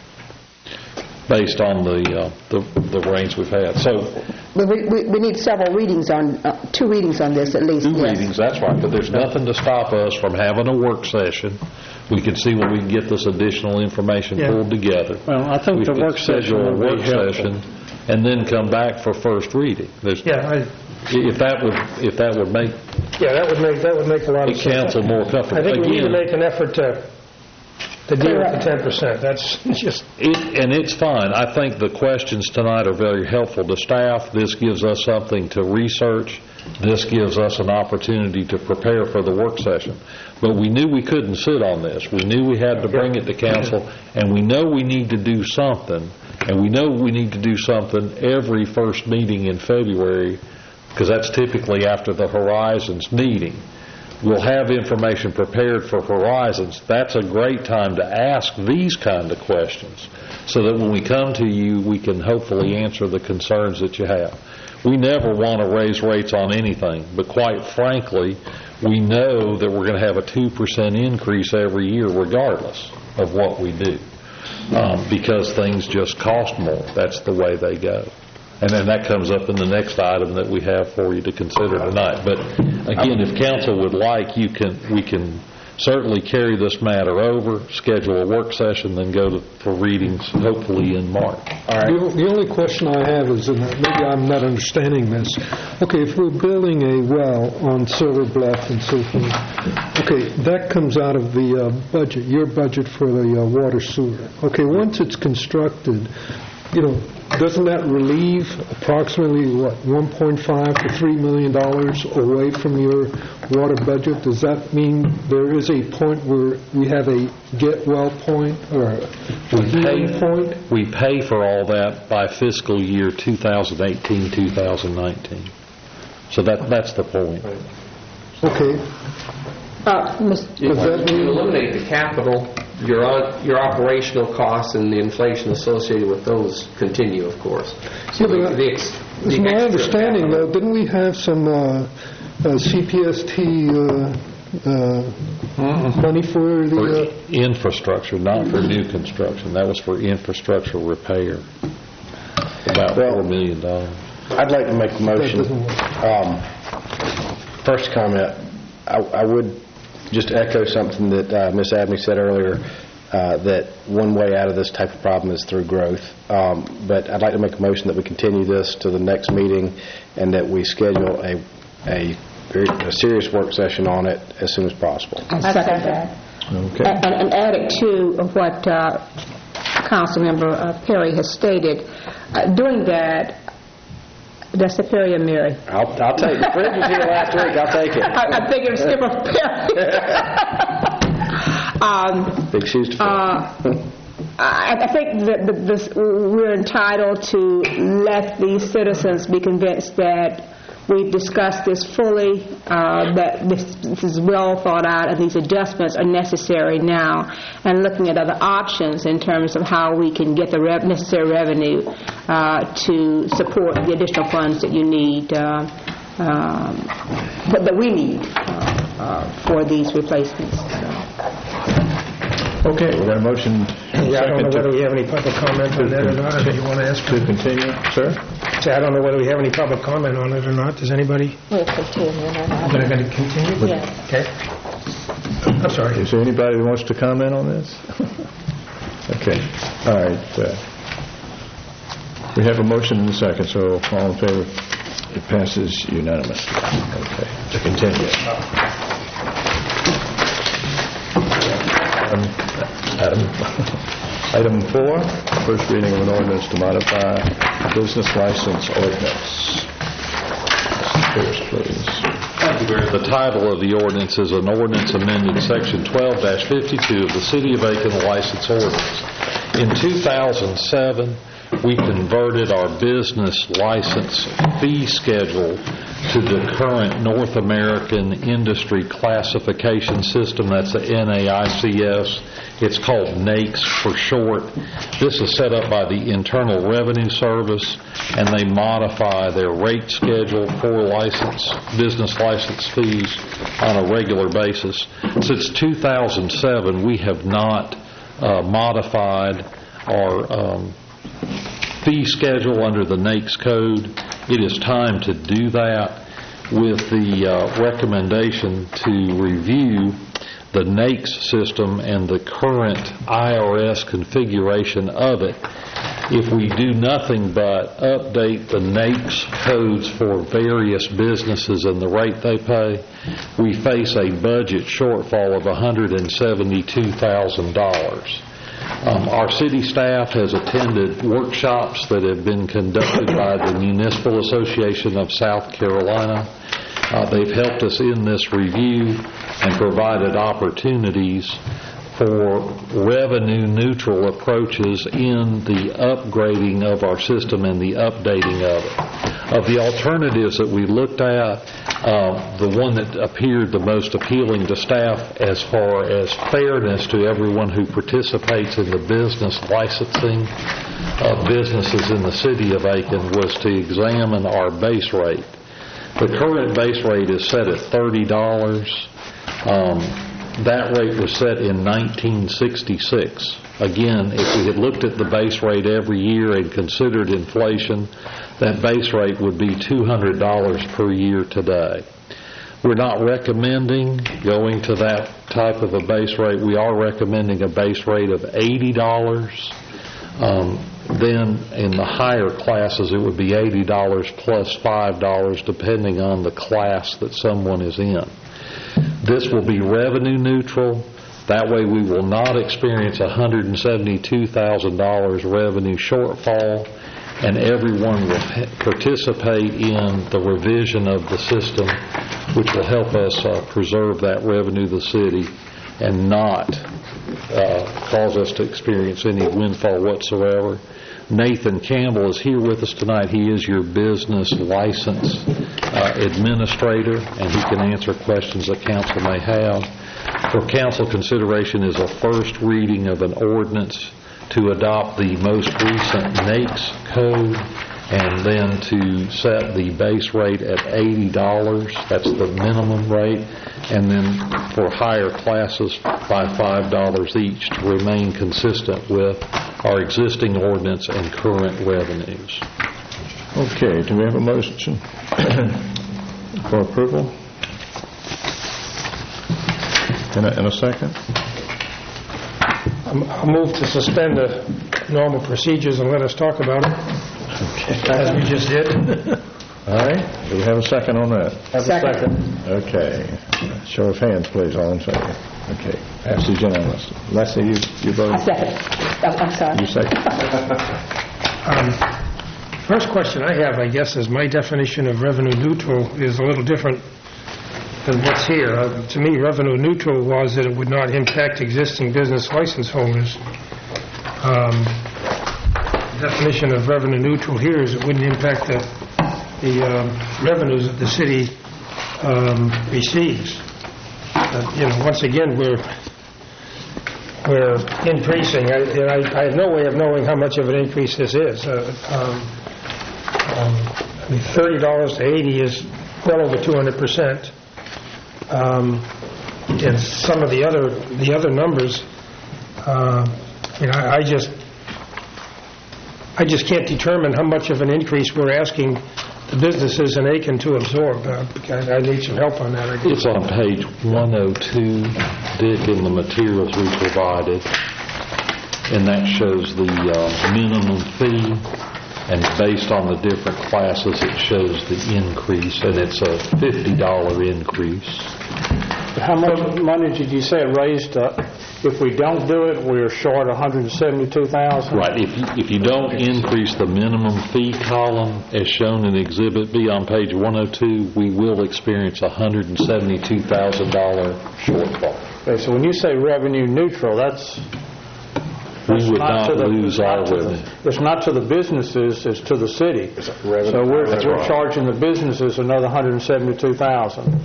based on the, uh, the the rains we've had. So, We, we, we need several readings on, uh, two readings on this at least, two yes. readings, that's right, but there's nothing to stop us from having a work session. We can see when we can get this additional information Yeah. pulled together. Well, I think We the could work session schedule a would be work helpful. session and then come back for first reading. There's, Yeah, I, if that would, if that would make yeah, that would make, that would make a lot the of sense. council more comfortable. I think we need to Again, make an effort to, to deal with the ten percent. That's just, It, and it's fine. I think the questions tonight are very helpful to staff. This gives us something to research. This gives us an opportunity to prepare for the work session. But we knew we couldn't sit on this. We knew we had to bring it to council, and we know we need to do something, and we know we need to do something every first meeting in February, because that's typically after the Horizons meeting. We'll have information prepared for Horizons. That's a great time to ask these kind of questions, so that when we come to you, we can hopefully answer the concerns that you have. We never want to raise rates on anything, but quite frankly, we know that we're going to have a two percent increase every year regardless of what we do, um, because things just cost more. That's the way they go. And then that comes up in the next item that we have for you to consider tonight. But again, if council would like, you can, we can certainly carry this matter over, schedule a work session, then go to, for readings hopefully in March. The the only question I have is, and maybe I'm not understanding this, okay, if we're building a well on Silver Bluff and so forth, okay, that comes out of the uh, budget, your budget for the uh, water sewer. Okay, once it's constructed, you know, doesn't that relieve approximately, what, one point five to three million dollars away from your water budget? Does that mean there is a point where we have a get well point or a we pay, point? We pay for all that by fiscal year two thousand eighteen, two thousand nineteen. So that that's the point. Okay. Uh, If you eliminate the capital, your on, your operational costs and the inflation associated with those continue, of course. So Yeah, the, the, ex, It's the my extra understanding, capital- though, didn't we have some uh, uh, C P S T uh, uh, money for For the... Uh, infrastructure, not for new construction. That was for infrastructure repair. About four million dollars. I'd like to make a motion. doesn't work. Um, First comment, I I would just echo something that uh, Miz Abney said earlier, uh, that one way out of this type of problem is through growth. Um, But I'd like to make a motion that we continue this to the next meeting and that we schedule a a very- a serious work session on it as soon as possible. I second that. Okay. And, and add it to what uh, Councilmember uh, Perry has stated. Uh, doing that, that's the Perry and Mary. I'll I'll take it. Fred was here last week. I'll take it. I, I think it's Skipper Perry. um, Big shoes to fill. uh, I, I think that the, this, we're entitled to let these citizens be convinced that we've discussed this fully, uh, that this, this is well thought out, and these adjustments are necessary now, and looking at other options in terms of how we can get the rev- necessary revenue uh, to support the additional funds that you need, uh, um, but that we need uh, uh, for these replacements. So. Okay, we got a motion. Yeah, I don't know second whether we have any public comment on that or not, if you want to ask. To continue, sir? Say, I don't know whether we have any public comment on it or not. Does anybody? We'll continue. We're going to continue? Yeah. Okay. I'm sorry. Is there anybody who wants to comment on this? Okay, all right. uh, We have a motion and a second, so all in favor? It passes unanimously. Okay, to continue. Um, Adam, item four, first reading of an ordinance to modify business license ordinance. Pierce, please. Thank you, Mayor. The title of the ordinance is an ordinance amending Section twelve fifty-two of the City of Aiken License Ordinance. In two thousand seven, we converted our business license fee schedule to the current North American Industry Classification System. That's the N A I C S. It's called NAICS for short. This is set up by the Internal Revenue Service, and they modify their rate schedule for license, business license fees on a regular basis. Since two thousand seven, we have not uh, modified our um, fee schedule under the NAICS code. It is time to do that with the uh, recommendation to review the NAICS system and the current I R S configuration of it. If we do nothing but update the NAICS codes for various businesses and the rate they pay, we face a budget shortfall of one hundred seventy-two thousand dollars. Um, our city staff has attended workshops that have been conducted by the Municipal Association of South Carolina. Uh, they've helped us in this review and provided opportunities for revenue-neutral approaches in the upgrading of our system and the updating of it. Of the alternatives that we looked at, uh, the one that appeared the most appealing to staff as far as fairness to everyone who participates in the business licensing of businesses in the city of Aiken was to examine our base rate. The current base rate is set at thirty dollars. Um, that rate was set in nineteen sixty-six. Again, if we had looked at the base rate every year and considered inflation, that base rate would be two hundred dollars per year today. We're not recommending going to that type of a base rate, we are recommending a base rate of eighty dollars. Um, then in the higher classes, it would be eighty dollars plus five dollars depending on the class that someone is in. This will be revenue neutral. That way we will not experience a one hundred seventy-two thousand dollars revenue shortfall, and everyone will participate in the revision of the system, which will help us uh, preserve that revenue of the city and not uh, cause us to experience any windfall whatsoever. Nathan Campbell is here with us tonight. He is your business license uh, administrator, and he can answer questions that council may have. For council consideration is a first reading of an ordinance to adopt the most recent NAICS code, and then to set the base rate at eighty dollars. That's the minimum rate. And then for higher classes by five dollars each to remain consistent with our existing ordinance and current revenues. Okay, do we have a motion for approval? In a, in a second? I'll move to suspend the normal procedures and let us talk about it, Okay. as we just did. All right, do we have a second on that? Have a second. Okay. Show of hands, please, all in favor. Okay, passes unanimously. Leslie, you, you vote? I second. Oh, I'm sorry. You second. Um, First question I have, I guess, is my definition of revenue neutral is a little different than what's here. Uh, To me, revenue neutral was that it would not impact existing business license holders. Um, Definition of revenue neutral here is it wouldn't impact the, the um, revenues that the city um, receives. Uh, You know, once again, we're, we're increasing, I- and I, I have no way of knowing how much of an increase this is. Uh, um, um, I mean, thirty dollars to eighty is well over two hundred percent. Um, and some of the other, the other numbers, uh, you know, I I just, I just can't determine how much of an increase we're asking the businesses in Aiken to absorb. Uh, I I need some help on that. I guess. It's on page one oh two, Dick, in the materials we provided, and that shows the uh, minimum fee, and based on the different classes, it shows the increase, and it's a fifty dollar increase. How much money did you say it raised? uh, If we don't do it, we're short one hundred seventy-two thousand dollars? Right. If you, if you don't increase the minimum fee column, as shown in Exhibit B on page one oh two, we will experience a one hundred seventy-two thousand dollar shortfall. Okay, so when you say revenue neutral, that's... We that's would not to the- lose it's not our to the- revenue. It's not to the businesses, it's to the city. So we're That's we're right. charging the businesses another one hundred seventy-two thousand dollars.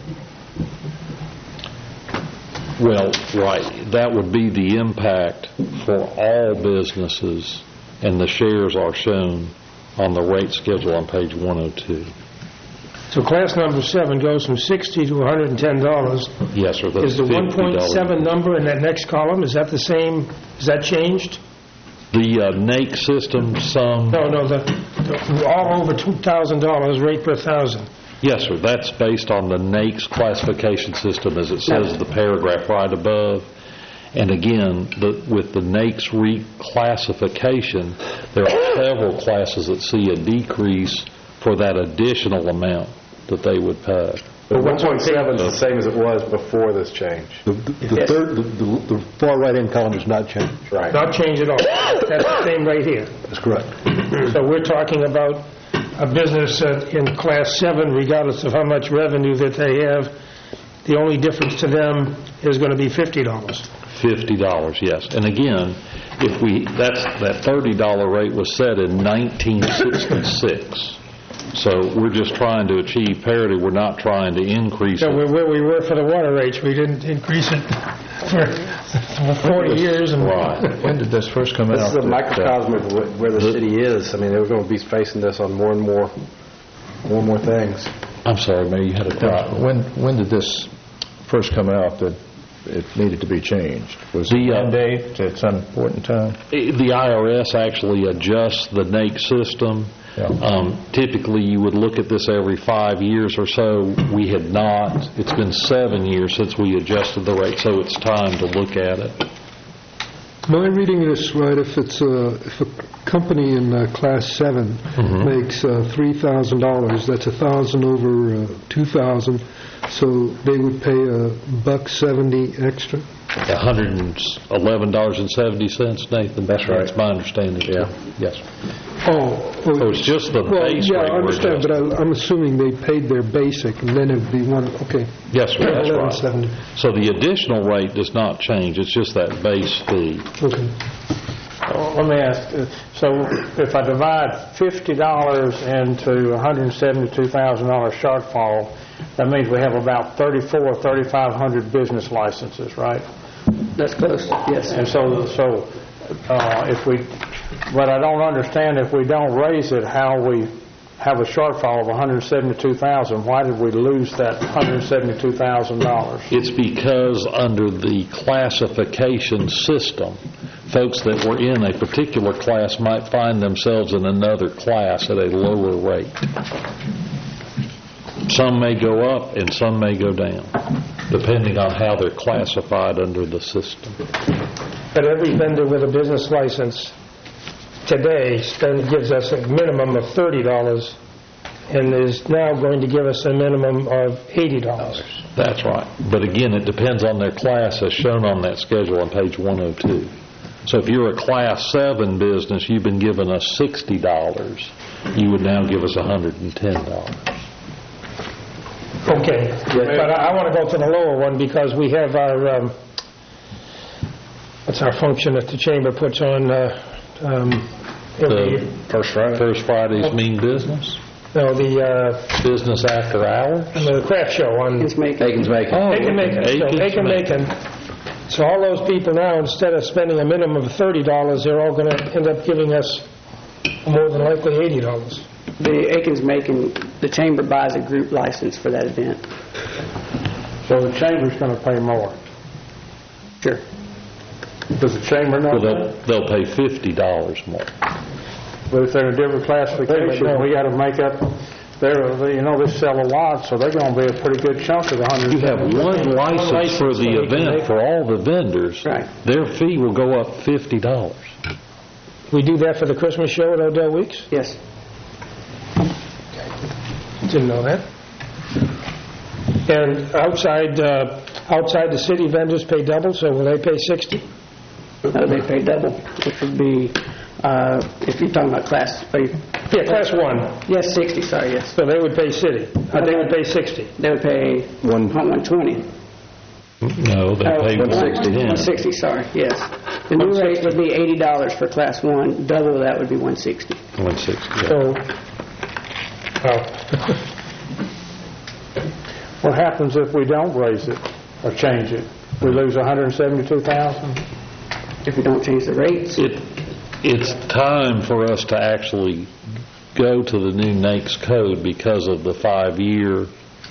Well, right, that would be the impact for all businesses, and the shares are shown on the rate schedule on page one oh two. So class number seven goes from sixty to one hundred ten dollars. Yes, sir. that's Is the one point seven fifty dollars. number in that next column, is that the same, is that changed? The uh, NAICS system, some... No, no, the, the all over two thousand dollars rate per thousand. Yes, sir. That's based on the NAICS classification system, as it says in the paragraph right above. And again, the, with the NAICS reclassification, there are several classes that see a decrease for that additional amount that they would pay. But one point seven is the same as it was before this change. The, the, the third, the, the, the far right-hand column does not change. Right. Not changed at all. That's the same right here. That's correct. So we're talking about a business uh, in class seven, regardless of how much revenue that they have, the only difference to them is going to be fifty dollars. fifty dollars, yes. And again, if we, that's, that thirty dollar rate was set in nineteen sixty-six. So we're just trying to achieve parity. We're not trying to increase So it. we're where we were for the water rates. We didn't increase it for forty years. And Right. When did this first come out? This is a that, uh, microcosm of wh- where the city is. I mean, they're going to be facing this on more and more, more and more things. I'm sorry, Mayor, you had a question. When, when did this first come out that it needed to be changed? Was it The, uh, mandate at some point in time? The I R S actually adjusts the NAICS system Um, Typically, you would look at this every five years or so. We had not. It's been seven years since we adjusted the rate, so it's time to look at it. Am I reading this right? If it's a, if a company in uh, Class seven Mhm. makes uh, three thousand dollars, that's one thousand dollars over uh, two thousand dollars, so they would pay a buck seventy extra? one hundred eleven dollars and seventy cents, Nathan? That's right. That's my understanding. Yeah. Yes. Oh. So it's just the well, base yeah, rate I we're understand, but I, I'm assuming they paid their basic, and then it would be one, okay. Yes, sir, that's eleven right. seventy. So the additional rate does not change, it's just that base fee. Okay. Uh, Let me ask, uh, so if I divide fifty dollars into one hundred seventy-two thousand dollars shortfall, that means we have about thirty-four, thirty-five hundred business licenses, right? That's close, yes. And so, so uh, if we, but I don't understand, if we don't raise it, how we have a shortfall of one hundred seventy-two thousand dollars. Why did we lose that one hundred seventy-two thousand dollars? It's because under the classification system, folks that were in a particular class might find themselves in another class at a lower rate. Some may go up and some may go down, depending on how they're classified under the system. But every vendor with a business license today spend, gives us a minimum of thirty dollars and is now going to give us a minimum of eighty dollars. That's right. But again, it depends on their class as shown on that schedule on page one oh two. So if you're a Class seven business, you've been giving us sixty dollars. You would now give us one hundred ten dollars. Okay, but I, I want to go to the lower one because we have our, um, what's our function that the chamber puts on uh, um, every The First Friday. First Fridays mean business? No, the uh, business after hours. The craft show on Aiken's Macon. Aiken's Macon. Oh, Aiken Macon. So Aiken's Aiken Macon. So all those people now, instead of spending a minimum of thirty dollars, they're all going to end up giving us more than likely eighty dollars. The Aiken's Macon, the chamber buys a group license for that event. So the chamber's going to pay more? Sure. Does the chamber know Well, that? they'll, they'll pay fifty dollars more. But if they're in a different classification, we got to make up, they're, they- you know, they sell a lot, so they're going to be a pretty good chunk of the hundred. You have one license for the event for all the vendors. Right. Their fee will go up fifty dollars. We do that for the Christmas show at Odell Weeks? Yes. Didn't know that. And outside, uh, outside the city, vendors pay double, so will they pay sixty? No, they pay double, which would be, uh, if you're talking about class, are you- Yeah, class one. yes, sixty, sorry, yes. So they would pay city. Uh, They would pay sixty. They would pay One- one twenty. No, they Oh, pay one one sixty. ten. one sixty, sorry, yes. The new rate would be eighty dollars for class one, double that would be one sixty. one sixty, yeah. So, well, What happens if we don't raise it or change it? We lose one hundred seventy-two thousand? If we don't change the rates. It, it's time for us to actually go to the new NAICS code because of the five-year,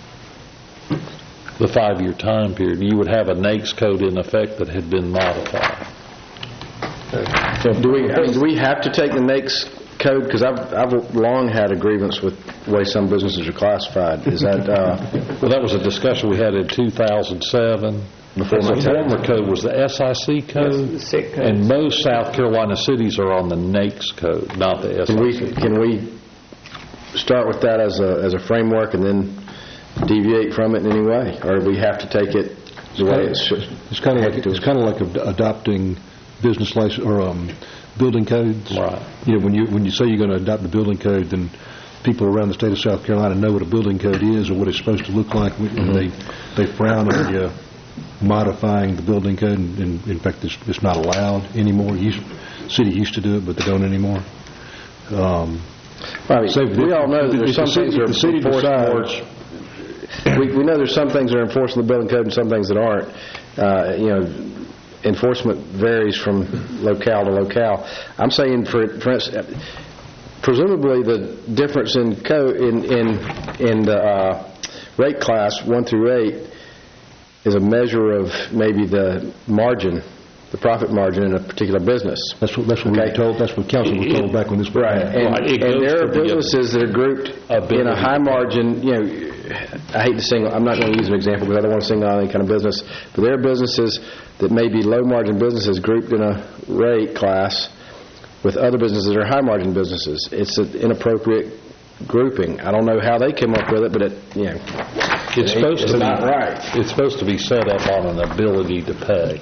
the five-year time period. You would have a NAICS code in effect that had been modified. So do we, I mean, do we have to take the NAICS code? Because I've, I've long had a grievance with the way some businesses are classified. Is that, uh, Well, that was a discussion we had in two thousand seven. Before my The time. former code was the S I C code, the SIC code. and most South Carolina cities are on the NAICS code, not the S can I we, C. can we start with that as a, as a framework and then deviate from it in any way? Or do we have to take it the way it's... It's kind of like, it's kind of like ad- adopting business license, or um, building codes. Right. You know, when you, when you say you're going to adopt the building code, then people around the state of South Carolina know what a building code is or what it's supposed to look like, and they, they frown on you modifying the building code, and, and in fact, it's, it's not allowed anymore. Used, city used to do it, but they don't anymore. Um, I mean, so we all know that if there's the some city- things that if the city are enforced decides- more. We, we know there's some things that are enforced in the building code and some things that aren't. Uh, you know, enforcement varies from locale to locale. I'm saying, for, for instance, presumably the difference in code in in in the uh, rate class one through eight is a measure of maybe the margin, the profit margin in a particular business. That's what, that's what we were told, that's what council was told back when this was Right, and, Right, it and goes there to are the businesses that are grouped in a high margin, you know, I hate to single, I'm not going to use an example because I don't want to single out any kind of business, but there are businesses that may be low margin businesses grouped in a rate class with other businesses that are high margin businesses. It's an inappropriate grouping. I don't know how they came up with it, but it, you know, It's supposed it's to be not right. It's supposed to be set up on an ability to pay.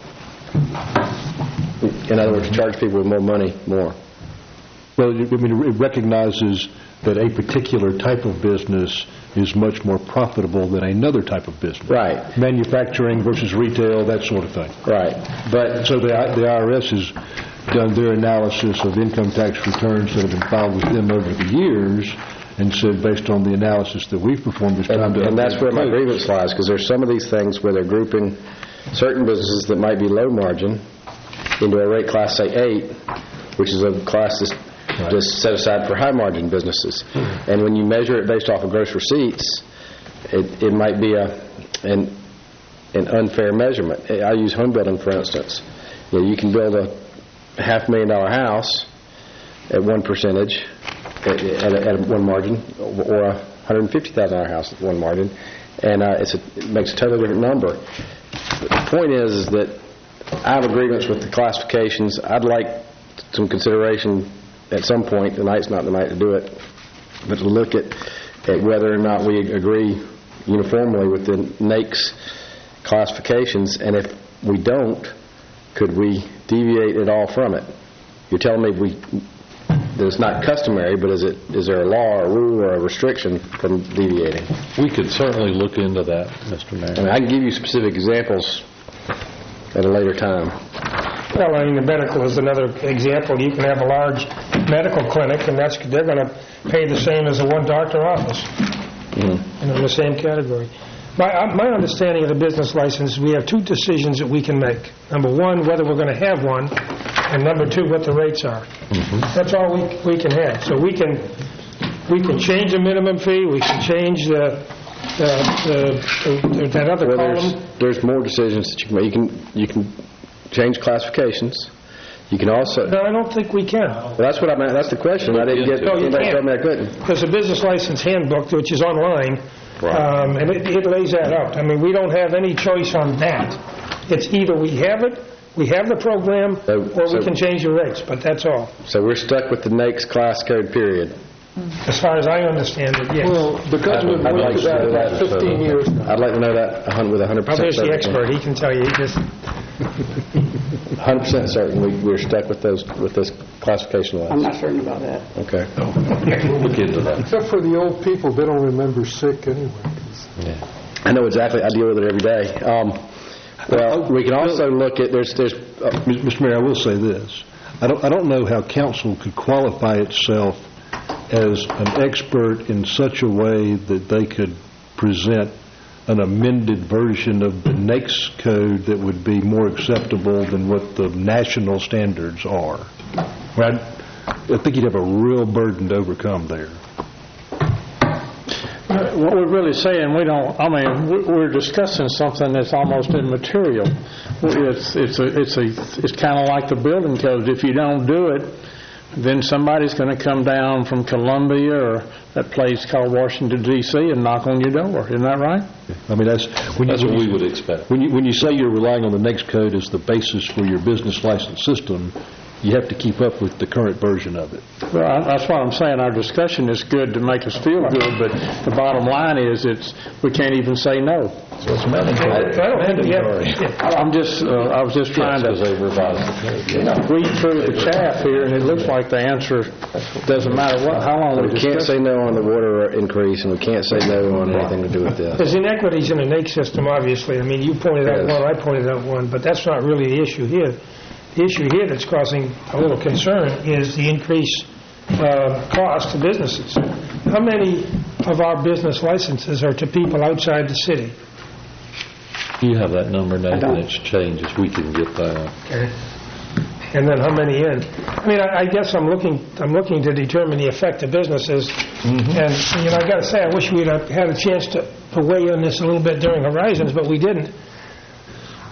In other words, charge people with more money more. Well, I mean, it recognizes that a particular type of business is much more profitable than another type of business. Right. Manufacturing versus retail, that sort of thing. Right. But so the the I R S has done their analysis of income tax returns that have been filed with them over the years and said, based on the analysis that we've performed, it's time and, to... And that's where my grievance lies, because there's some of these things where they're grouping certain businesses that might be low margin into a rate class, say, eight, which is a class that's right. just set aside for high margin businesses. Hmm. And when you measure it based off of gross receipts, it, it might be a an, an unfair measurement. I use home building, for instance. You know, you can build a half million dollar house at one percentage, at, at, a, at one margin, or a one hundred fifty thousand dollars house at one margin, and uh, it's a, it makes a totally different number. But the point is, is that I have agreements with the classifications. I'd like some consideration at some point. Tonight's not the night to do it, but to look at, at whether or not we agree uniformly with the N A I C S classifications, and if we don't, could we deviate at all from it? You're telling me we that it's not customary, but is it is there a law or a rule or a restriction from deviating? We could certainly look into that, Mister Mayor. I mean, I can give you specific examples at a later time. Well, I mean, the medical is another example. You can have a large medical clinic, and that's they're going to pay the same as a one-doctor office, mm-hmm. and in the same category. My, uh, my understanding of the business license, we have two decisions that we can make. Number one, whether we're going to have one, and number two, what the rates are. Mm-hmm. That's all we we can have. So we can we can change the minimum fee. We can change the, the, the, the that other well, column. There's, there's more decisions that you can make. You can you can change classifications. You can also. No, I don't think we can. Well, that's what I meant. That's the question. I didn't get. No, you anybody can't. told me I couldn't. There's a business license handbook, which is online. Right. Um, and it, it lays that out. I mean, we don't have any choice on that. It's either we have it, we have the program, so, or so, we can change the rates, but that's all. So we're stuck with the N A I C S class code, period. As far as I understand it, yes. Well, because we've I'd like looked at that about fifteen years now. I'd like to know that with one hundred percent well, there's the expert. He can tell you. He just... one hundred percent certain we, we're stuck with those with this classification list. I'm not certain about that. Okay. We'll look into that. Except for the old people, they don't remember sick anyway. Yeah. I know exactly. I deal with it every day. Um, well, we can also look at there's there's. Uh, Mister Mayor, I will say this. I don't I don't know how council could qualify itself as an expert in such a way that they could present an amended version of the N A I C S code that would be more acceptable than what the national standards are. Right? I think you'd have a real burden to overcome there. What we're really saying, we don't, I mean, we're discussing something that's almost immaterial. It's, it's, a, it's, a, it's kind of like the building code. If you don't do it, then somebody's going to come down from Columbia or that place called Washington, D C and knock on your door. Isn't that right? I mean, that's, when that's you, what when we you, would expect. When you, when you say you're relying on the N A I C S code as the basis for your business license system, you have to keep up with the current version of it. Well, that's what I'm saying. Our discussion is good to make us feel good, but the bottom line is it's we can't even say no. So it's mandatory. I don't think yeah. I'm just, uh, I was just trying yes, to read through the chaff here, and it looks like the answer doesn't matter what, how long we We can't say no on the water increase, and we can't say no on anything to do with this. There's inequities in the N A I C S system, obviously. I mean, you pointed out one, I pointed out one, but that's not really the issue here. The issue here that's causing a little concern is the increased uh, cost to businesses. How many of our business licenses are to people outside the city? You have that number, Nathan. It's changes. We can get that. Okay. And then how many in? I mean, I, I guess I'm looking. I'm looking to determine the effect of businesses. Mm-hmm. And you know, I got to say, I wish we'd have had a chance to, to weigh on this a little bit during Horizons, but we didn't.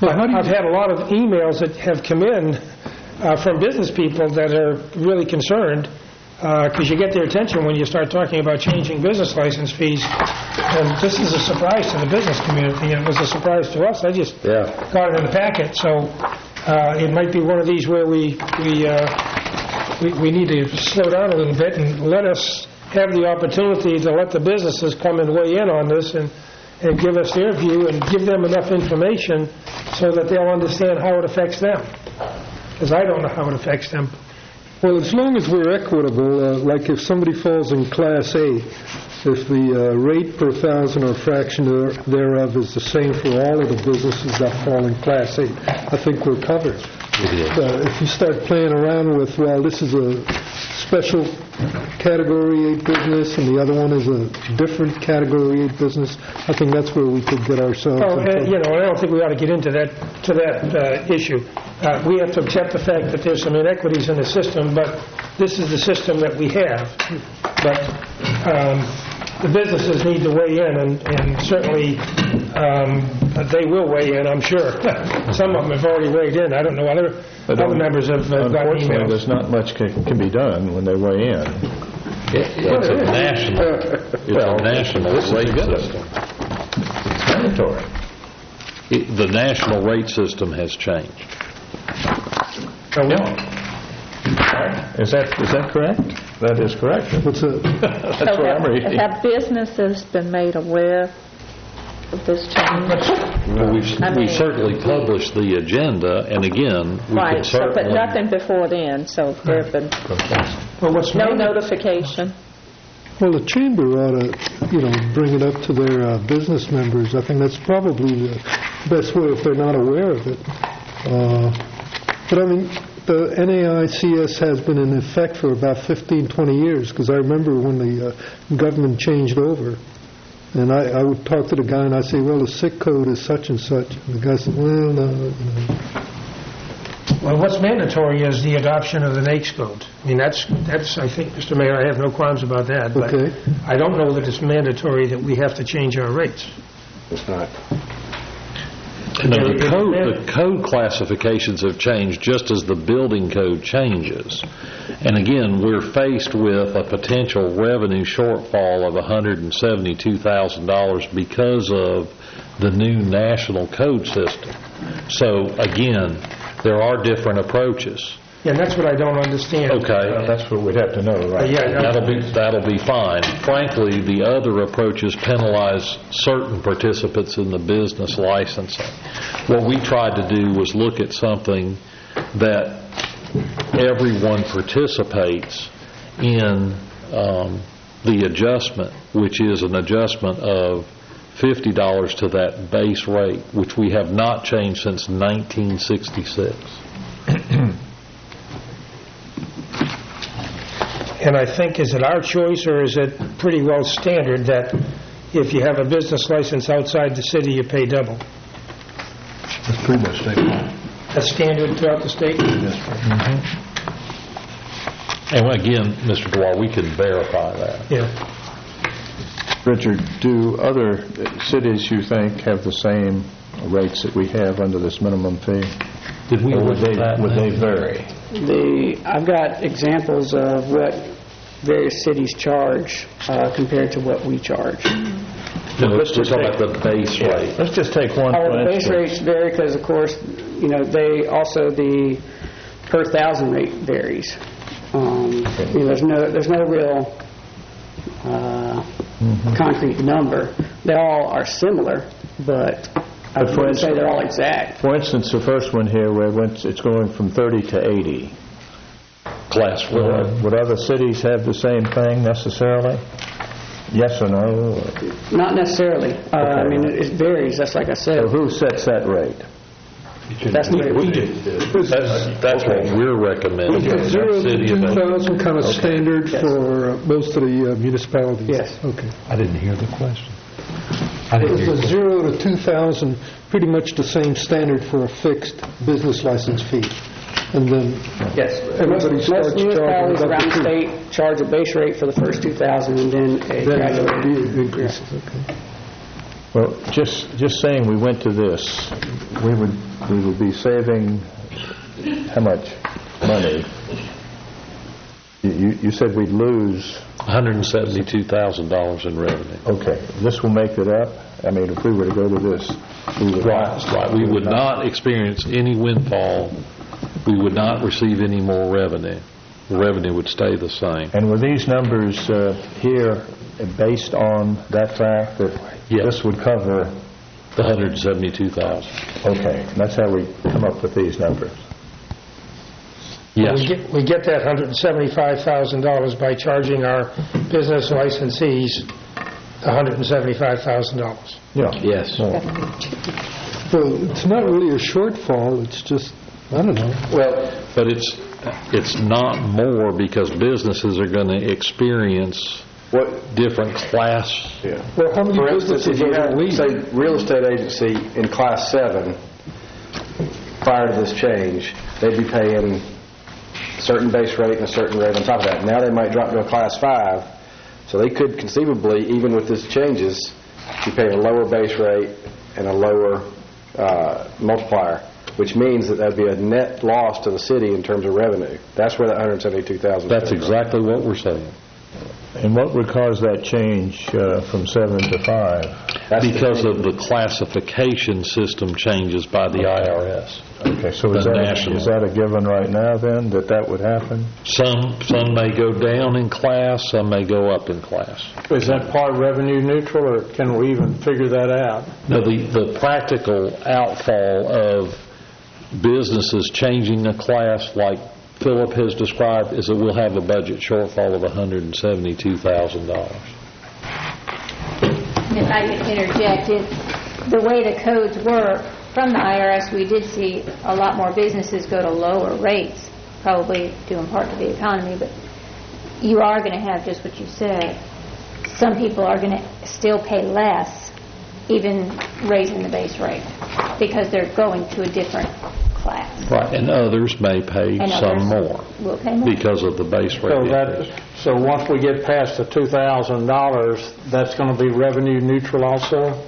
I've had a lot of emails that have come in uh, from business people that are really concerned, because you get their attention when you start talking about changing business license fees. And this is a surprise to the business community, and it was a surprise to us. I just Yeah. got it in the packet, so uh, it might be one of these where we we, uh, we we need to slow down a little bit and let us have the opportunity to let the businesses come and weigh in on this and, and give us their view and give them enough information so that they'll understand how it affects them. Because I don't know how it affects them. Well, as long as we're equitable, uh, like if somebody falls in Class A, if the uh, rate per thousand or fraction there- thereof is the same for all of the businesses that fall in Class A, I think we're covered. Uh, If you start playing around with, well, this is a special Category eight business and the other one is a different Category eight business, I think that's where we could get ourselves Oh, in uh, trouble. you know, I don't think we ought to get into that, to that uh, issue. Uh, We have to accept the fact that there's some inequities in the system, but this is the system that we have. But um, the businesses need to weigh in, and and certainly um, they will weigh in, I'm sure. Some of them have already weighed in. I don't know, other But other members have uh, gotten Unfortunately, emails. there's not much can can be done when they weigh in. It's a national, it's a national rate system. It's mandatory. It- The national rate system has changed. Oh, well. Is that, is that correct? That is correct. What's that? That's what I'm have- reading. Have businesses been made aware of this change? Well, We've I we mean- certainly published the agenda, and again, we can Right, so, but certainly... nothing before then, so there have been Well, what's no manda- notification. Well, the chamber ought to, you know, bring it up to their uh, business members. I think that's probably the best way if they're not aware of it. Uh, But I mean, the N A I C S has been in effect for about fifteen, twenty years, because I remember when the uh, government changed over. And I, I would talk to the guy and I'd say, well, the SIC code is such and such. And the guy said, well, no, you know. Well, what's mandatory is the adoption of the NAICS code. I mean, that's, that's. I think, Mister Mayor, I have no qualms about that. But Okay. I don't know that it's mandatory that we have to change our rates. It's not. No, the code, the code classifications have changed just as the building code changes. And again, we're faced with a potential revenue shortfall of one hundred seventy-two thousand dollars because of the new national code system. So again, there are different approaches. Yeah, and that's what I don't understand. Okay. Well, that's what we'd have to know, right? Uh, yeah, That'll be, that'll be fine. Frankly, the other approaches penalize certain participants in the business licensing. What we tried to do was look at something that everyone participates in um, the adjustment, which is an adjustment of fifty dollars to that base rate, which we have not changed since nineteen sixty-six. And I think, is it our choice, or is it pretty well standard that if you have a business license outside the city, you pay double? That's pretty much state law. That's standard throughout the state? Yes, sir. And again, Mister Dwyer, we can verify that. Yeah. Richard, do other cities, you think, have the same rates that we have under this minimum fee? Did we Or would look at they, that? would they vary? The, I've got examples of what various cities charge uh, compared to what we charge. No, let's just talk about the base rate. Let's just take one, Oh, for the base instance. rates vary because, of course, you know, they, also the per thousand rate varies. Um, you know, there's no, there's no real uh, concrete number. They all are similar, but I But for wouldn't say instance- they're all exact. For instance, the first one here, where it went, it's going from thirty to eighty. Class Would, four. uh, would other cities have the same thing necessarily? Yes or no? Or- Not necessarily. Uh, I mean, it it varies, that's like I said. So who sets that rate? That's the way we do. That's, that's what we're recommending. Is zero to City of two Oak- thousand kind of standard Yes. for uh, most of the uh, municipalities? Yes. Okay. I didn't hear the question. I didn't hear Is the a zero to two thousand pretty much the same standard for a fixed business license fee? And then Yes. everybody Most starts charging municipalities up around to the two. state charge a base rate for the first two thousand and then a Then graduated. it increases, okay. Yeah. Well, just, just saying we went to this, we would, we would be saving how much money? You, you you said we'd lose... one hundred seventy-two thousand dollars in revenue. Okay. This will make it up? I mean, if we were to go to this, we would Right, not... right. We would not experience any windfall. We would not receive any more revenue. The revenue would stay the same. And were these numbers uh, here based on that fact that yes. this would cover... The one hundred seventy-two thousand dollars. Okay. That's how we come up with these numbers. Yes. We get, we get that one hundred seventy-five thousand dollars by charging our business licensees one hundred seventy-five thousand dollars. Yeah. Yes. Well, it's not really a shortfall, it's just, I don't know. Well, but it's it's not more because businesses are going to experience what different class. Yeah. Well, how many For instance, if businesses you are had, going to leave? say, real estate agency in class seven, prior to this change, they'd be paying a certain base rate and a certain rate on top of that. Now they might drop to a class five, so they could conceivably, even with these changes, be paying a lower base rate and a lower uh, multiplier, which means that that'd be a net loss to the city in terms of revenue. That's where that one hundred seventy-two thousand dollars That's exactly what we're saying. And what would cause that change uh, from seven to five? That's because of the classification system changes by the I R S. Okay, so The is that, national. is that a given right now then, that that would happen? Some some may go down in class, some may go up in class. Is that part revenue neutral, or can we even figure that out? No, the, the practical outfall of businesses changing a class like Philip has described is that we'll have a budget shortfall of one hundred seventy-two thousand dollars. If I could interject, it, the way the codes work, from the I R S, we did see a lot more businesses go to lower rates, probably due in part to the economy, but you are going to have just what you said. Some people are going to still pay less, even raising the base rate, because they're going to a different class. Right, and others may pay And some others more will pay more. because of the base rate So increase. that, so once we get past the two thousand dollars, that's going to be revenue neutral also?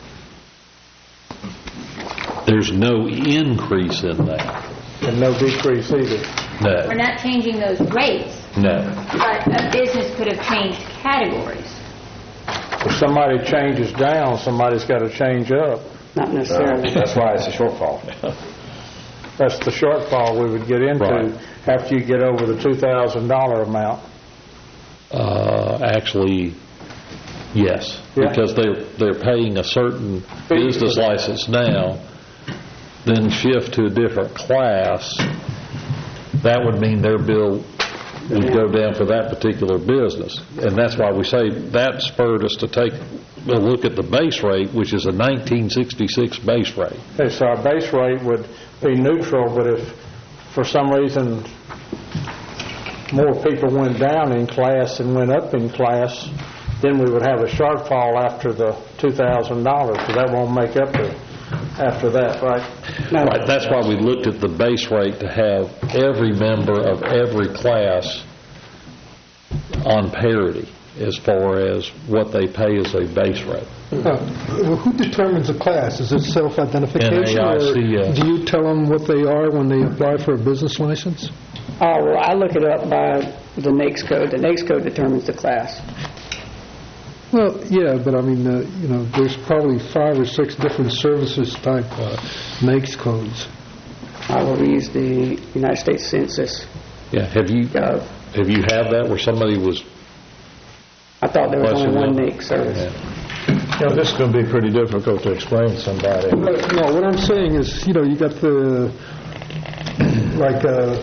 There's no increase in that. And no decrease either? We're No, not changing those rates, no. but a business could have changed categories. If somebody changes down, somebody's got to change up. Not necessarily. That's why it's a shortfall. That's the shortfall we would get into Right. after you get over the two thousand dollars amount. Uh, actually, yes, Yeah. because they're, they're paying a certain business license now, then shift to a different class, that would mean their bill would go down for that particular business. And that's why we say that spurred us to take a look at the base rate, which is a nineteen sixty-six base rate. Okay, so our base rate would be neutral, but if for some reason more people went down in class than went up in class, then we would have a shortfall after the two thousand dollars, so that won't make up the, after that, right? Right, that's why we looked at the base rate to have every member of every class on parity as far as what they pay as a base rate. Uh, Who determines a class? Is it self-identification? N A I C S. Or do you tell them what they are when they apply for a business license? Oh, well, I look it up by the NAICS code. The NAICS code determines the class. Well, yeah, but I mean, uh, you know, there's probably five or six different services type uh, NAICS codes. I will use the United States Census. Yeah, have you, Gov. have you had that where somebody was... I thought there was only Question, one yeah. NAICS service. Yeah. You know, this is going to be pretty difficult to explain to somebody. But, no, what I'm saying is, you know, you got the, like, uh,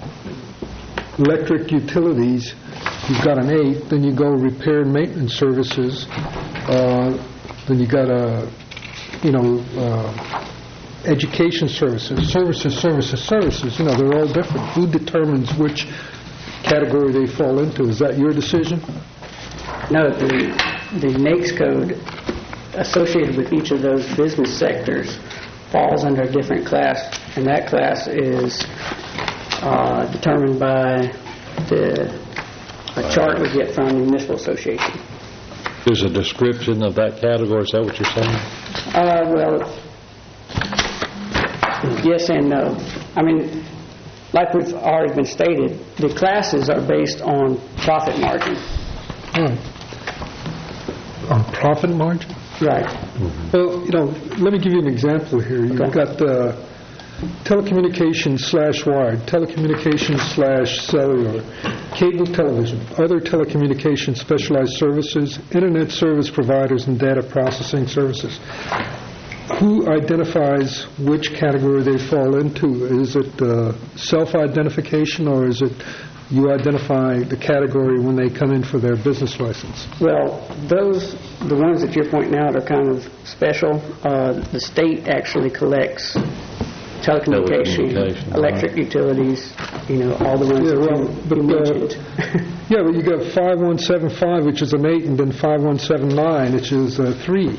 electric utilities, you've got an eight, then you go repair and maintenance services, uh, then you got a, you know, uh, education services, services, services, services, you know, they're all different. Who determines which category they fall into? Is that your decision? No, the, the NAICS code associated with each of those business sectors falls under a different class, and that class is uh, determined by the a chart we get from the municipal association. There's a description of that category, is that what you're saying? Uh, well, yes and no. I mean, like we've already been stated, the classes are based on profit margin. Hmm. On profit margin? Right. Well, you know, let me give you an example here. You've got uh, telecommunications slash wired, telecommunications slash cellular, cable television, other telecommunications specialized services, internet service providers, and data processing services. Who identifies which category they fall into? Is it uh, self-identification, or is it you identify the category when they come in for their business license? Well, those, the ones that you're pointing out are kind of special. Uh, the state actually collects telecommunication, Telecommunication, electric right. utilities, you know, all the ones Yeah, that well, you, but, you uh, mentioned. Yeah, but you got five one seven five, which is an eight, and then five one seven nine, which is a three.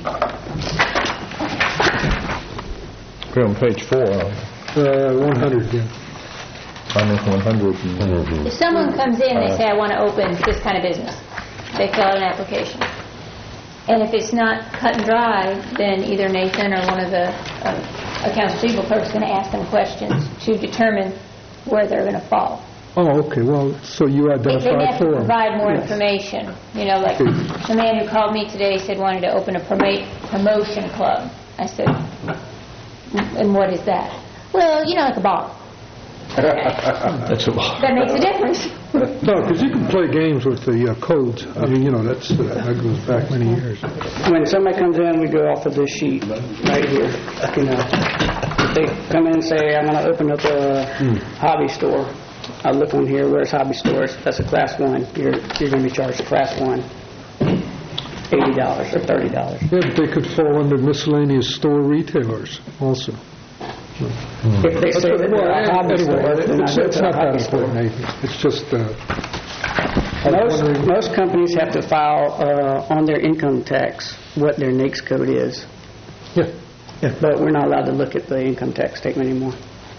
We're on page four. Uh, one hundred, yeah. I'm at one hundred. If someone comes in, they say, I want to open this kind of business. They fill out an application. And if it's not cut and dry, then either Nathan or one of the uh, accounts receivable clerks is going to ask them questions to determine where they're going to fall. Oh, okay, well, so you They, they identify have to four. of them. provide more Yes. information. You know, like the man who called me today said wanted to open a promo- promotion club. I said, and what is that? Well, you know, like a bar. That's a lot. That makes a difference. No, because you can play games with the uh, codes. I mean, you know, that's uh, that goes back many years. When somebody comes in, we go off of this sheet right here. You know, if they come in and say, I'm going to open up a hobby store, I look on here, where's hobby stores? That's a class one. You're you're going to be charged a class one, eighty dollars or thirty dollars. Yeah, but they could fall under miscellaneous store retailers also. If they say that they're a hobby Anyway, store, then I it's, go it's to a not that hobby store. important, Nathan. It's just, uh, Most, most companies have to file uh, on their income tax what their N A I C S code is. Yeah. Yeah. But we're not allowed to look at the income tax statement anymore.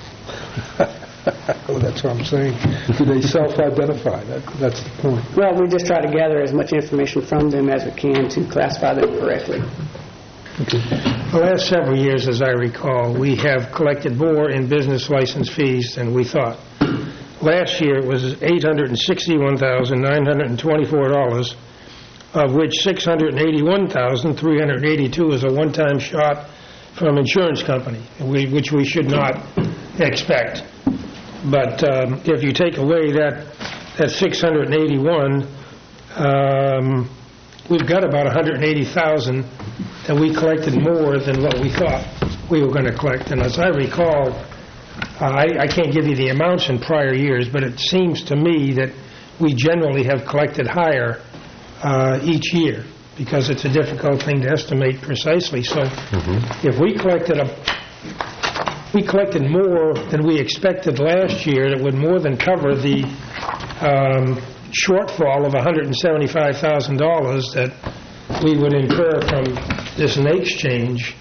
oh, that's what I'm saying. Do they self-identify? That, that's the point. Well, we just try to gather as much information from them as we can to classify them correctly. The last several years, as I recall, we have collected more in business license fees than we thought. Last year, it was eight hundred sixty-one thousand nine hundred twenty-four dollars, of which six hundred eighty-one thousand three hundred eighty-two dollars is a one-time shot from insurance company, we- which we should not expect. But um, if you take away that, that six hundred eighty-one, um, we've got about one hundred eighty thousand dollars that we collected more than what we thought we were going to collect. And as I recall, uh, I, I can't give you the amounts in prior years, but it seems to me that we generally have collected higher uh, each year because it's a difficult thing to estimate precisely. So if we collected a we collected more than we expected last year, it would more than cover the um, shortfall of one hundred seventy-five thousand dollars that we would incur from this N A I C S change.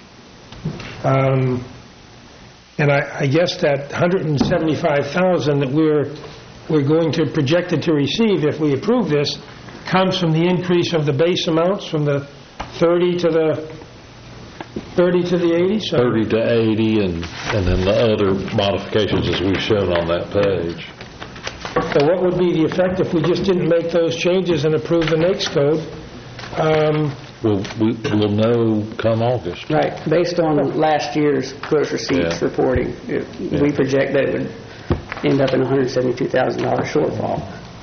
Um, and I, I guess that one hundred seventy-five thousand dollars that we're we're going to projected to receive if we approve this comes from the increase of the base amounts from the thirty to the thirty to the eighty. So thirty to eighty, and and then the other modifications as we've shown on that page. So what would be the effect if we just didn't make those changes and approve the N A I C S code? Um, We'll, we- we'll know come August. Right, based on last year's gross receipts Yeah. reporting, it- we project that it would end up in a one hundred seventy-two thousand dollars shortfall.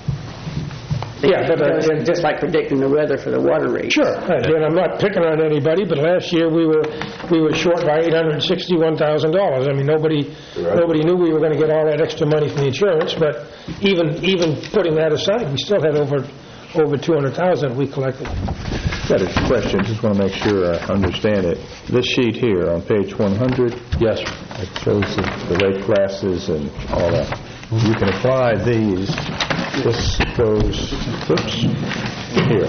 Yeah, but, uh, Just- just like predicting the weather for the water rate. Sure, and I'm not picking on anybody, but last year we were, we were short by eight hundred sixty-one thousand dollars. I mean, nobody, nobody knew we were going to get all that extra money from the insurance, but even, even putting that aside, we still had over, over two hundred thousand we collected. Got a question, just want to make sure I understand it. This sheet here on page one hundred, Yes, it shows the the rate classes and all that. You can apply these, this goes, oops, here.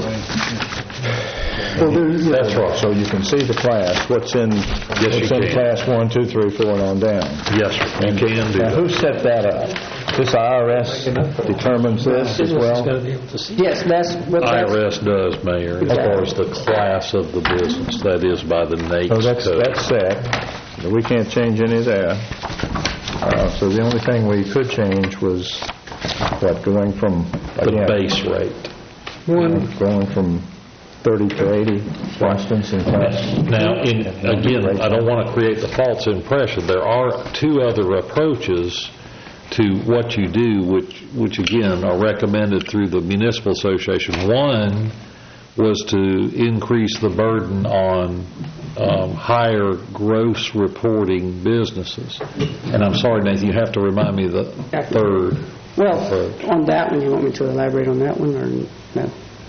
That's right. So you can see the class, what's in, what's you in can. class one, two, three, four, and on down. yes, sir. You can do Now, that. who set that up? This I R S determines this as well? Yes, that's what I that's... R S does, Mayor, as far as the class of the business, that is by the So NAICS that's, code. that's set. We can't change any of that. Uh, So the only thing we could change was, what, going from... The again, base rate. uh, Going from thirty to eighty, for instance, in class. Now, in, again, I don't want to create the false impression. There are two other approaches to what you do, which, which again, are recommended through the Municipal Association. One was to increase the burden on um, higher gross reporting businesses. And I'm sorry, Nathan, you have to remind me of the third Well, approach. on that one, you want me to elaborate on that one, or no?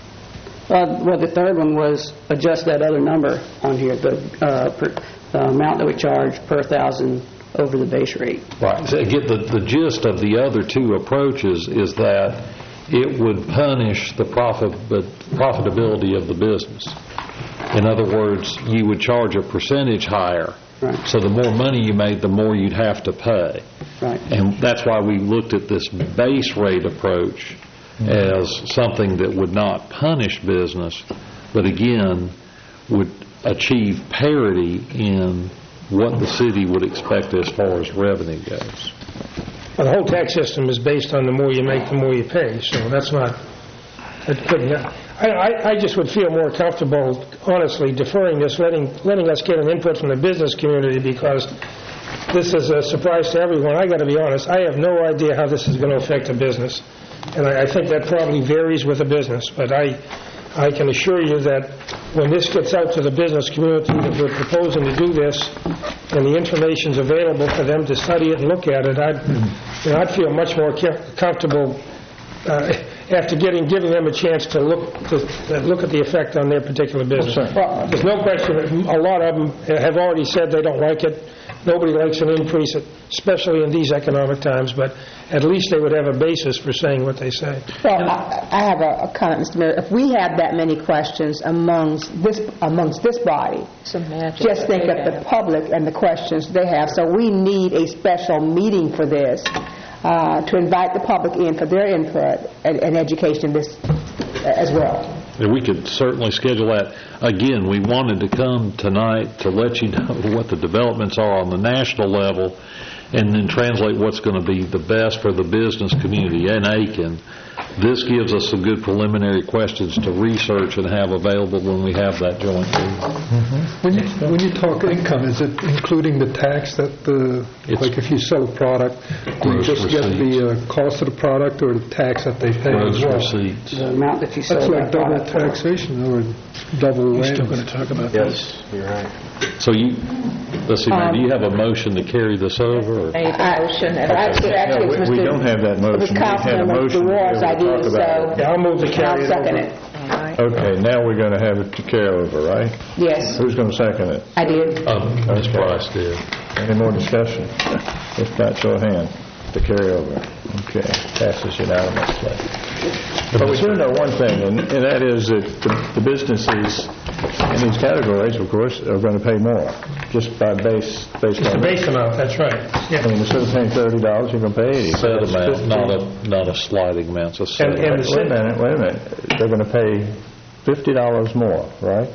Uh, Well, the third one was adjust that other number on here, the uh, per- the amount that we charge per thousand over the base rate. Right. So again, the, the gist of the other two approaches is that it would punish the profit, but profitability of the business. In other words, you would charge a percentage higher. Right. So the more money you made, the more you'd have to pay. Right. And that's why we looked at this base rate approach as something that would not punish business, but again, would achieve parity in what the city would expect as far as revenue goes. Well, the whole tax system is based on the more you make, the more you pay, so that's not, that couldn't, I, I, I just would feel more comfortable, honestly, deferring this, letting, letting us get an input from the business community, because this is a surprise to everyone. I got to be honest, I have no idea how this is going to affect a business, and I, I think that probably varies with a business, but I, I can assure you that when this gets out to the business community, that we're proposing to do this, and the information's available for them to study it and look at it, I'd, you know, I'd feel much more comfortable uh, after getting, giving them a chance to look, to uh, look at the effect on their particular business. Well, There's no question, that a lot of them have already said they don't like it. Nobody likes an increase, especially in these economic times, but at least they would have a basis for saying what they say. Well, I, I have a, a comment, Mister Mayor. If we have that many questions amongst this amongst this body, just think of the public and the questions they have. So we need a special meeting for this uh, to invite the public in for their input and, and education in this as well. And we could certainly schedule that. Again, we wanted to come tonight to let you know what the developments are on the national level, and then translate what's going to be the best for the business community in Aiken. This gives us some good preliminary questions to research and have available when we have that joint meeting. Mm-hmm. When you, when you talk income, is it including the tax that the, It's like if you sell a product, do you gross just get receipts. the uh, cost of the product or the tax that they pay as Gross well? receipts. The amount that you sell That's like that double product for. taxation or double We're still whammy. going to talk about Yes, you're right. So you, let's see, Mayor, do you have a motion to carry this over? Or? Made the motion, and I Actually, No, actually, we- it's we Mister don't have that motion. It was We had a Councilman motion to be DeWar's able to idea, talk about so Yeah, I'll move to carry I'll it second over. it. Okay, now we're going to have it to carry over, right? Yes, Who's going to second it? I did. Um, Miz Okay. Price did. Any more discussion? If not, show of hand to carry over. Okay, passes unanimously. But we do know one thing, and and that is that the the businesses in these categories, of course, are going to pay more, just by base, based It's the on... base amount, that's right. I Yeah. mean, instead of paying thirty dollars, you're going to pay eighty. Set That's amount, fifty. not a, not a sliding amount, it's a set And- and amount. the Wait a minute, wait a minute. They're going to pay fifty dollars more, right?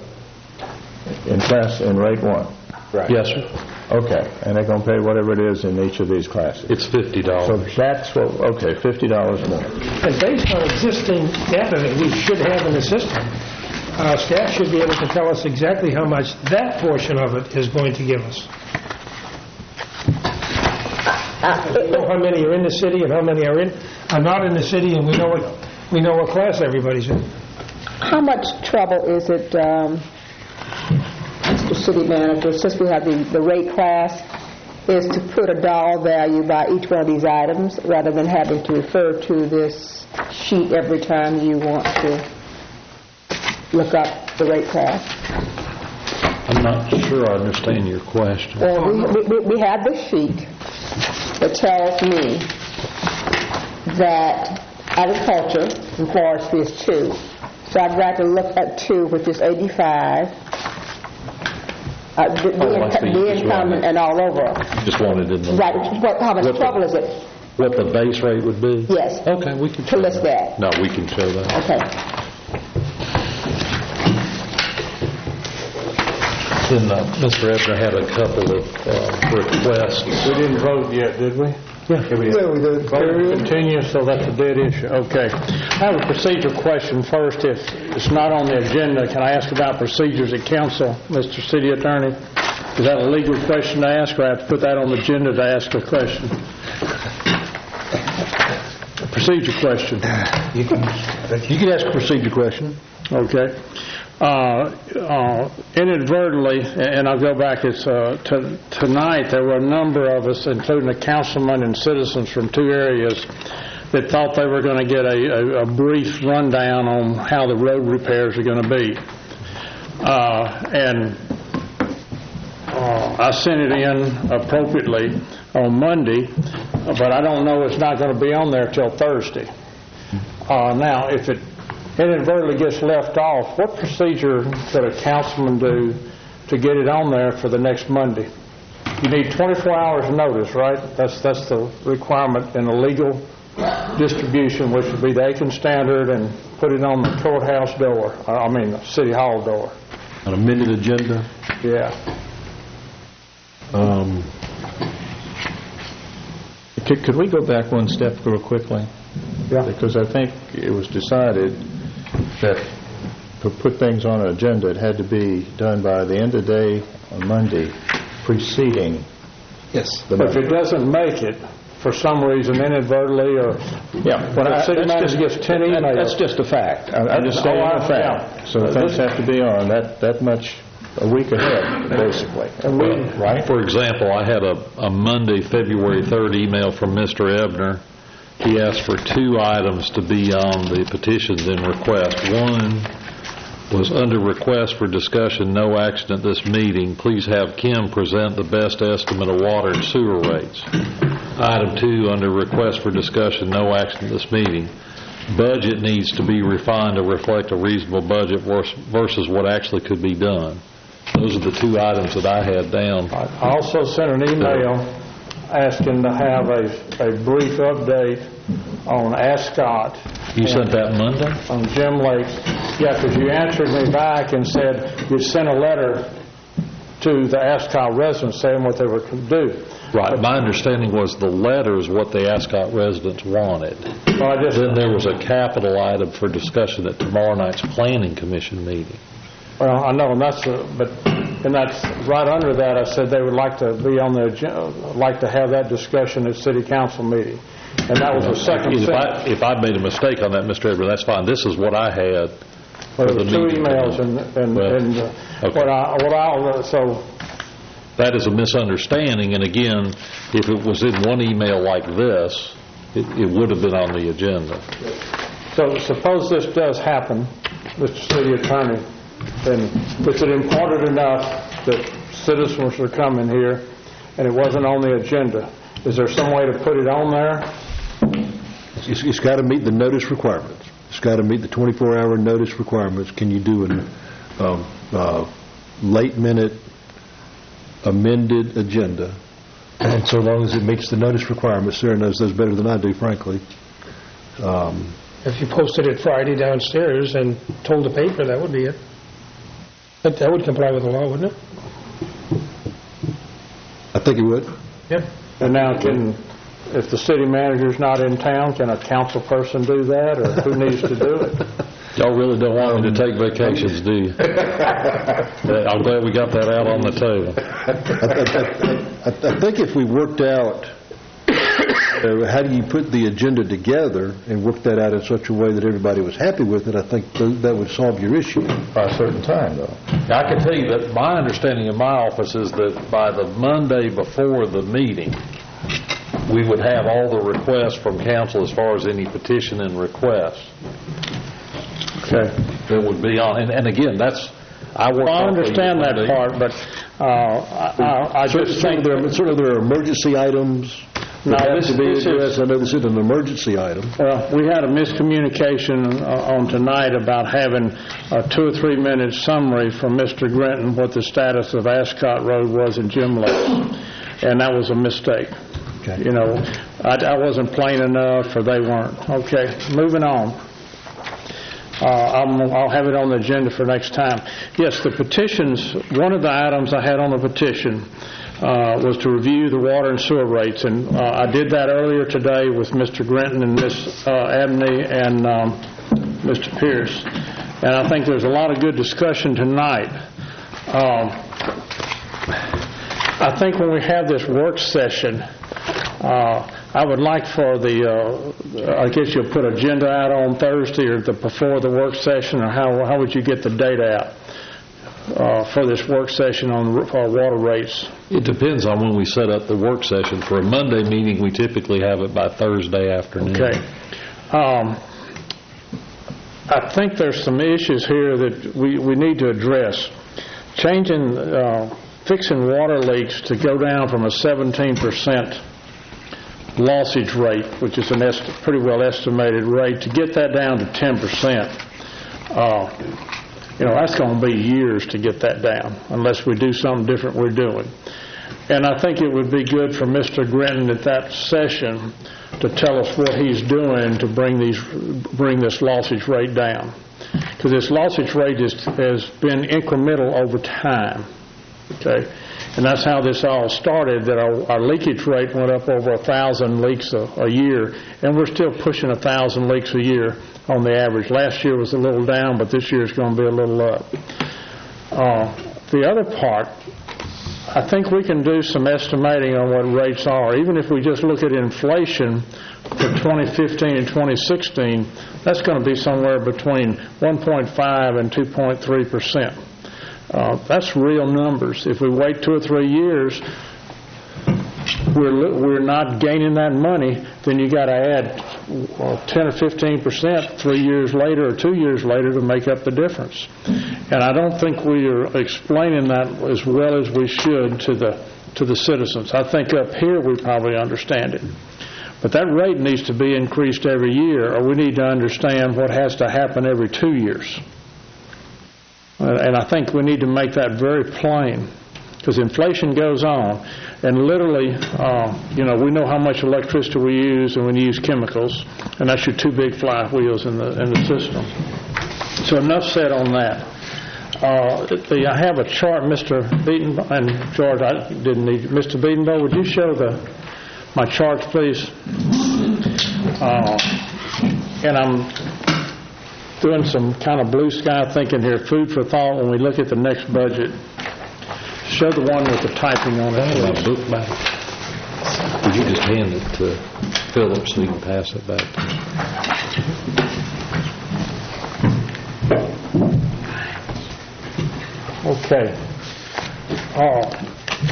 In class, in rate one? Right. Yes, sir. Okay, and they're going to pay whatever it is in each of these classes. It's fifty So dollars. that's what, okay, fifty dollars more. And based on existing data that we should have in the system, uh, staff should be able to tell us exactly how much that portion of it is going to give us. We know how many are in the city and how many are in, are not in the city, and we know what, we know what class everybody's in. How much trouble is it, um, Mister City Manager, since we have the, the rate class, is to put a dollar value by each one of these items rather than having to refer to this sheet every time you want to look up the rate class? I'm not sure I understand your question. Well, we, we, we have this sheet that tells me that agriculture and forestry is two. So I've got to look at two, which is eighty-five. Uh, the, Oh, I the, see. the Just income wanted- and all over. Just wanted in the... Right. What, how much What the- trouble is it What the base rate would be? Yes. Okay, we can To list that. No, we can show that. Okay. Then uh, Mister Ebner had a couple of uh, requests. We didn't vote yet, did we? Yeah. We did. Vote continue, so that's a dead issue. Okay. I have a procedure question first. If it's not on the agenda, can I ask about procedures at council, Mister City Attorney? Is that a legal question to ask, or I have to put that on the agenda to ask a question? A procedure question. You can, you can ask a procedure question. Okay. Uh, uh, inadvertently, and I'll go back, it's, uh, to, tonight there were a number of us, including a councilman and citizens from two areas, that thought they were going to get a, a, a brief rundown on how the road repairs are going to be. Uh, and uh, I sent it in appropriately on Monday, but I don't know it's not going to be on there till Thursday. Uh, now, if it inadvertently gets left off, what procedure could a councilman do to get it on there for the next Monday? You need twenty-four hours notice, right? That's that's the requirement in a legal distribution, which would be the Aiken standard, and put it on the courthouse door, I mean the city hall door. An amended agenda? Yeah. Um, Could, could we go back one step real quickly? Yeah. Because I think it was decided that to put things on an agenda, it had to be done by the end of the day on Monday preceding. Yes. The If it doesn't make it, for some reason, inadvertently, or yeah, when the city manager gets ten emails. That's just a fact. I, I'm just stating a fact. So Uh, things this- have to be on that, that much a week ahead, basically. And we, Right? For example, I had a, a Monday, February third email from Mister Ebner. He asked for two items to be on the petitions and request. One was under request for discussion, no action at this meeting. Please have Kim present the best estimate of water and sewer rates. Item two, under request for discussion, no action at this meeting. Budget needs to be refined to reflect a reasonable budget vers- versus what actually could be done. Those are the two items that I had down. I also sent an email asking to have a, a brief update on Ascot. You sent that Monday? On Jim Lake. Yeah, because you answered me back and said you sent a letter to the Ascot residents saying what they were going to do. Right. My understanding was the letter is what the Ascot residents wanted. Well, I just, Then there was a capital item for discussion at tomorrow night's Planning Commission meeting. well, I know, and that's, a, but, and that's, right under that, I said they would like to be on the, agen- like to have that discussion at city council meeting. And that was the second If I, sentence. if I made a mistake on that, Mister Edwards, that's fine. This is what I had. Well, for there the were two meeting emails, tonight. and, and, Well, and uh, okay. what I, what I, so, That is a misunderstanding, and again, if it was in one email like this, it, it would have been on the agenda. so suppose this does happen, Mister City Attorney, then is it important enough that citizens are coming here and it wasn't on the agenda? Is there some way to put it on there? It's, it's got to meet the notice requirements. It's got to meet the twenty-four hour notice requirements. Can you do an um, uh, late-minute amended agenda? And so long as it meets the notice requirements, Sarah knows those better than I do, frankly. Um, If you posted it Friday downstairs and told the paper, that would be it. That, that would comply with the law, wouldn't it? I think it would. Yep. And now, can, if the city manager's not in town, can a council person do that, or who needs to do it? Y'all really don't want me to take vacations, do you? I'm glad we got that out on the table. I, I, I think if we worked out uh, how do you put the agenda together and work that out in such a way that everybody was happy with it, I think th- that would solve your issue. By a certain time, though. I can tell you that my understanding in my office is that by the Monday before the meeting, we would have all the requests from council as far as any petition and requests. Okay. That would be on, and, and again, that's, I work. Well, I on the understand that Monday. part, but uh, I, I just Certainly think there, are, certainly there are emergency items No, that have this- to be this is- addressed. I know this is an emergency item. Well, we had a miscommunication uh, on tonight about having a two or three minute summary from Mister Grinton what the status of Ascot Road was in Jim Lake, and that was a mistake. Okay. You know, I, I wasn't plain enough, or they weren't. Okay, moving on. Uh, I'm, I'll have it on the agenda for next time. Yes, the petitions, one of the items I had on the petition uh, was to review the water and sewer rates, and uh, I did that earlier today with Mister Grenton and Miz Uh, Abney and um, Mister Pierce, and I think there's a lot of good discussion tonight. Um, I think when we have this work session, uh, I would like for the, uh, I guess you'll put agenda out on Thursday or the, before the work session, or how, how would you get the data out uh, for this work session on uh, water rates? It depends on when we set up the work session. For a Monday meeting, we typically have it by Thursday afternoon. Okay. Um, I think there's some issues here that we, we need to address. Changing, uh, fixing water leaks to go down from a seventeen percent lossage rate, which is an est pretty well estimated rate, to get that down to ten percent. Uh, you know, that's going to be years to get that down, unless we do something different we're doing. And I think it would be good for Mister Grenton at that session to tell us what he's doing to bring these, bring this lossage rate down. Because this lossage rate is, has been incremental over time. Okay, and that's how this all started, that our, our leakage rate went up over a thousand leaks a, a year, and we're still pushing a thousand leaks a year on the average. Last year was a little down, but this year is going to be a little up. Uh, the other part, I think we can do some estimating on what rates are. Even if we just look at inflation for twenty fifteen and twenty sixteen, that's going to be somewhere between one point five and two point three percent. Uh, that's real numbers. If we wait two or three years, we're we're not gaining that money. Then you got to add uh, ten or fifteen percent three years later or two years later to make up the difference. And I don't think we are explaining that as well as we should to the to the citizens. I think up here we probably understand it. But that rate needs to be increased every year, or we need to understand what has to happen every two years. And I think we need to make that very plain, because inflation goes on, and literally, uh, you know, we know how much electricity we use, and we use chemicals, and that's your two big flywheels in the in the system. So enough said on that. Uh, the, I have a chart, Mister Beaton and George. I didn't need Mister Beatonbow. Would you show the my charts, please? Uh, and I'm doing some kind of blue sky thinking here, food for thought when we look at the next budget. Show the one with the typing on it. My book back. Would you just hand it to Philip so he can pass it back to me? Okay. Uh,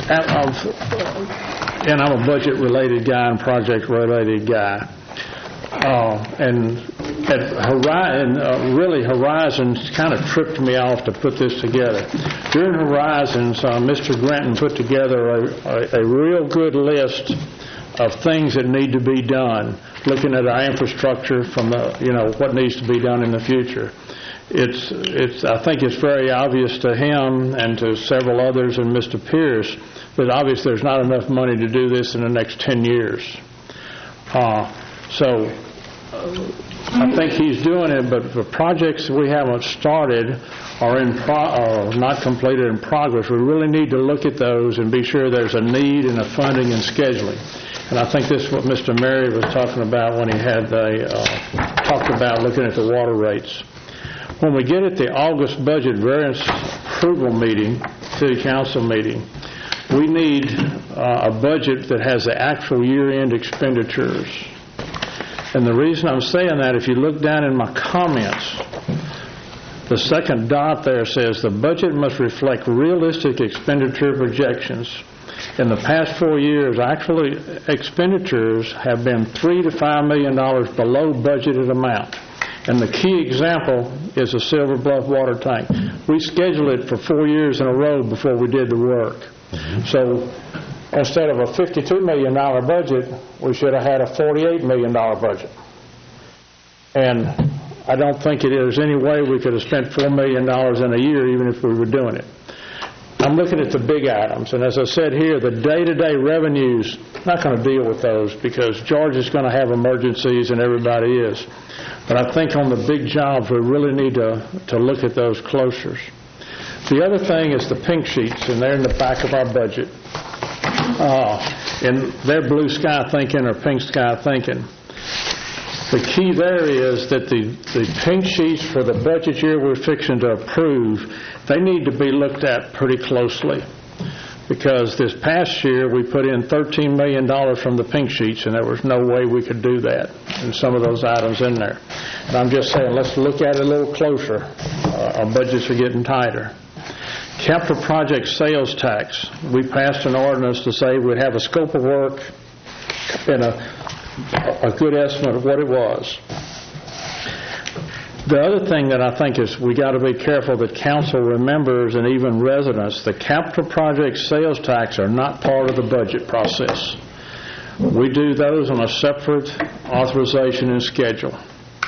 and I'm a budget-related guy and project-related guy. Uh, and at Horizon, uh, really Horizons kind of tripped me off to put this together. During Horizons, uh, Mister Grenton put together a, a, a real good list of things that need to be done, looking at our infrastructure from the, you know, what needs to be done in the future. It's, it's, I think it's very obvious to him and to several others and Mister Pierce that obviously there's not enough money to do this in the next ten years. Uh, so uh, I think he's doing it, but the projects we haven't started are in pro are not completed in progress. We really need to look at those and be sure there's a need and a funding and scheduling. And I think this is what Mister Mary was talking about when he had the, uh, talked about looking at the water rates. When we get at the August budget variance approval meeting, city council meeting, we need uh, a budget that has the actual year-end expenditures. And the reason I'm saying that, if you look down in my comments, the second dot there says the budget must reflect realistic expenditure projections. In the past four years, actually expenditures have been three to five million dollars below budgeted amount. And the key example is the Silver Bluff water tank. We scheduled it for four years in a row before we did the work. Mm-hmm. So instead of a fifty-two million dollar budget, we should have had a forty-eight million dollar budget. And I don't think there's any way we could have spent four million dollars in a year even if we were doing it. I'm looking at the big items, and as I said here, the day-to-day revenues, not going to deal with those because George is going to have emergencies and everybody is. But I think on the big jobs, we really need to, to look at those closer. The other thing is the pink sheets, and they're in the back of our budget. Uh, and they're blue sky thinking or pink sky thinking. The key there is that the, the pink sheets for the budget year we're fixing to approve, they need to be looked at pretty closely. Because this past year we put in thirteen million dollars from the pink sheets, and there was no way we could do that, and some of those items in there. And I'm just saying, let's look at it a little closer. Uh, our budgets are getting tighter. Capital project sales tax, we passed an ordinance to say we'd have a scope of work and a, a good estimate of what it was. The other thing that I think is we got to be careful that council remembers and even residents, the capital project sales tax are not part of the budget process. We do those on a separate authorization and schedule.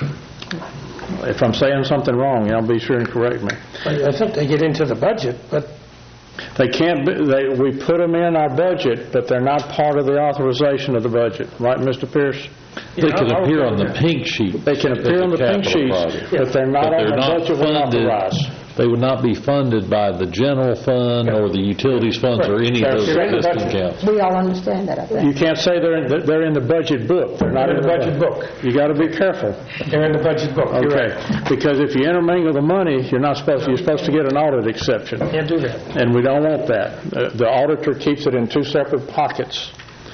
If I'm saying something wrong, y'all be sure and correct me. I think they get into the budget, but they can't. Be, they, we put them in our budget, but they're not part of the authorization of the budget, right, Mister Pierce? They can appear on the pink sheet. They can appear on the pink sheets, but they're not on the budget when authorized. They would not be funded by the general fund or the utilities funds or any of those existing accounts. We all understand that, I think. You can't say they're in the, they're in the budget book. They're not in the budget book. You got to be careful. They're in the budget book. You're Okay, right. because if you intermingle the money, you're not supposed to, you're supposed to get an audit exception. Can't do that. And we don't want that. Uh, the auditor keeps it in two separate pockets.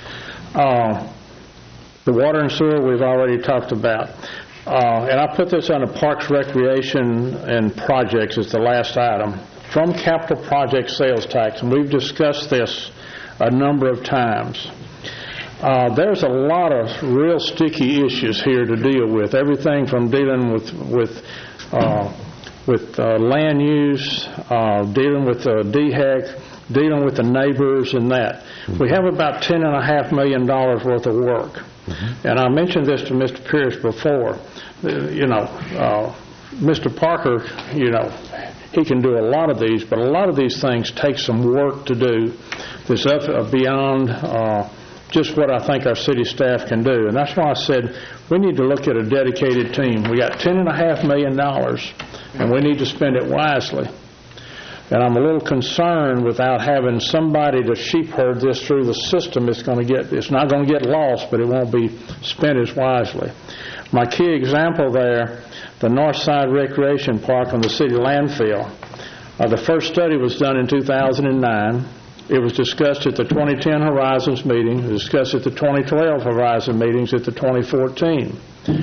Uh, the water and sewer we've already talked about. Uh, and I put this under Parks, Recreation, and Projects as the last item. From capital project sales tax, and we've discussed this a number of times. Uh, there's a lot of real sticky issues here to deal with. Everything from dealing with with uh, with uh, land use, uh, dealing with uh, D HEC, dealing with the neighbors, and that. We have about ten and a half million dollars worth of work. Mm-hmm. And I mentioned this to Mister Pierce before. Uh, you know, uh, Mister Parker, you know, he can do a lot of these, but a lot of these things take some work to do. That's up uh, beyond uh, just what I think our city staff can do. And that's why I said we need to look at a dedicated team. We got ten and a half million dollars, and we need to spend it wisely. And I'm a little concerned without having somebody to sheep herd this through the system. It's going to get, it's not going to get lost, but it won't be spent as wisely. My key example there, the North Side Recreation Park on the city landfill. Uh, the first study was done in two thousand nine. It was discussed at the twenty ten Horizons meeting, it was discussed at the twenty twelve Horizon meetings, at the twenty fourteen.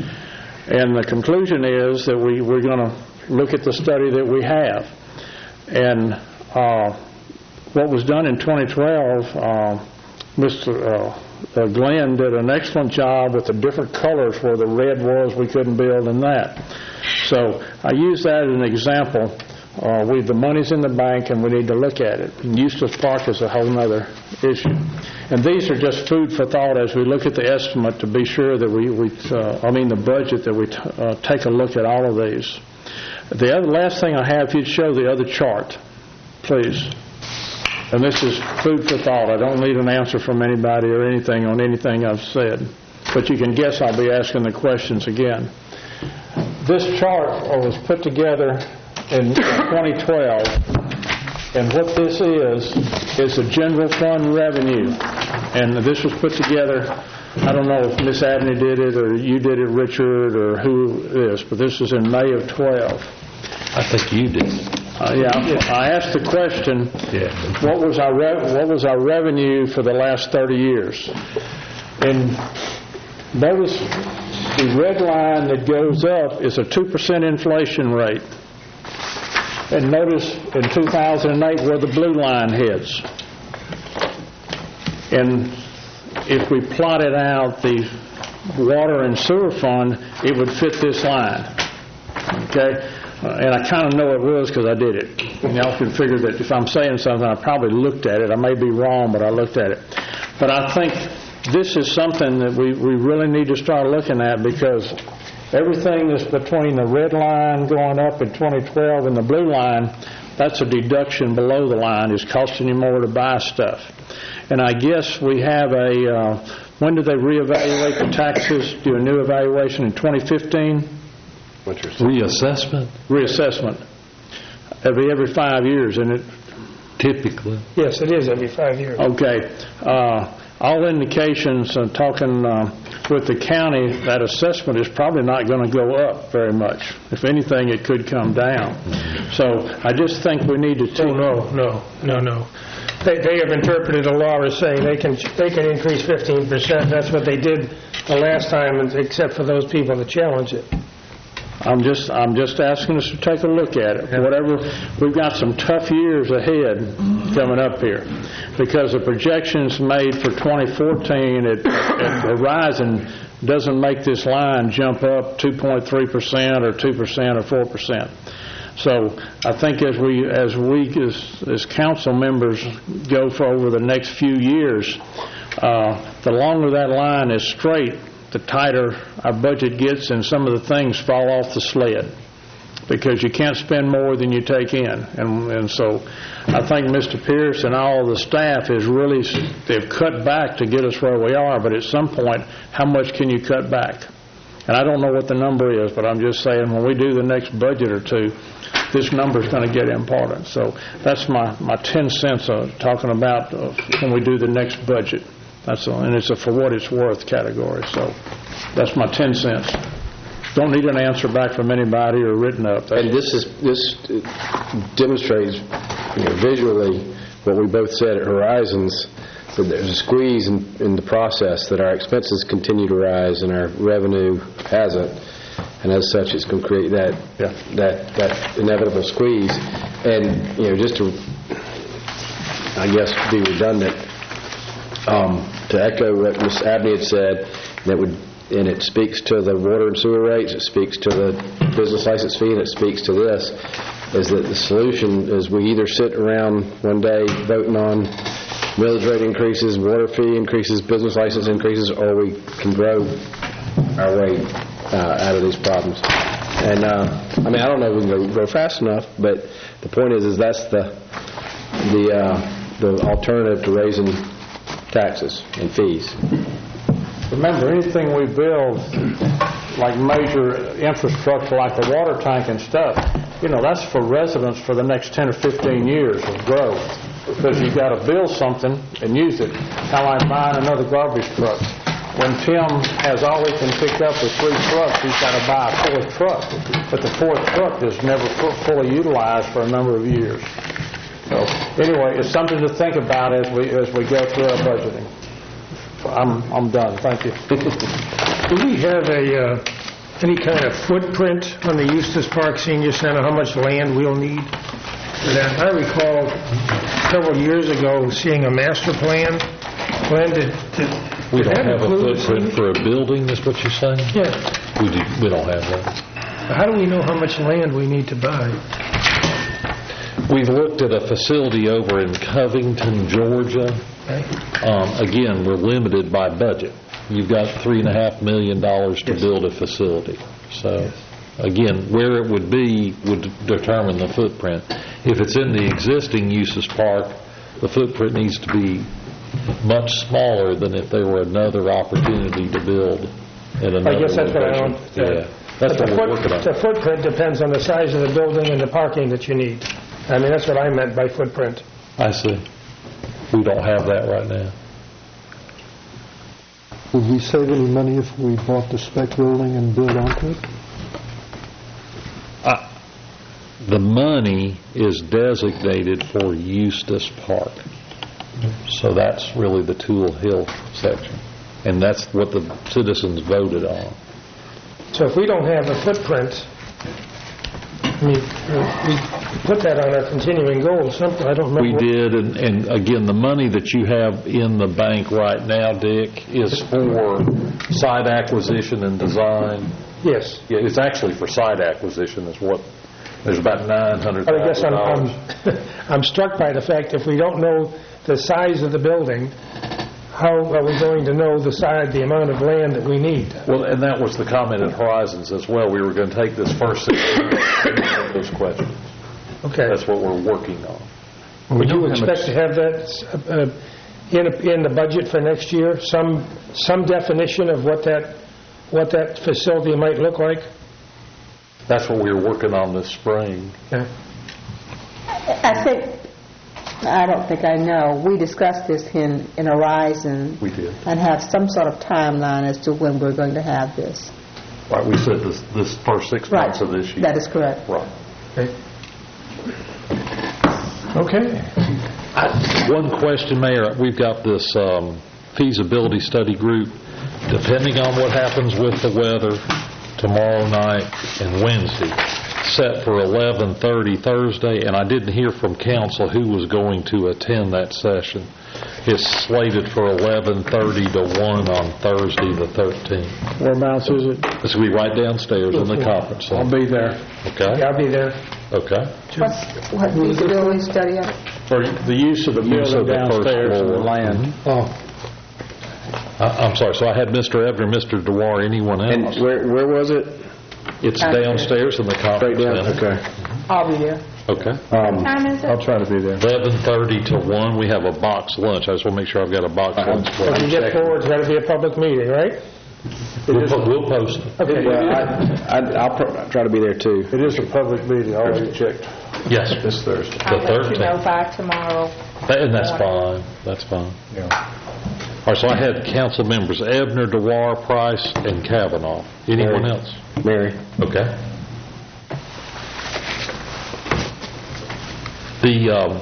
And the conclusion is that we, we're going to look at the study that we have. And uh, what was done in twenty twelve, uh, Mister Uh, uh, Glenn did an excellent job with the different colors where the red was, we couldn't build in that. So I use that as an example. Uh, we the money's in the bank and we need to look at it. And Eustis Park is a whole other issue. And these are just food for thought as we look at the estimate to be sure that we, we uh, I mean the budget, that we t- uh, take a look at all of these. The other last thing I have, if you'd show the other chart, please. And this is food for thought. I don't need an answer from anybody or anything on anything I've said. But you can guess I'll be asking the questions again. This chart was put together in twenty twelve, and what this is, is the general fund revenue. And this was put together, I don't know if Miss Abney did it or you did it, Richard, or who is, but this is in May of twelve. I think you did. Uh, yeah, I asked the question, yeah. what was our re- what was our revenue for the last thirty years? And notice the red line that goes up is a two percent inflation rate. And notice in two thousand eight where the blue line hits. And if we plotted out the water and sewer fund, it would fit this line. Okay? Uh, and I kind of know it was because I did it. And y'all can figure that if I'm saying something, I probably looked at it. I may be wrong, but I looked at it. But I think this is something that we, we really need to start looking at, because everything that's between the red line going up in twenty twelve and the blue line, that's a deduction below the line. It's costing you more to buy stuff. And I guess we have a, uh, when do they reevaluate the taxes, do a new evaluation in twenty fifteen? Reassessment? Reassessment. Every, every five years, and it... Typically. Yes, it is every five years. Okay. Uh, all indications, uh, talking uh, with the county, that assessment is probably not going to go up very much. If anything, it could come down. So I just think we need to... Take oh, no, no, no, no. They, they have interpreted the law as saying they can they can increase fifteen percent. That's what they did the last time, except for those people that challenge it. I'm just I'm just asking us to take a look at it. Whatever, we've got some tough years ahead coming up here, because the projections made for twenty fourteen at, at Horizon doesn't make this line jump up two point three percent or two percent or four percent. So I think as we as we as, as council members go for over the next few years, uh, the longer that line is straight, the tighter our budget gets, and some of the things fall off the sled, because you can't spend more than you take in. And, and so I think Mister Pierce and all of the staff is really, they've cut back to get us where we are, but at some point, how much can you cut back? And I don't know what the number is, but I'm just saying when we do the next budget or two, this number is going to get important. So that's my, my ten cents of talking about uh, when we do the next budget. That's a, and it's a for what it's worth category. So that's my ten cents. Don't need an answer back from anybody or written up. That's and this is this demonstrates, you know, visually what we both said at Horizons, that there's a squeeze in, in the process, that our expenses continue to rise and our revenue hasn't, and as such it's going to create that yeah. that that inevitable squeeze. And you know, just to, I guess, be redundant, um, to echo what Miz Abney had said, that would, and it speaks to the water and sewer rates, it speaks to the business license fee, and it speaks to this, is that the solution is we either sit around one day voting on millage rate increases, water fee increases, business license increases, or we can grow our way uh, out of these problems. And uh, I mean, I don't know if we can go, go fast enough, but the point is, is that's the the uh, the alternative to raising taxes and fees. Remember, anything we build, like major infrastructure like the water tank and stuff, you know, that's for residents for the next ten or fifteen years of growth. Because you've got to build something and use it. Kind of like buying another garbage truck. When Tim has all he can pick up with three trucks, he's got to buy a fourth truck. But the fourth truck is never fully utilized for a number of years. So anyway, it's something to think about as we as we go through our budgeting. I'm I'm done. Thank you. Do we have a uh, any kind of footprint on the Eustis Park Senior Center? How much land we'll need for that? I recall several years ago seeing a master plan. Plan to, to we don't have a footprint for a building. Is what you're saying? Yeah. We do, we don't have that. How do we know how much land we need to buy? We've looked at a facility over in Covington, Georgia. Okay. Um, again, we're limited by budget. You've got three and a half million dollars to yes. build a facility. So, yes. again, where it would be would determine the footprint. If it's in the existing Eustis Park, the footprint needs to be much smaller than if there were another opportunity to build in another I guess that's location. What I want. Yeah, that's what the we're foot, working on. The footprint depends on the size of the building and the parking that you need. I mean, that's what I meant by footprint. I see. We don't have that right now. Would we save any money if we bought the spec building and built onto it? Uh, the money is designated for Eustis Park. So that's really the Toole Hill section. And that's what the citizens voted on. So if we don't have a footprint, I mean, we put that on our continuing goals. Something I don't remember. We did, and, and again, the money that you have in the bank right now, Dick, is for site acquisition and design. Yes. Yeah, it's actually for site acquisition. Is what there's about nine hundred thousand dollars. I guess I'm, I'm I'm struck by the fact if we don't know the size of the building, how are we going to know the size, the amount of land that we need? Well, and that was the comment at Horizons as well. We were going to take this first six months and answer those questions. Okay. That's what we're working on. Would you expect to have that uh, in, in the budget for next year? Some, some definition of what that, what that facility might look like? That's what we were working on this spring. Okay. I think, I don't think I know, we discussed this in, in Horizon. We did. And have some sort of timeline as to when we're going to have this. Right, we said this, this first six Right. months of this year. That is correct. Right. Okay. Okay. I- One question, Mayor. We've got this um, feasibility study group, depending on what happens with the weather tomorrow night and Wednesday, set for eleven thirty Thursday, and I didn't hear from council who was going to attend that session. It's slated for eleven thirty to one on Thursday, the thirteenth. Whereabouts is it? It's going to be right downstairs in the conference center. I'll be there. Okay? Yeah, I'll be there. Okay. What's, what feasibility study of it? For the use of the Use of building the first downstairs and the floor. land. Oh, I- I'm sorry, so I had Mister Evner, Mister Dewar, anyone And else? where, where was it? It's downstairs in the conference center. Okay. I'll be there. Okay. Um, Time is it? I'll try to be there. eleven thirty to one, we have a box lunch. I just want to make sure I've got a box lunch. for if you you. get forward, it's got to be a public meeting, right? We'll po- we'll post it. Okay. Yeah, I, I- I'll pr- try to be there too. It is a public meeting, I already checked. Yes, This Thursday. the I'll let you know thirteenth. by tomorrow. And that's fine, that's fine. All right, so I had council members Ebner, Dewar, Price, and Kavanaugh. Anyone Mary. else? Mary. Okay. The, um,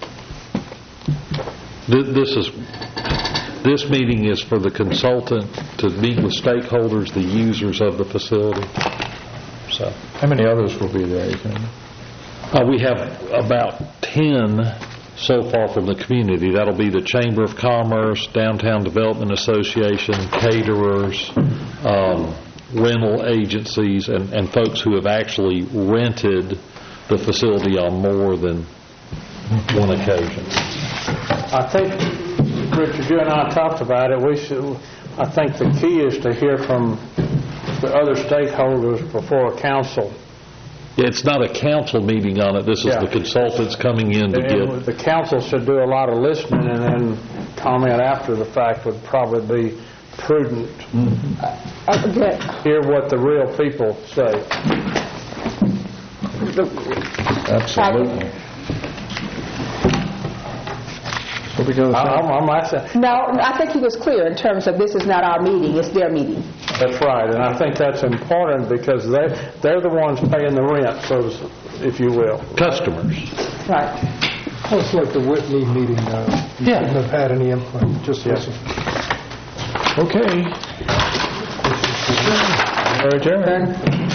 th- this is, this meeting is for the consultant to meet with stakeholders, the users of the facility. So, How many others will be there, you think? uh, we have about ten so far from the community. That'll be the Chamber of Commerce, Downtown Development Association, caterers, um, rental agencies, and, and folks who have actually rented the facility on more than one occasion. I think, Richard, you and I talked about it, we should, I think the key is to hear from the other stakeholders before council. It's not a council meeting on it, this is Yeah. the consultants coming in to And get, the council should do a lot of listening, and then comment after the fact would probably be prudent. Okay. Hear what the real people say. Absolutely. What we go I- I'm, I'm asking, No, I think he was clear in terms of this is not our meeting, it's their meeting. that's right, and I think that's important because they, they're the ones paying the rent, so to s- if you will. customers. Right. Well, it's like the Whitney meeting, uh, you Yeah. shouldn't have had any input, just listen. Okay. We're adjourned.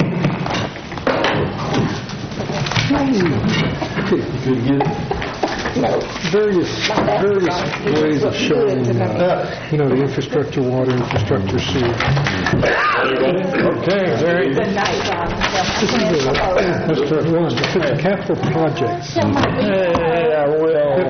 Various, various ways of showing, uh, you know, the infrastructure, water infrastructure, sewer. Okay, very Good night, John. Mister Who wants to fit the capital projects? Yeah, well.